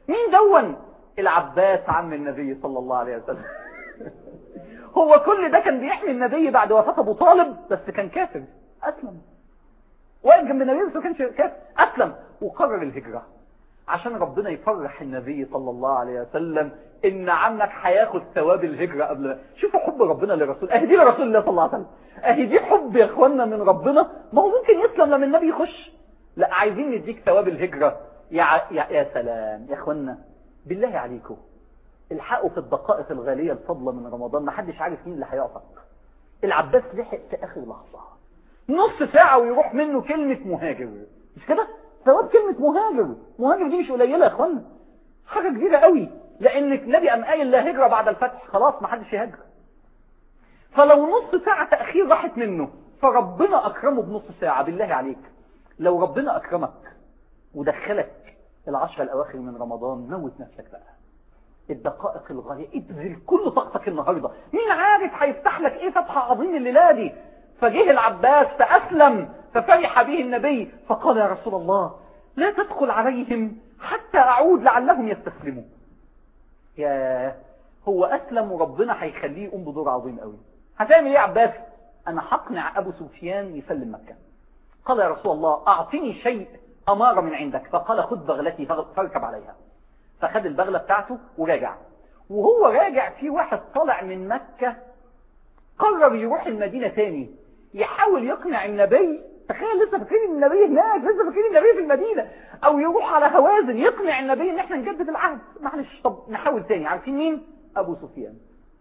مين دون؟ العباس عم النبي صلى الله عليه وسلم. هو كل ده كان بيحمي النبي بعد وفاة ابو طالب، بس كان كافر. اسلم واقف جنب النبي بس ما كانش كافر، اسلم وقرر الهجرة عشان ربنا يفرح النبي صلى الله عليه وسلم ان عمك هياخد ثواب الهجرة قبل. شوفوا حب ربنا للرسول، اهي دي لرسول الله صلى الله عليه وسلم، اهي دي حب يا اخوانا من ربنا. ما هو ممكن يسلم لما النبي يخش، لا عايزين نديك ثواب الهجرة. يا, يا, يا سلام يا اخوانا، بالله عليكم الحقوا في الدقائق الغالية الفضلة من رمضان، ما حدش عارف مين اللي هيعتق. العباس لحق في اخر لحظة، نص ساعة ويروح منه كلمة مهاجر، مش كده؟ ثواب كلمة مهاجر، مهاجر دي مش قليلة يا اخوانا، حاجة كبيرة قوي، لان النبي قام قايل لا هجرة بعد الفتح، خلاص ما حدش يهاجر. فلو نص ساعة تأخير راحت منه فربنا اكرمه بنص ساعة، بالله عليك لو ربنا اكرمك ودخلك العشرة الاواخر من رمضان، موت نفسك بقى. الدقائق الغالية ابذل كل طاقتك النهاردة، مين عارف هيفتح لك ايه فتحة عظيم الليلة دي. فجه العباس فأسلم ففرح به النبي فقال يا رسول الله لا تدخل عليهم حتى أعود لعلهم يستسلموا. يا هو أسلم وربنا هيخليه يقوم بدور عظيم قوي. هتعمل ايه يا عباس؟ أنا هقنع أبو سفيان يسلم مكة. قال يا رسول الله أعطني شيء أمارة من عندك. فقال خذ بغلتي فاركب عليها. فخد البغلة بتاعته وراجع. وهو راجع في واحد طالع من مكة قرر يروح المدينة تاني يحاول يقنع النبي. تخيل لسه فاكرين النبي هناك، لسه فاكرين النبي في المدينة، او يروح على هوازن يقنع النبي ان احنا نجدد العهد. معلش طب نحاول تاني. عارفين مين؟ ابو سفيان.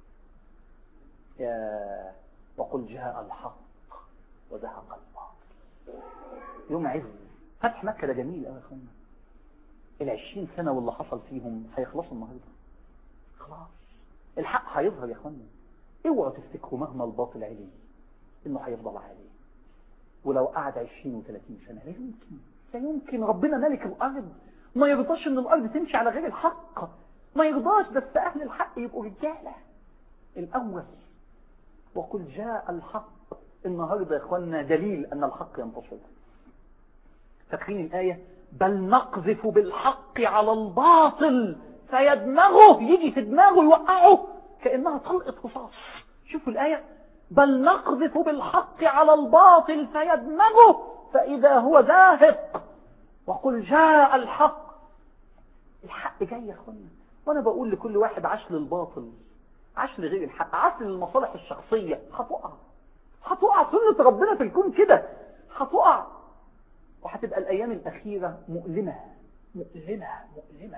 يا وقل جاء الحق وزهق الباطل. يوم عز فتح مكة ده جميل قوي يا اخوانا. العشرين سنة واللي حصل فيهم هيخلصوا النهاردة خلاص. الحق هيظهر يا اخوانا. اوعوا تفتكروا مهما الباطل عليه انه هيفضل عالي، ولو قعد عشرين وثلاثين سنة لا يمكن، لا يمكن. ربنا ملك الارض ما يرضاش ان الارض تمشي على غير الحق، ما يرضاش. بس اهل الحق يبقوا رجالة الاول. وقل جاء الحق النهاردة يا اخوانا دليل ان الحق ينتصر. فاكرين الآية بل نقذف بالحق على الباطل فيدمغه، يجي في دماغه يوقعه كأنها طلقة رصاص. شوفوا الآية بل نقذف بالحق على الباطل فيدمغه فإذا هو زاهق. وقل جاء الحق. الحق جاي يا اخوانا. وانا بقول لكل واحد عاش للباطل، عاش لغير الحق، عاش للمصالح الشخصية، هتقع هتقع. سنة ربنا في الكون كده، هتقع وهتبقى الأيام الأخيرة مؤلمة مؤلمة مؤلمة.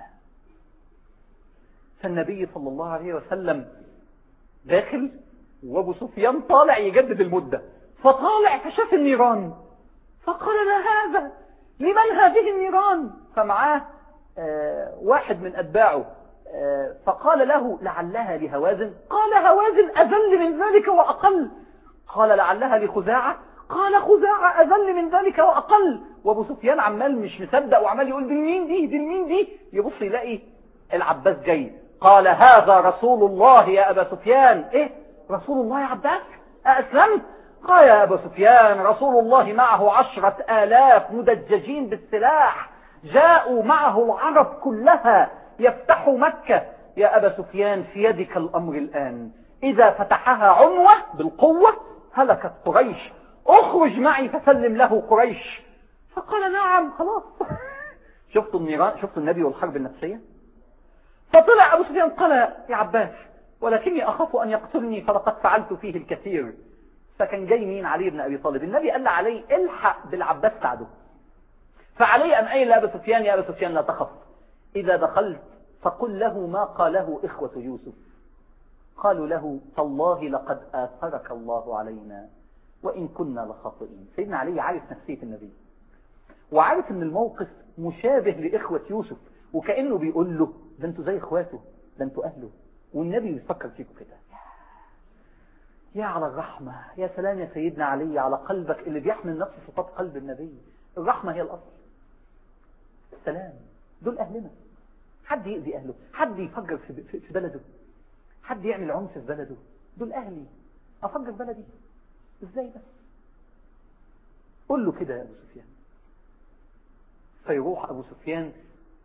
فالنبي صلى الله عليه وسلم داخل وابو سفيان طالع يجدد المدة، فطالع فشاف النيران فقال ما هذا؟ لمن هذه النيران؟ فمعاه آه واحد من أتباعه آه فقال له لعلها لهوازن. قال هوازن أذل من ذلك وأقل. قال لعلها لخزاعة. قال خزاعة أذل من ذلك وأقل. وابو سفيان عمال مش مصدق وعمال يقول دي مين دي دي مين دي. يبص يلاقي العباس جاي. قال هذا رسول الله يا أبا سفيان. ايه رسول الله يا عباس؟ أسلمت؟ قال يا أبا سفيان رسول الله معه عشرة آلاف مدججين بالسلاح، جاءوا معه العرب كلها يفتحوا مكة. يا أبا سفيان في يدك الأمر الآن، إذا فتحها عنوة بالقوة هلكت قريش، اخرج معي فسلم له قريش. فقال نعم خلاص. شفتوا النيران؟ شفتوا النبي والحرب النفسية؟ فطلع أبو سفيان قال يا عباس ولكني أخاف أن يقتلني فلقد فعلت فيه الكثير. فكان جاي مين؟ علي بن أبي طالب. النبي قال علي الحق بالعباس ساعده. فعلي أم قايل لأبي سفيان يا أبا سفيان لا تخف، إذا دخلت فقل له ما قاله إخوة يوسف. قالوا له تالله لقد آثرك الله علينا وإن كنا لخاطئين. سيدنا علي عارف نفسية النبي وعارف ان الموقف مشابه لإخوة يوسف، وكأنه بيقول له ده انتوا زي اخواته، ده انتوا اهله، والنبي بيفكر فيكم كده. يا على الرحمة، يا سلام يا سيدنا علي على قلبك اللي بيحمل نفس صفات قلب النبي. الرحمة هي الأصل. السلام دول أهلنا. حد يؤذي أهله، حد يفجر في بلده، حد يعمل عنف في بلده، دول أهلي. أفجر بلدي ازاي بس؟ قل له كده يا أبو سفيان. فيروح أبو سفيان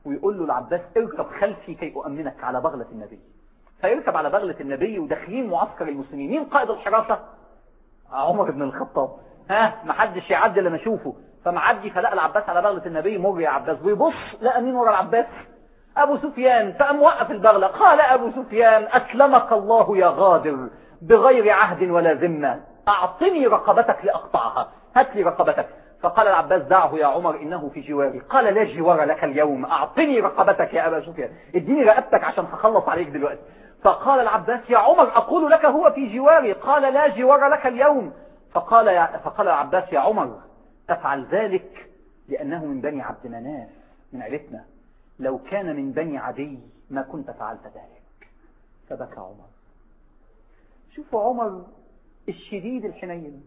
ويقول له العباس اركب خلفي كي أؤمنك على بغلة النبي. فيركب على بغلة النبي وداخلين معسكر المسلمين. مين قائد الحراسة؟ عمر بن الخطاب. ها محدش يعدي لما اشوفه. فمعدي فلقى العباس على بغلة النبي. مر يا عباس. ويبص لقى مين ورا العباس؟ أبو سفيان. فقام وقف البغلة. قال أبو سفيان أسلمك الله يا غادر بغير عهد ولا ذمة، أعطني رقبتك لأقطعها، هات لي رقبتك. فقال العباس دعه يا عمر إنه في جواري. قال لا جوار لك اليوم، أعطني رقبتك يا أبا سفيان، اديني رقبتك عشان هخلص عليك دلوقتي. فقال العباس يا عمر أقول لك هو في جواري. قال لا جوار لك اليوم. فقال, يا فقال العباس يا عمر تفعل ذلك لأنه من بني عبد مناف من عيلتنا، لو كان من بني عدي ما كنت فعلت ذلك. فبكى عمر. شوفوا عمر الشديد الحنين.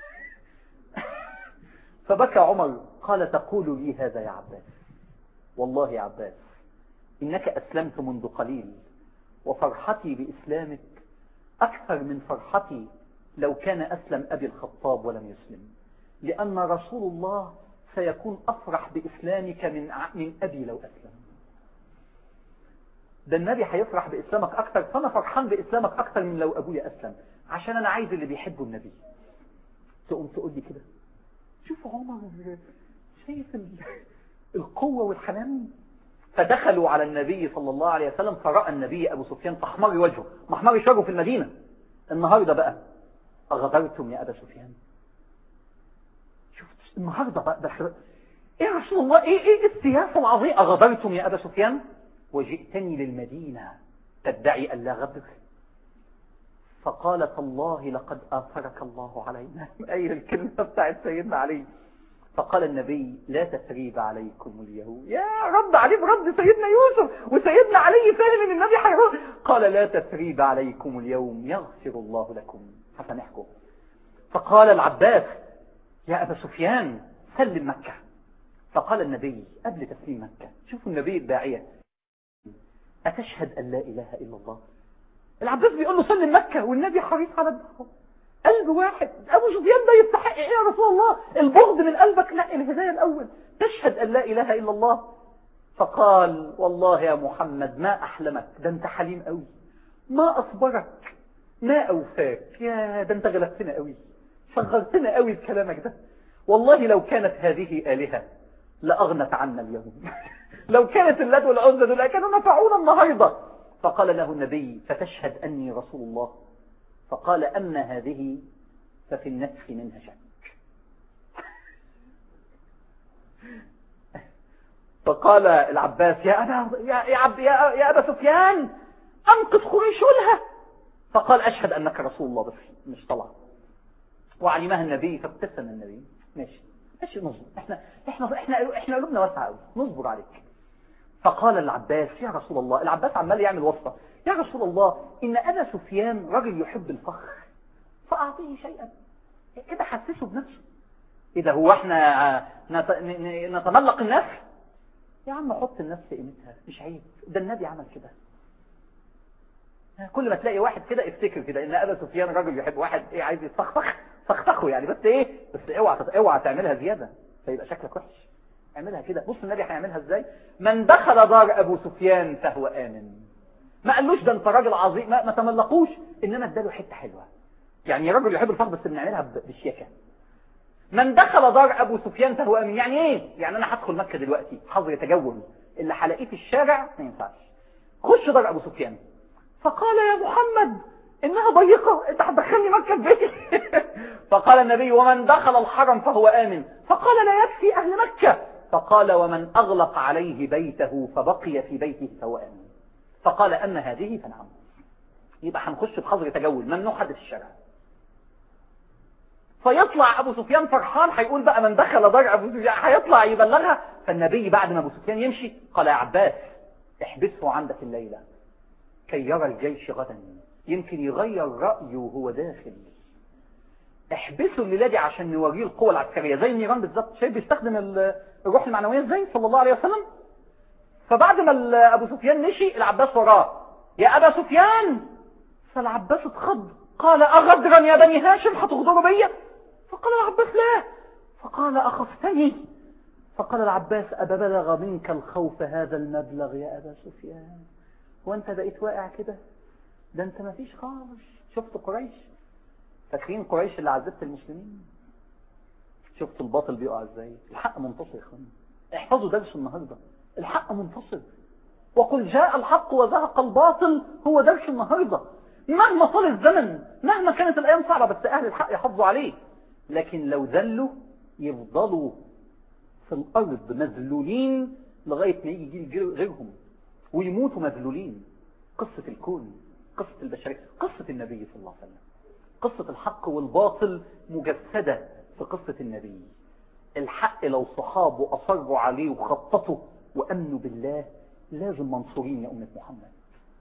فبكى عمر. قال تقول لي هذا يا عباس؟ والله يا عباس إنك أسلمت منذ قليل، وفرحتي بإسلامك أكثر من فرحتي لو كان أسلم أبي الخطاب ولم يسلم، لأن رسول الله سيكون أفرح بإسلامك من من أبي لو أسلم. ده النبي هيفرح بإسلامك أكثر، فأنا فرحان بإسلامك أكثر من لو أبويا أسلم، عشان أنا عايز اللي بيحبوا النبي. تقوم تقول لي كده؟ شوف عمر شايف القوة والحنان. فدخلوا على النبي صلى الله عليه وسلم، فرأى النبي أبو سفيان فاحمر وجهه، محمر وجهه في المدينة. النهاردة بقى أغدرتم يا أبا سفيان؟ شفت النهاردة بقى ده إيه يا رسول الله؟ إيه إيه السياسة العظيمة؟ أغدرتم يا أبا سفيان وجئتني للمدينة تدعي ألا غدر؟ فقال تالله لقد آثرك الله علينا. أي الكلمة بتاعت سيدنا علي. فقال النبي لا تثريب عليكم اليوم. يا رد عليه برد سيدنا يوسف، وسيدنا علي فاهم ان النبي هيرد. قال لا تثريب عليكم اليوم يغفر الله لكم. هسامحكم. فقال العباس يا أبا سفيان سلم مكة. فقال النبي قبل تسليم مكة، شوفوا النبي الداعية، أتشهد أن لا إله إلا الله؟ العباس بيقول له سلم مكة والنبي حريص على الدعوة. قلب واحد. أبو سفيان ده يستحق إيه يا رسول الله؟ البغض من قلبك؟ لا، الهداية الأول. تشهد أن لا إله إلا الله. فقال والله يا محمد ما أحلمك، ده أنت حليم قوي، ما أصبرك، ما أوفاك، يا ده أنت غلبتنا قوي، صغرتنا قوي بكلامك ده. والله لو كانت هذه آلهة لأغنت عنا اليوم. لو كانت اللات والعزى دول كانوا نفعونا النهاردة. فقال له النبي فتشهد أني رسول الله؟ فقال أما هذه ففي النفس منها شك. فقال العباس يا أبا, يا يا عب يا, يا أبا سفيان أنقذ قريش لها. فقال أشهد أنك رسول الله، بس مش طلع. وعلمها النبي فابتسم النبي. ماشي ماشي نصبر، احنا احنا احنا احنا قلوبنا واسعه قوي، نصبر عليك. فقال العباس يا رسول الله، العباس عمال يعمل وصفه، يا رسول الله إن أبا سفيان رجل يحب الفخر، فأعطيه شيئا كده حسسه بنفسه. إذا هو احنا نتملق النفس؟ يا عم حط النفس قيمتها، مش عيب، ده النبي عمل كده. كل ما تلاقي واحد كده افتكر كده ان ابا سفيان راجل يحب واحد ايه عايز يتفخفخ فخفخه يعني، بس ايه بس اوعى اوعى تعملها زياده فيبقى شكلك وحش. اعملها كده. بص النبي هيعملها ازاي. من دخل دار ابو سفيان فهو امن. ما قالوش ده انت راجل عظيم، ما, ما تملقوش، انما اداله حته حلوه. يعني راجل يحب الفخر بس بنعملها بالشياكه. من دخل دار ابو سفيان فهو امن. يعني ايه؟ يعني انا هدخل مكه دلوقتي حظر يتجول، اللي هلاقيه في الشارع ما ينفعش. خش دار ابو سفيان. فقال يا محمد إنها ضيقة، أنت هتدخلني مكة ببيتي؟ فقال النبي ومن دخل الحرم فهو آمن. فقال لا يكفي أهل مكة. فقال ومن أغلق عليه بيته فبقي في بيته فهو آمن. فقال أما هذه فنعم. يبقى هنخش بحظر يتجول، ممنوع حد في الشارع. فيطلع أبو سفيان فرحان، هيقول بقى من دخل دار أبو سفيان، هيطلع يبلغها. فالنبي بعد ما أبو سفيان يمشي قال يا عباس احبسه عندك الليلة كي يرى الجيش غدا، يمكن يغير رأيه وهو داخل. احبسوا الليلة دي عشان نوريه القوة العسكرية زي النيران بالظبط. شايف بيستخدم الروح المعنوية ازاي صلى الله عليه وسلم. فبعد ما ابو سفيان مشي العباس وراه يا ابا سفيان. فالعباس اتخض قال اغدرا يا بني هاشم هتغدروا بيا؟ فقال العباس لا. فقال اخفتني؟ فقال العباس أبا بلغ منك الخوف هذا المبلغ يا أبا سفيان؟ وانت بقيت واقع كده؟ ده انت ما فيش خالص. شفت قريش؟ فاكرين قريش اللي عذبت المسلمين؟ شفت الباطل بيقع ازاي؟ الحق منتصر يا اخوان. احفظوا درس النهارده، الحق منتصر. وقل جاء الحق وزهق الباطل، هو درس النهارده. مهما طال الزمن، مهما كانت الايام صعبه، بس اهل الحق يحافظوا عليه. لكن لو ذلوا يفضلوا في الارض مذلولين لغايه ما يجي جيل غيرهم ويموتوا مذلولين. قصه الكون، قصه البشريه، قصه النبي صلى الله عليه وسلم، قصه الحق والباطل مجسده في قصه النبي. الحق لو صحابه اصروا عليه وخططوا وامنوا بالله لازم منصورين يا امه محمد.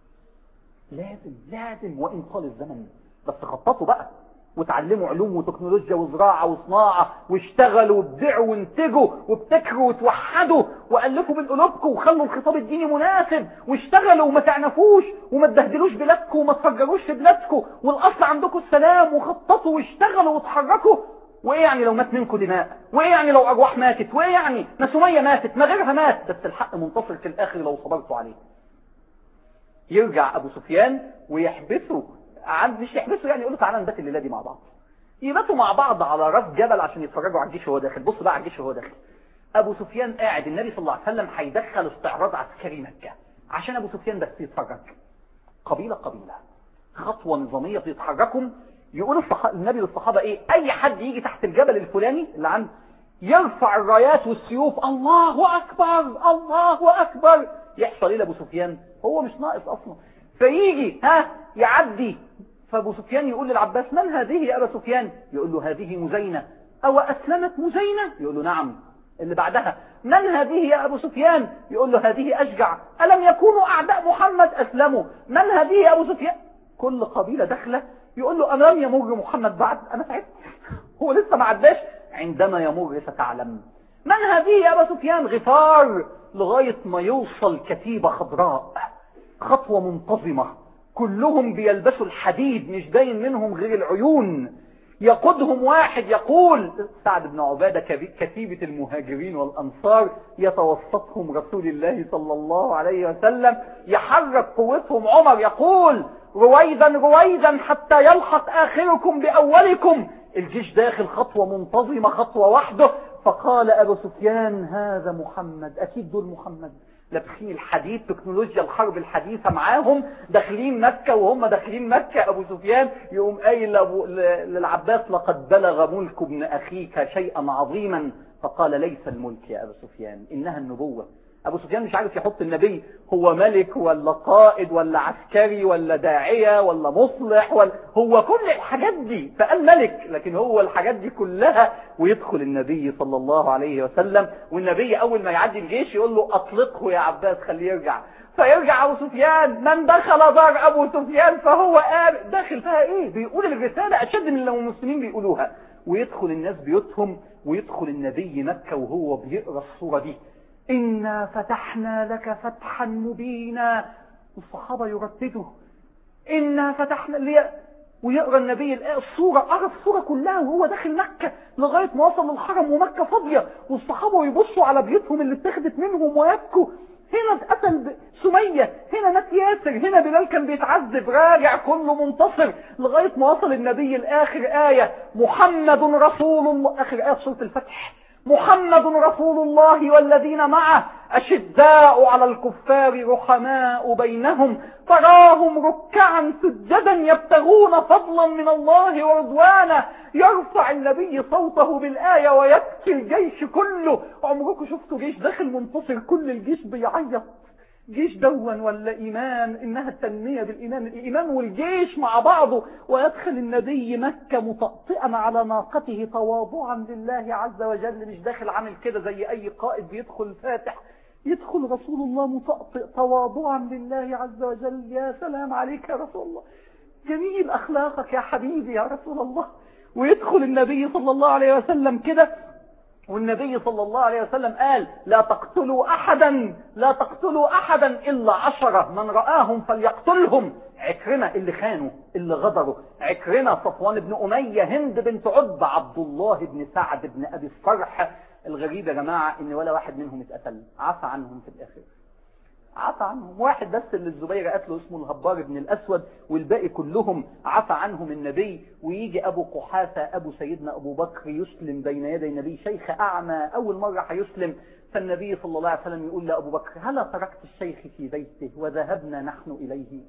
لازم لازم وان طال الزمن، بس خططوا بقى وتعلموا علوم وتكنولوجيا وزراعة وصناعة واشتغلوا وابدعوا وانتجوا وابتكروا وتوحدوا وألفوا بين قلوبكم وخلوا الخطاب الديني مناسب واشتغلوا وما تعنفوش وما تبهدلوش بلادكم وما تفجروش في بلادكم والأصل عندكم السلام وخططوا واشتغلوا وتحركوا. وإيه يعني لو مات منكم دماء؟ وإيه يعني لو أرواح ماتت؟ وإيه يعني ما سمية ماتت ما غيرها مات؟ بس الحق منتصر في الآخر لو صبرتوا عليه. يرجع أبو سفيان ويحبسه، عند مش يحبسوا يعني يقولوا تعالى نبات الليله دي مع بعض. يباتوا مع بعض على راس جبل عشان يتفرجوا على الجيش وهو داخل. بص بقى على الجيش وهو داخل. ابو سفيان قاعد، النبي صلى الله عليه وسلم هيدخل استعراض عسكري مكه عشان ابو سفيان بس يتفرج. قبيله قبيله، خطوه نظاميه بيتحركوا. يقول الصح... النبي للصحابه ايه؟ اي حد يجي تحت الجبل الفلاني اللي عنده يرفع الرايات والسيوف، الله اكبر الله اكبر. يحصل ايه لابو سفيان؟ هو مش ناقص اصلا. فيجي ها يعدي، فابو سفيان يقول للعباس من هذه يا ابا سفيان؟ يقول له هذه مزينة. او اسلمت مزينة؟ يقول له نعم. اللي بعدها من هذه يا ابو سفيان؟ يقول له هذه اشجع. الم يكونوا اعداء محمد اسلموا؟ من هذه يا ابو سفيان؟ كل قبيلة داخله يقول له ألم يمر محمد بعد؟ انا تعبت، هو لسه ما عداش. عندما يمر ستعلم. من هذه يا ابا سفيان؟ غفار. لغاية ما يوصل كتيبة خضراء، خطوة منتظمة، كلهم بيلبسوا الحديد مش باين منهم غير العيون. يقودهم واحد يقول سعد بن عبادة كتيبة المهاجرين والأنصار، يتوسطهم رسول الله صلى الله عليه وسلم، يحرك قوتهم عمر يقول رويدا رويدا حتى يلحق آخركم بأولكم. الجيش داخل خطوة منتظمة، خطوة واحدة. فقال أبو سفيان هذا محمد، أكيد دول محمد، لابسين الحديد، تكنولوجيا الحرب الحديثة معاهم، داخلين مكة وهم داخلين مكة. أبو سفيان يقوم قايل للعباس لقد بلغ ملك ابن أخيك شيئا عظيما. فقال ليس الملك يا أبو سفيان إنها النبوة. أبو سفيان مش عارف يحط النبي هو ملك ولا قائد ولا عسكري ولا داعية ولا مصلح ولا هو كل الحاجات دي، فقال ملك لكن هو الحاجات دي كلها. ويدخل النبي صلى الله عليه وسلم، والنبي أول ما يعدي الجيش يقول له أطلقه يا عباس خليه يرجع. فيرجع أبو سفيان، من دخل دار أبو سفيان فهو آمن. داخل فيها إيه؟ بيقول الرسالة أشد من لو المسلمين بيقولوها. ويدخل الناس بيوتهم، ويدخل النبي مكة وهو بيقرأ الصورة دي إنا فتحنا لك فتحا مبينا. والصحابة يرددوا إنا فتحنا لي، ويقرأ النبي الآية الصورة، قرأ الصورة كلها وهو داخل مكة لغاية ما وصل الحرم ومكة فاضية، والصحابة يبصوا على بيوتهم اللي اتخذت منهم ويبكوا. هنا اتقتل سمية، هنا مات ياسر، هنا بلال كان بيتعذب، راجع كله منتصر لغاية ما وصل النبي الآخر آية محمد رسول الله، آخر آية سورة الفتح، محمد رسول الله والذين معه أشداء على الكفار رحماء بينهم تراهم ركعا سجدا يبتغون فضلا من الله ورضوانا. يرفع النبي صوته بالآية ويبكي الجيش كله. عمركم شفتوا جيش داخل منتصر كل الجيش بيعيط؟ جيش دون ولا إيمان؟ إنها التنمية بالإيمان، الإيمان والجيش مع بعضه. ويدخل النبي مكة مطأطئا على ناقته تواضعا لله عز وجل، مش داخل عامل كده زي أي قائد بيدخل فاتح. يدخل رسول الله مطأطئ تواضعا لله عز وجل. يا سلام عليك يا رسول الله، جميل أخلاقك يا حبيبي يا رسول الله. ويدخل النبي صلى الله عليه وسلم كده، والنبي صلى الله عليه وسلم قال لا تقتلوا أحدا، لا تقتلوا أحدا إلا عشرة، من رآهم فليقتلهم. عكرمة اللي خانوا اللي غدروا، عكرمة، صفوان بن أمية، هند بنت عتبة، عبد الله بن سعد بن أبي الصرح، الغريب يا جماعة ان ولا واحد منهم اتقتل، عفى عنهم في الاخر، عفى عنهم. واحد بس اللي الزبير قتله اسمه الهبار بن الاسود، والباقي كلهم عفى عنهم النبي. ويجي ابو قحافة ابو سيدنا ابو بكر يسلم بين يدي النبي، شيخ اعمى اول مرة هيسلم. فالنبي صلى الله عليه وسلم يقول لابو بكر هلا تركت الشيخ في بيته وذهبنا نحن اليه؟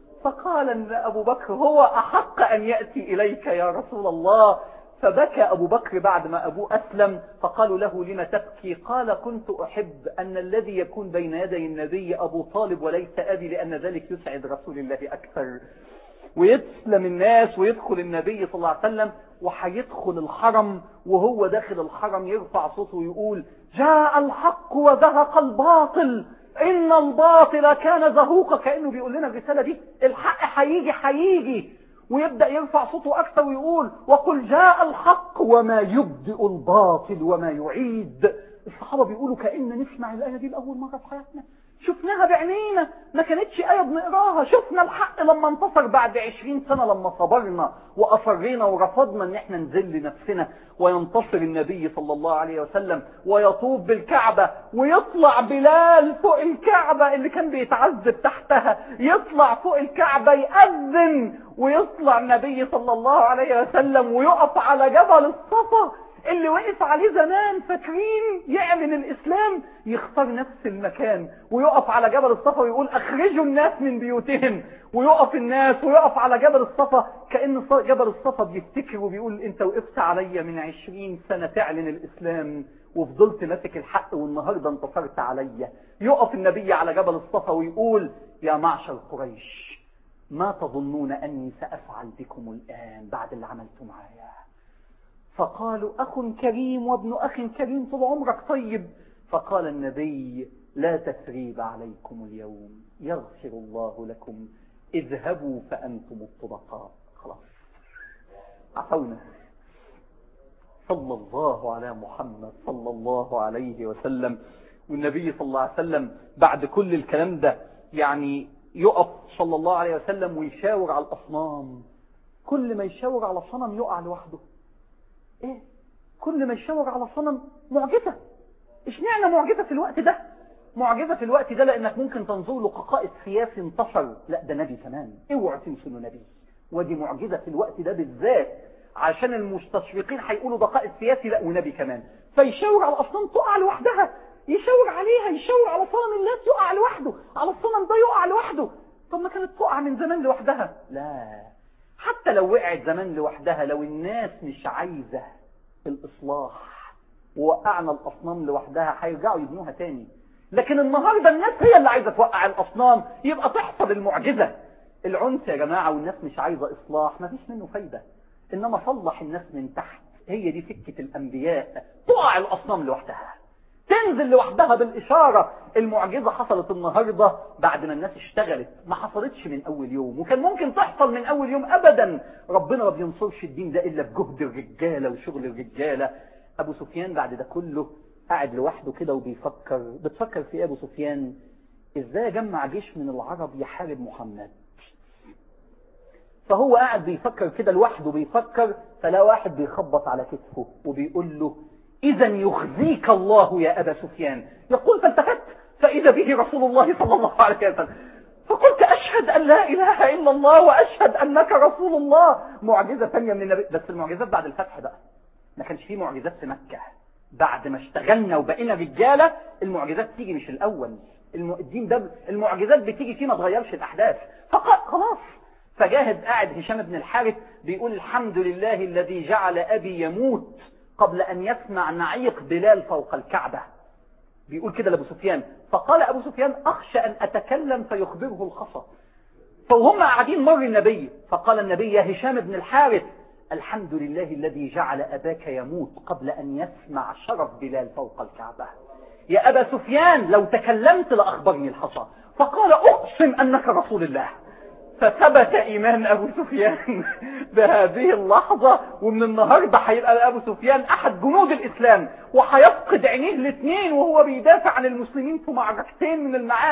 فقال ابو بكر هو احق ان يأتي اليك يا رسول الله. فبكى أبو بكر بعد ما أبوه أسلم، فقالوا له لما تبكي؟ قال كنت أحب أن الذي يكون بين يدي النبي أبو طالب وليس أبي، لأن ذلك يسعد رسول الله أكثر. ويسلم الناس ويدخل النبي صلى الله عليه وسلم، وحيدخل الحرم. وهو داخل الحرم يرفع صوته ويقول جاء الحق وزهق الباطل إن الباطل كان زهوقا، كأنه بيقول لنا الرسالة دي الحق هيجي هيجي. ويبدأ يرفع صوته أكثر ويقول وقل جاء الحق وما يبدئ الباطل وما يعيد. الصحابة بيقولوا كأن نسمع الآية دي لأول مرة في حياتنا، شفناها بعينينا، ما كانتش آية بنقراها. شفنا الحق لما انتصر بعد عشرين سنة، لما صبرنا وأصرينا ورفضنا ان احنا نذل نفسنا، وينتصر النبي صلى الله عليه وسلم ويطوف بالكعبة، ويطلع بلال فوق الكعبة اللي كان بيتعذب تحتها، يطلع فوق الكعبة يأذن، ويطلع النبي صلى الله عليه وسلم ويقف على جبل الصفا اللي وقف عليه زمان، فاكرين؟ يعلن الإسلام، يختار نفس المكان ويقف على جبل الصفا ويقول أخرجوا الناس من بيوتهم، ويقف الناس ويقف على جبل الصفا. كأن جبل الصفا بيفتكر وبيقول أنت وقفت عليا من عشرين سنة تعلن الإسلام وفضلت ماسك الحق، والنهاردة انتصرت عليا. يقف النبي على جبل الصفا ويقول يا معشر قريش ما تظنون أني سأفعل بكم الآن بعد اللي عملتم معايا؟ فقالوا أخ كريم وابن أخ كريم، طول عمرك طيب. فقال النبي لا تثريب عليكم اليوم يغفر الله لكم، اذهبوا فأنتم الطلقاء. خلاص عفونا. صلى الله على محمد صلى الله عليه وسلم. والنبي صلى الله عليه وسلم بعد كل الكلام ده يعني يقف صلى الله عليه وسلم ويشاور على الأصنام. كل ما يشاور على صنم يقع لوحده. ايه كل ما يشاور على صنم معجزة. اشمعنى معجزة في الوقت ده؟ معجزة في الوقت ده لانك ممكن تنظر له كقائد سياسي انتصر، لا ده نبي كمان، اوعوا تنسوا انه نبي. ودي معجزة في الوقت ده بالذات، عشان المستشرقين هيقولوا ده قائد سياسي، لا ونبي كمان. فيشاور على الاصنام تقع لوحدها، يشاور عليها، يشاور على صنم الناس يقع لوحده، على الصنم ده يقع لوحده. طب ما كانت تقع من زمان لوحدها؟ لا، حتى لو وقعت زمان لوحدها، لو الناس مش عايزة الإصلاح ووقعنا الأصنام لوحدها هيرجعوا يبنوها تاني. لكن النهاردة الناس هي اللي عايزة توقع الأصنام، يبقى تحصل المعجزة. العنف يا جماعة والناس مش عايزة إصلاح مفيش منه فايدة، إنما صلح الناس من تحت، هي دي سكة الأنبياء. تقع الأصنام لوحدها، تنزل لوحدها بالإشارة. المعجزة حصلت النهاردة بعد ما الناس اشتغلت، ما حصلتش من أول يوم، وكان ممكن تحصل من أول يوم أبدا. ربنا ما بينصرش الدين ده إلا بجهد الرجالة وشغل الرجالة. أبو سفيان بعد ده كله قاعد لوحده كده وبيفكر. بتفكر في أبو سفيان إزاي يجمع جيش من العرب يحارب محمد. فهو قاعد بيفكر كده لوحده بيفكر، فلا واحد بيخبط على كتفه وبيقول له إذا يخزيك الله يا أبا سفيان. يقول فالتفت فإذا به رسول الله صلى الله عليه وسلم. فقلت أشهد أن لا إله إلا الله وأشهد أنك رسول الله. معجزة ثانية من النبي. بس المعجزات بعد الفتح بقى، ما كانش فيه معجزات في مكة. بعد ما اشتغلنا وبقينا رجالة المعجزات تيجي مش الأول. الدين ده المعجزات بتيجي فيه ما تغيرش الأحداث. فقال خلاص. فجاهد قاعد هشام بن الحارث بيقول الحمد لله الذي جعل أبي يموت قبل أن يسمع نعيق بلال فوق الكعبة. بيقول كده لأبو سفيان. فقال أبو سفيان أخشى أن أتكلم فيخبره الخصى. فهم قاعدين مر النبي، فقال النبي يا هشام بن الحارث الحمد لله الذي جعل أباك يموت قبل أن يسمع شرف بلال فوق الكعبة. يا أبا سفيان لو تكلمت لأخبرني الحصى. فقال أقسم أنك رسول الله. فثبت إيمان أبو سفيان بهذه اللحظة. ومن النهاردة هيبقى أبو سفيان أحد جنود الإسلام، وهيفقد عينيه الاثنين وهو بيدافع عن المسلمين في معركتين من المعارك.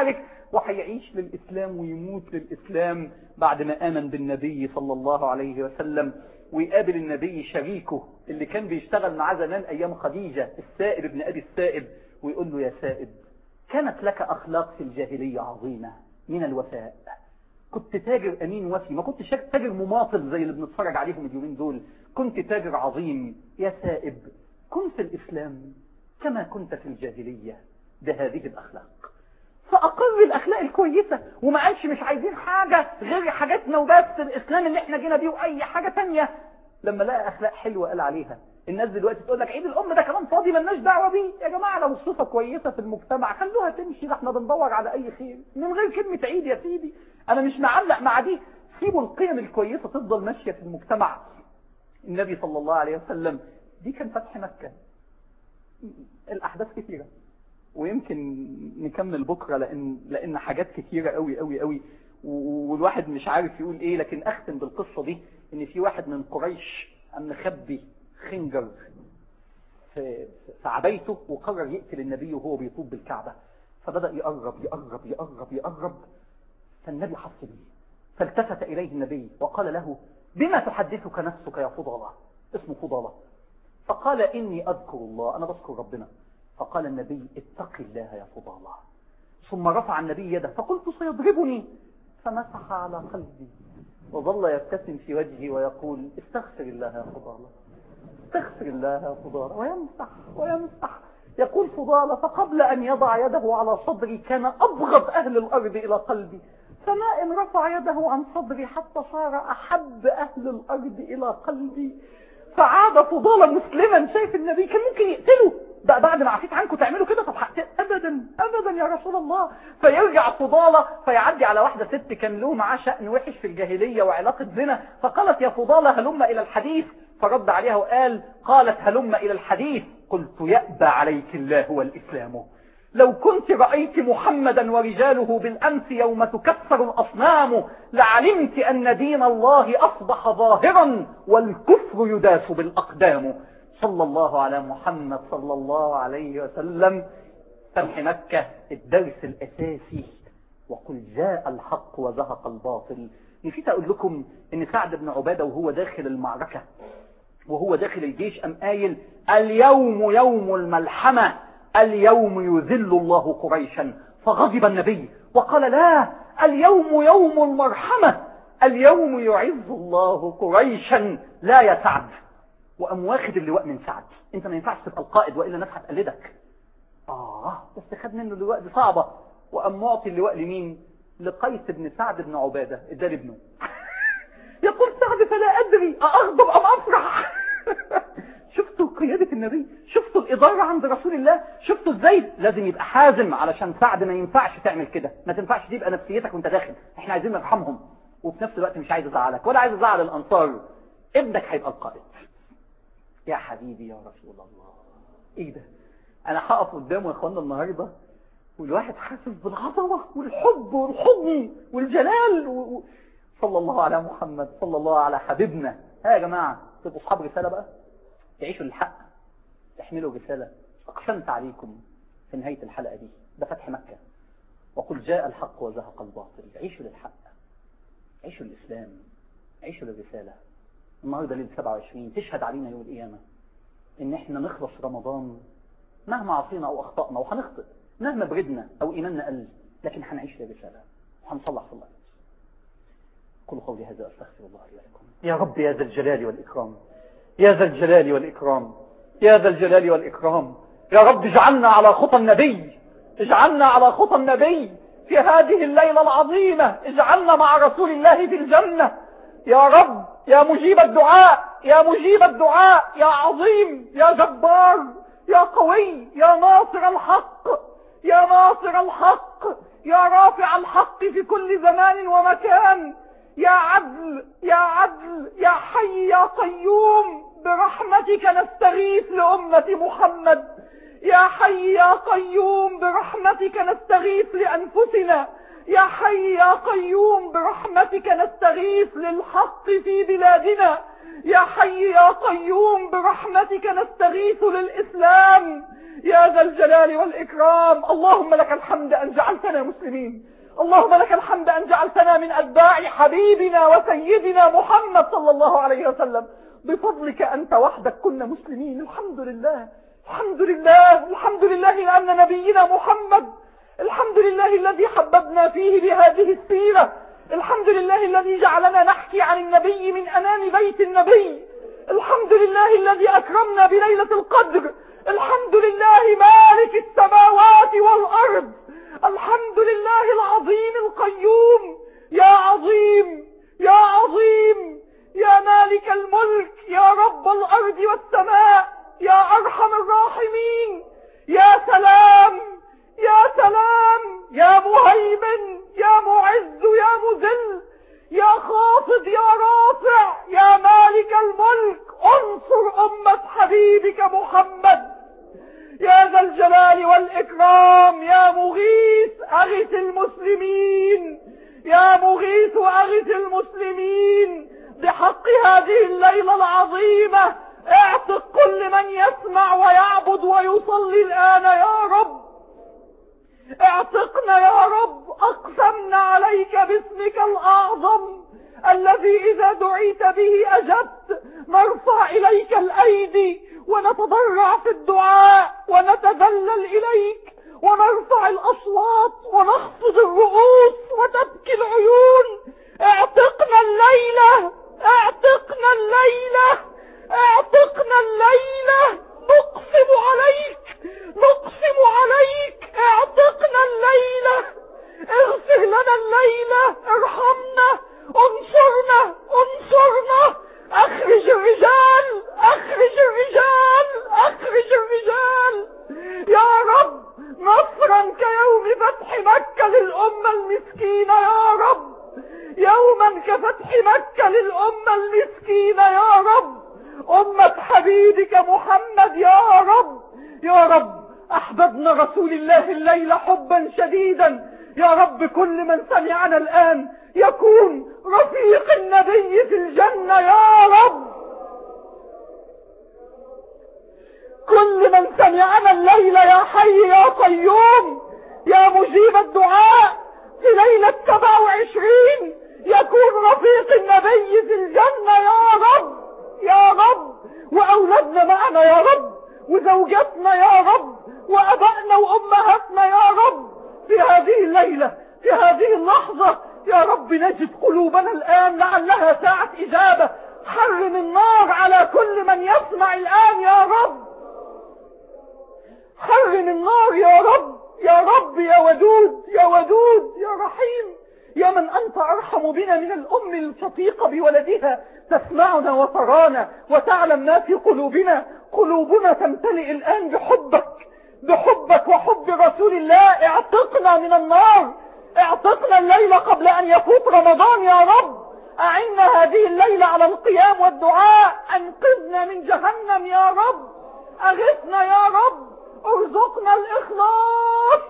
وهيعيش للإسلام ويموت للإسلام بعد ما آمن بالنبي صلى الله عليه وسلم. ويقابل النبي شريكه اللي كان بيشتغل معاه زمان أيام خديجة، السائب ابن أبي السائب، ويقول له: يا سائب، كانت لك أخلاق في الجاهلية عظيمة من الوفاء، كنت تاجر أمين وفي، ما كنت تاجر مماطل زي اللي بنتفرج عليهم اليومين دول، كنت تاجر عظيم. يا سائب، كن في الإسلام كما كنت في الجاهلية بهذه الأخلاق. فأقر الأخلاق الكويسة، وما قالش مش عايزين حاجة غير حاجاتنا وبس، الإسلام اللي احنا جينا بيه وأي حاجة تانية. لما لقى أخلاق حلوة قال عليها. الناس دلوقتي تقول لك عيد الأم ده كلام فاضي ملناش دعوة بيه. يا جماعة لو الصفة كويسة في المجتمع خلوها تمشي، ده احنا بندور على أي خير من غير كلمة عيد يا سيدي. أنا مش معلق مع دي، سيبوا القيم الكويسة تفضل ماشية في المجتمع. النبي صلى الله عليه وسلم دي كان فتح مكة. الأحداث كثيرة ويمكن نكمل بكرة لأن, لأن حاجات كثيرة قوي قوي قوي والواحد مش عارف يقول ايه. لكن اختم بالقصة دي، ان في واحد من قريش قام مخبي خنجر في, في عبايته وقرر يقتل النبي وهو بيطوف بالكعبة. فبدأ يقرب يقرب يقرب يقرب، فالنبي حس به، فالتفت إليه النبي وقال له: بما تحدثك نفسك يا فضالة؟ اسمه فضالة. فقال: إني أذكر الله، أنا بذكر ربنا. فقال النبي: اتق الله يا فضالة. ثم رفع النبي يده فقلت: سيضربني، فمسح على قلبي وظل يبتسم في وجهي ويقول: استغفر الله يا فضالة، استغفر الله يا فضالة، ويمسح ويمسح. يقول فضالة: فقبل أن يضع يده على صدري كان أبغض أهل الأرض إلى قلبي، فما إن رفع يده عن صدري حتى صار أحب أهل الأرض إلى قلبي. فعاد فضالة مسلما، شايف النبي كان ممكن يقتله، ده بعد ما عفيت عنكم تعملوا كده؟ طب أبدا أبدا يا رسول الله. فيرجع فضالة فيعدي على واحدة ست كان له معاه شأن وحش في الجاهلية وعلاقة زنا، فقالت: يا فضالة هلم إلى الحديث. فرد عليها وقال: قالت: هلم إلى الحديث. قلت: يأبى عليك الله والإسلام. لو كنت رأيت محمدا ورجاله بالأمس يوم تكسر الأصنام لعلمت أن دين الله أصبح ظاهرا والكفر يداس بالأقدام. صلى الله على محمد صلى الله عليه وسلم. فتح مكة الدرس الأساسي: وقل جاء الحق وزهق الباطل. نسيت أقول لكم إن سعد بن عبادة وهو داخل المعركة وهو داخل الجيش أم قايل: اليوم يوم الملحمة، اليوم يذل الله قريشا. فغضب النبي وقال: لا، اليوم يوم المرحمة، اليوم يعز الله قريشا لا يا سعد. وقام واخد اللواء من سعد. انت ما ينفعش تبقى القائد وإلا الناس هتقلدك. آه بس خد منه اللواء، دي صعبة. وقام معطي اللواء لمين؟ لقيس بن سعد بن عبادة، ادى لابنه. يقول سعد: فلا أدري أغضب أم أفرح. شفتوا قيادة النبي؟ شفتوا الإدارة عند رسول الله؟ شفتوا ازاي لازم يبقى حازم؟ علشان سعد ما ينفعش تعمل كده، ما تنفعش تبقى نفسيتك وانت داخل. احنا عايزين نرحمهم وفي نفس الوقت مش عايز ازعلك ولا عايز ازعل الأنصار. ابنك هيبقى القائد. يا حبيبي يا رسول الله، ايه ده؟ انا هقف قدامه يا اخوانا النهارده والواحد حاسس بالعظمه والحب والحضن والجلال و... صلى الله على محمد، صلى الله على حبيبنا. ها يا جماعه، تبقوا اصحاب رساله بقى، تعيشوا الحق، تحملوا رساله. اقسمت عليكم في نهايه الحلقه دي، ده فتح مكه. وقل جاء الحق وزهق الباطل. عيشوا للحق، عيشوا الاسلام، عيشوا للرساله. النهارده ليله سبعة وعشرين تشهد علينا يوم القيامه ان احنا نخلص رمضان مهما عصينا او اخطأنا، وهنخطئ مهما بردنا او ايماننا قل، لكن هنعيش للرساله وهنصلح في الارض. كل قولي هذا استغفر الله لي ولكم. يا رب يا ذا الجلال والاكرام، يا ذا الجلال والاكرام، يا ذا الجلال والاكرام. يا رب اجعلنا على خطى النبي، اجعلنا على خطى النبي في هذه الليله العظيمه، اجعلنا مع رسول الله في الجنه. يا رب يا مجيب الدعاء، يا مجيب الدعاء، يا عظيم، يا جبار، يا قوي، يا ناصر الحق، يا ناصر الحق، يا رافع الحق في كل زمان ومكان. يا عدل يا عدل يا حي يا قيوم، برحمتك نستغيث لأمة محمد. يا حي يا قيوم برحمتك نستغيث لأنفسنا. يا حي يا قيوم برحمتك نستغيث للحق في بلادنا. يا حي يا قيوم برحمتك نستغيث للإسلام. يا ذا الجلال والإكرام. اللهم لك الحمد أن جعلتنا مسلمين، اللهم لك الحمد أن جعلتنا من أتباع حبيبنا وسيدنا محمد صلى الله عليه وسلم. بفضلك أنت وحدك كنا مسلمين. الحمد لله الحمد لله الحمد لله لأن نبينا محمد، الحمد لله الذي حببنا فيه بهذه السيرة، الحمد لله الذي جعلنا نحكي عن النبي من أمام بيت النبي، الحمد لله الذي أكرمنا بليلة القدر، الحمد لله مالك السماوات والأرض، الحمد لله العظيم القيوم. يا عظيم يا عظيم يا مالك الملك، يا رب الأرض والسماء، يا أرحم الراحمين، يا سلام يا سلام، يا مهيمن، يا معز، يا مذل، يا خافض، يا رافع، يا مالك الملك، انصر أمة حبيبك محمد يا ذا الجلال والإكرام. يا مغيث أغث المسلمين، يا مغيث أغث المسلمين بحق هذه الليلة العظيمة. اعتق كل من يسمع ويعبد ويصلي الآن يا رب، اعتقنا يا رب. أقسمنا عليك باسمك الأعظم الذي إذا دعيت به أجبت. نرفع إليك الأيدي ونتضرع في الدعاء ونتذلل إليك ونرفع الأصوات ونخفض الرؤوس وتبكي العيون. اعتقنا الليلة، اعتقنا الليلة، اعتقنا الليلة. نقسم عليك، نقسم عليك، اعتقنا الليلة. اغفر لنا الليلة، ارحمنا، انصرنا، انصرنا. اخرج الرجال، اخرج الرجال، اخرج الرجال يا رب. نصرا كيوم فتح مكة للأمة المسكينة يا رب، يوما كفتح مكة للأمة المسكينة يا رب. أمة حبيبك محمد يا رب، يا رب. أحببنا رسول الله الليلة حبا شديدا يا رب. كل من سمعنا الآن يكون رفيق النبي في الجنة يا رب. كل من سمعنا الليلة يا حي يا قيوم يا مجيب الدعاء في ليلة سبعة وعشرين يكون رفيق النبي في الجنة يا رب، يا رب. وأولادنا معنا يا رب، وزوجاتنا يا رب، وأبائنا وأمهاتنا يا رب في هذه الليلة، في هذه اللحظة يا رب. نجد قلوبنا الآن لعلها ساعة إجابة. حرم النار على كل من يسمع الآن يا رب، حرم النار يا رب، يا رب، يا ودود، يا ودود، يا رحيم، يا من أنت أرحم بنا من الأم الشقيقة بولدها. تسمعنا وترانا وتعلم ما في قلوبنا. قلوبنا تمتلئ الآن بحبك، بحبك وحب رسول الله. اعتقنا من النار، اعتقنا الليلة قبل أن يفوت رمضان يا رب. أعنا هذه الليلة على القيام والدعاء. أنقذنا من جهنم يا رب، أغثنا يا رب. ارزقنا الإخلاص،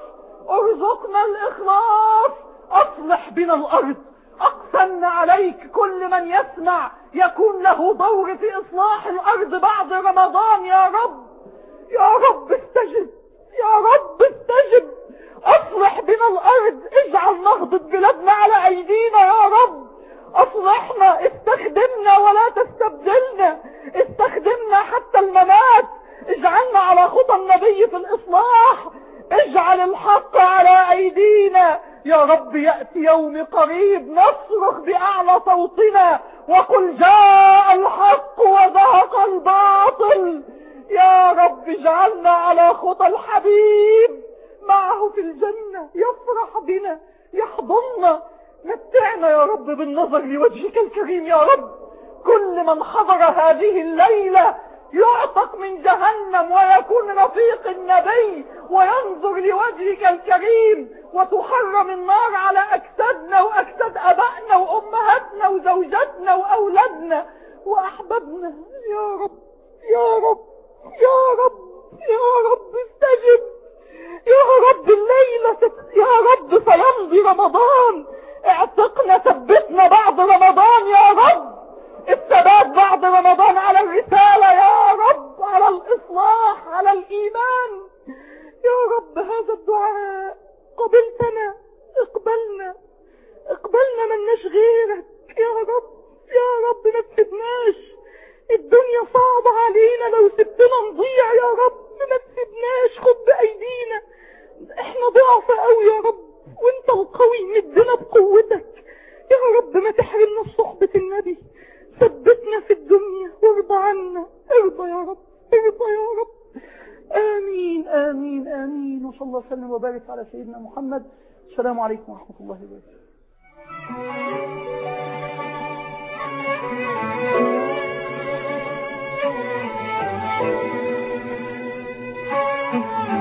ارزقنا الإخلاص. أصلح بنا الأرض. أقسمنا عليك كل من يسمع يكون له دور في إصلاح الأرض بعد رمضان يا رب، يا رب استجب، يا رب استجب. أصلح بنا الأرض، اجعل نهضة بلادنا على أيدينا يا رب. أصلحنا، استخدمنا ولا تستبدلنا، استخدمنا حتى الممات. اجعلنا على خطى النبي في الإصلاح، اجعل الحق على أيدينا يا رب. يأتي يوم قريب نصرخ بأعلى صوتنا وقل جاء الحق وزهق الباطل. يا رب اجعلنا على خطى الحبيب معه في الجنة، يفرح بنا، يحضننا. متعنا يا رب بالنظر لوجهك الكريم يا رب. كل من حضر هذه الليلة يعتق من جهنم ويكون رفيق النبي وينظر لوجهك الكريم، وتحرم النار على أجسادنا وأجساد أبائنا وأمهاتنا وزوجاتنا وأولادنا وأحبابنا يا رب، يا رب، يا رب، يا رب استجب يا رب. الليلة يا رب سيمضي رمضان. اعتقنا، ثبتنا بعد رمضان يا رب. الثبات بعد رمضان على الرسالة يا رب، على الإصلاح، على الإيمان يا رب. هذا الدعاء قبلتنا، اقبلنا ملناش غيرك يا رب، يا رب ما تسيبناش، الدنيا صعبة علينا، لو سبتنا نضيع يا رب، ما تسيبناش، خد بأيدينا، احنا ضعف قوي يا رب، وانت القوي، مدنا بقوتك يا رب، ما تحرمنا صحبة النبي، ثبتنا في الدنيا وارضى عنا، ارضى يا رب، ارضى يا رب. آمين آمين آمين. وصلى الله وسلم وبارك على سيدنا محمد. السلام عليكم ورحمة الله وبركاته. Thank you.